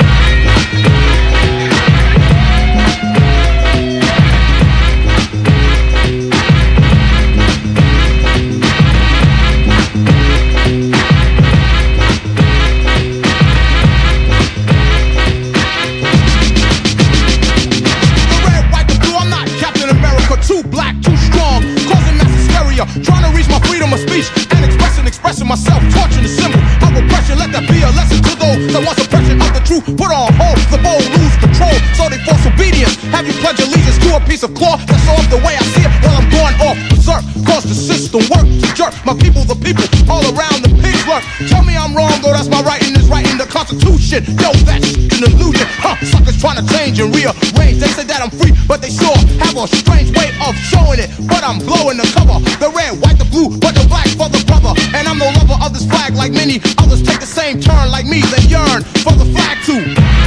Trying to reach my freedom of speech and expressing, expressing myself, torching the symbol of oppression. Let that be a lesson to those that want suppression of the truth. Put on hold, the bold lose control, so they force obedience. Have you pledge allegiance to a piece of cloth that's off the way I see it while I'm going off berserk? Cause the system work to jerk my people, the people all around the pigs lurk. Tell me I'm wrong, though that's my writing is writing the Constitution. Yo, that's an illusion. Huh, suckers trying to change and rearrange. They say that I'm free, but they sure have a strange way of showing it. But I'm blowing the cover. The red, white, the blue, but the black for the brother. And I'm no lover of this flag like many others take the same turn like me. They yearn for the flag too.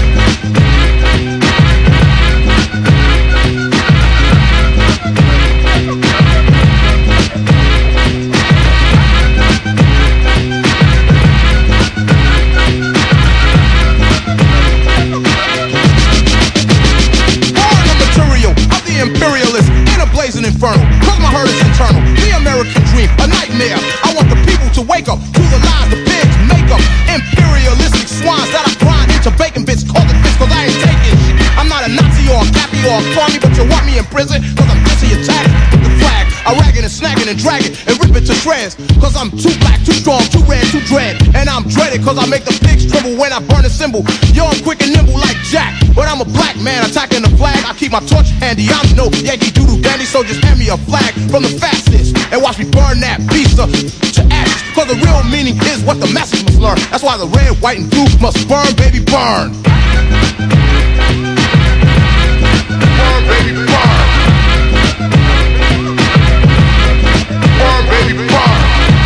Born the material of the imperialist in a blazing inferno. Cause my hurt is internal. The American dream, a nightmare. I want the people to wake up to the lies the pigs make up. Imperialistic swines that I grind into bacon bits. Call it bits cause I ain't taking shit. I'm not a Nazi or a Cappy or a crummy, but you want me in prison cause I'm busy attacking with the flag. I rag it and snag it and drag it and rip it to shreds. Cause I'm too black, too strong, too red, too dread. And I'm dreaded cause I make the pigs tremble when I burn a symbol. Yo, I'm quick and nimble like Jack, but I'm a black man attacking the flag. I keep my torch handy. I'm no Yankee Doodle Dandy, so just hand me a flag from the fastest and watch me burn that beast to, to ashes. Cause the real meaning is what the message must learn. That's why the red, white, and blue must burn, baby, burn. Burn, baby, burn. Burn, baby, burn.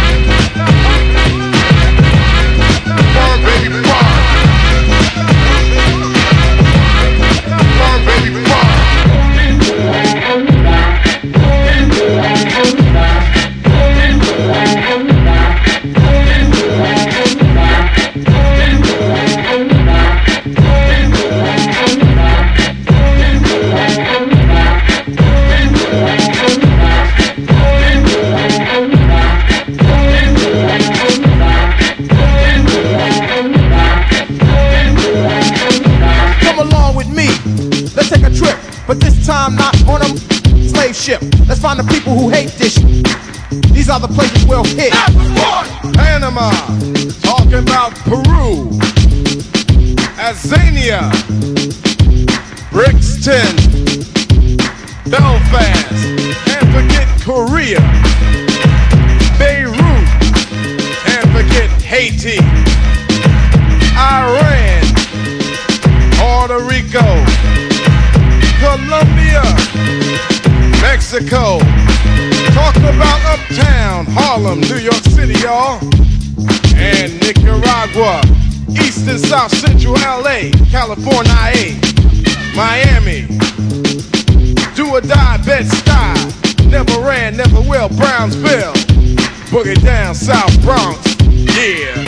Burn, baby, burn. Burn, baby, burn. time, not on a slave ship. Let's find the people who hate this. These are the places we'll hit. Panama, talking about Peru, Azania, Brixton, Belfast, can't forget Korea, Beirut, can't forget Haiti, Iran, Puerto Rico, Colombia, Mexico. Talk about Uptown, Harlem, New York City, y'all. And Nicaragua, East and South Central L A, California, Miami, Do or Die, Bed-Stuy, never ran, never will, Brownsville, boogie down South Bronx, yeah.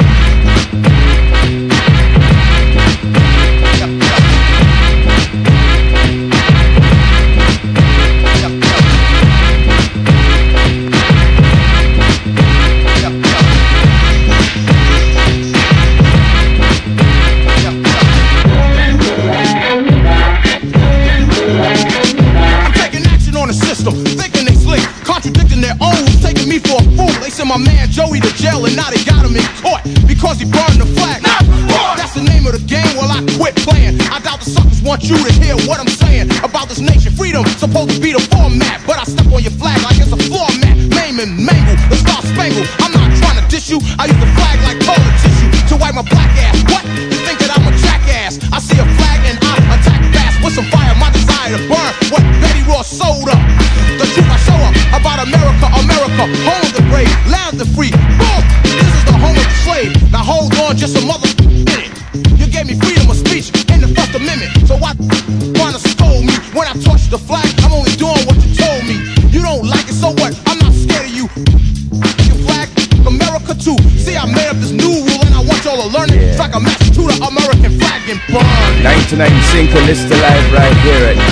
Thinking they slick, contradicting their own, taking me for a fool. They sent my man Joey to jail and now they got him in court because he burned the flag. That's the name of the game. Well, I quit playing. I doubt the suckers want you to hear what I'm saying about this nation. Freedom supposed to be the format, but I step on your flag like it's a floor mat. Maim and mangle the star spangled. I'm not trying to diss you. I use the flag like toilet tissue to wipe my black ass. What? You think that I'm a jackass? I see a flag and I attack fast with some fire. My desire to burn what Betty Ross sold up. The truth I show up about America, America, home of the brave, land of the free. Boom! This is the home of the slave. Now hold on just a mother minute. You gave me freedom of speech in the First Amendment. So why wanna scold me when I touch the flag? I'm only doing what you told me. You don't like it, so what? I'm not scared of you. Your flag, America too. See, I made up this new rule and I want y'all to learn it. It's like a match to the American flag and burn. ninety-nine Cinco listed live right here at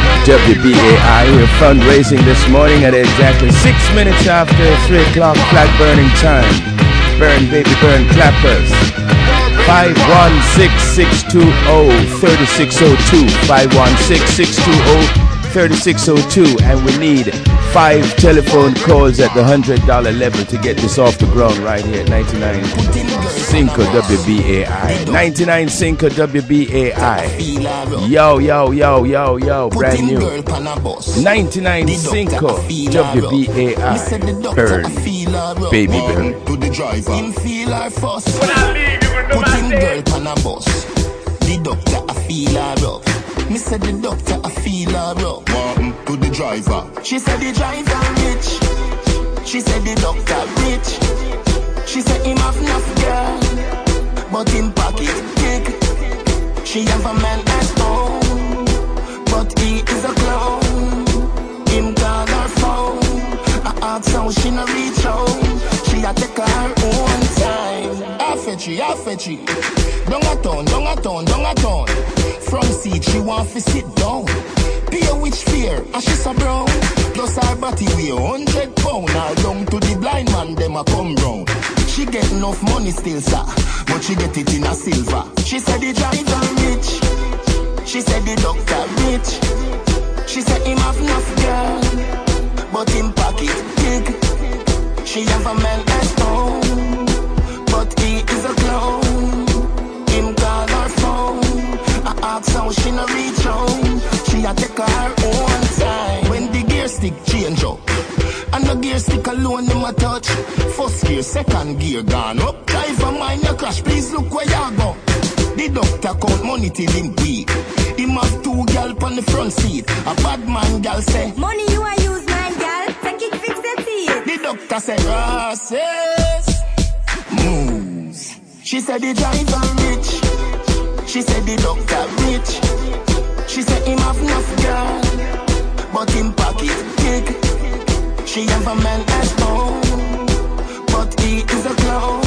W B A I. We're fundraising this morning at exactly six minutes after three o'clock flag burning time. Burn, baby, burn, clappers. five one six, six two zero, three six zero two. five one six, six two zero, three six zero two. And we need five telephone calls at the one hundred dollar level to get this off the ground right here at ninety-nine Cinco W B A I. ninety-nine Cinco W B A I. Yo, yo, yo, yo, yo, brand new. ninety-nine Cinco W B A I. Burn, baby burn. To the driver, him feel her fuss. Put him girl pan a bus. The doctor I feel her rough. Me said the doctor I feel her rough. Walking to the driver. She said the driver rich. She said the doctor rich. She said him have enough girl, but him pocket big. She have a man at home, but he is a clown. Him call her phone. I ask how she no reach home. She a take her own time. I fetch you, I fetch you. Don't a town, don't a town, don't a town. From seat she want to sit down. Pay which fear, and she's a brown. Plus her body weigh hundred pound. Now down to the blind man, them a come round. She get enough money still, sir, but she get it in a silver. She said the driver rich. She said the doctor rich. She said him have enough girl, but him pocket big. She have a man at home, but he is a clown. Him call her phone. I ask how she no reach home. She a take her own time. When the gear stick change up, and the gear stick alone them a touch. First gear, second gear gone up. Driver mind your crash, please look where you go. The doctor count money till him weak. Him have two gal on the front seat. A bad man gal say, money you a use man gal, take it fix the teeth. The doctor say, process moves. She said the driver rich. She said the doctor rich. She said him have enough girl, but him pocket big. She have a man at home, but he is a clown.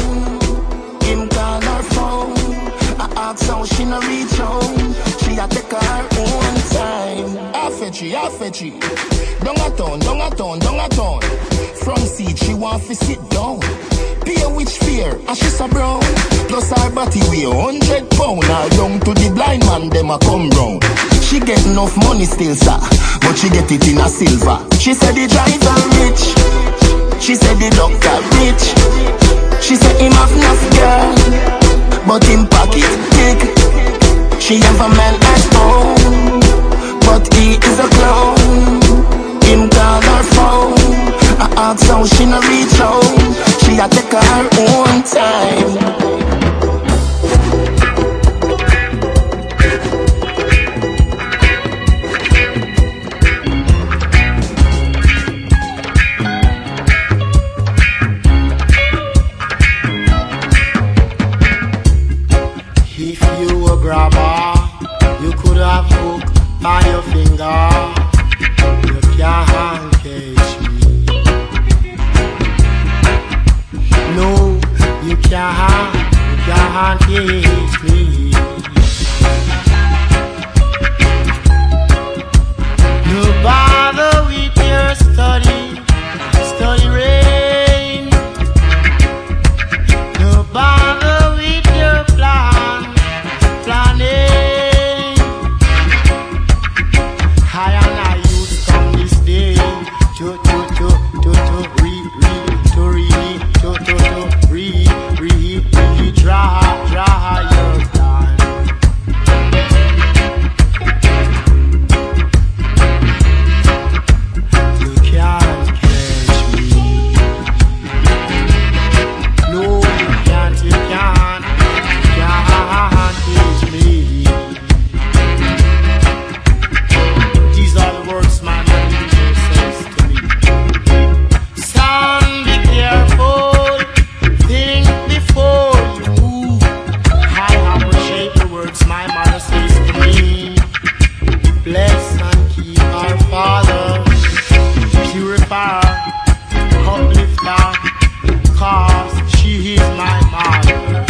Him call her phone. I ask how she no reach home. She a take her own time. I fetch you, I fetch you. Don't a town, don't a town, don't a town. From seat she want to sit down. Pay which which fear, and she's a brown. Plus her body weigh hundred pound. Her young to the blind man, them a come round. She get enough money still, sir, but she get it in a silver. She said the driver rich. She said the doctor rich. She said him have enough girl, but him pocket big. She have a man at home, but he is a clown. Him call her phone, I ask how she no reach home. She a take her own time. Grabber, you could have hooked by your finger. You can't catch me. No, you can't, you can't catch me. No bother with your study, study rain. No bother with your plan. Planning. I and I used from this day to to to to to re re to re to to to re re re try try your time. You can't catch me. No, you can't. You can't. Can't teach me. These are the words my manager says to me. Son, be careful. Think before you move. I appreciate the words my mother says to me. Bless and keep our Father. Purify, uplift her, cause she is my mother.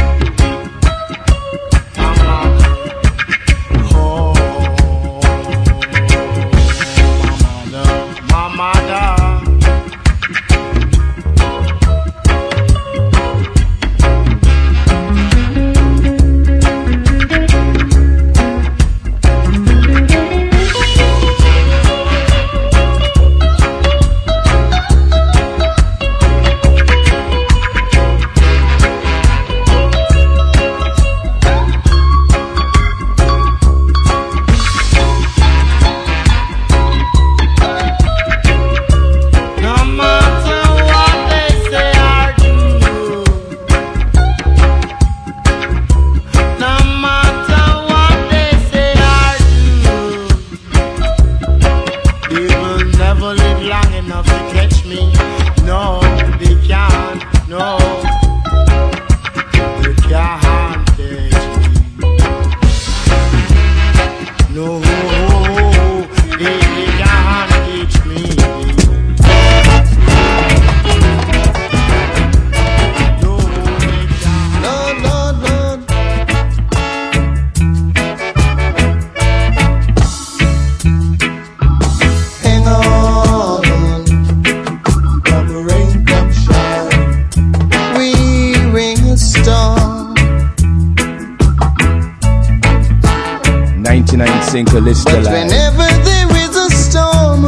But whenever there is a storm,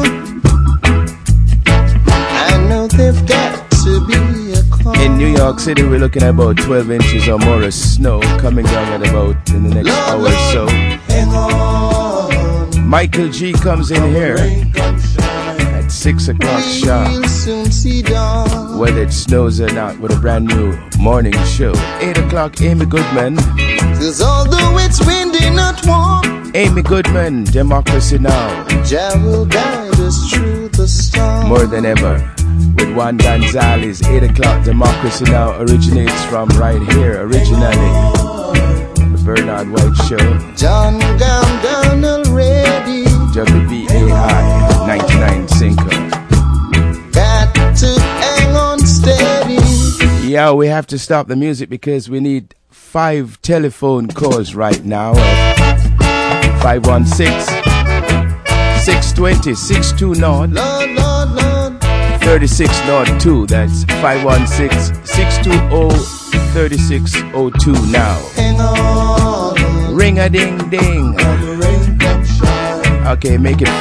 I know they've got to be a calm. In New York City, we're looking at about twelve inches or more of snow coming down at about in the next Lord, hour or so. Hang on. Michael G comes in here at six o'clock sharp. Whether it snows or not, with a brand new morning show. Eight o'clock, Amy Goodman. Cause although it's windy, not warm. Amy Goodman, Democracy Now! Jah will guide us through the storm. More than ever, with Juan Gonzalez, eight o'clock, Democracy Now! Originates from right here, originally. The Bernard White Show. John gone down already. W B A I, ninety-nine Cinco. Got to hang on steady. Yeah, we have to stop the music because we need five telephone calls right now. five one six, six two zero, six two nine, Lord, Lord, Lord. thirty-six oh two. That's five one six, six two zero, thirty-six oh two now. Ring a ding ding. Okay, make it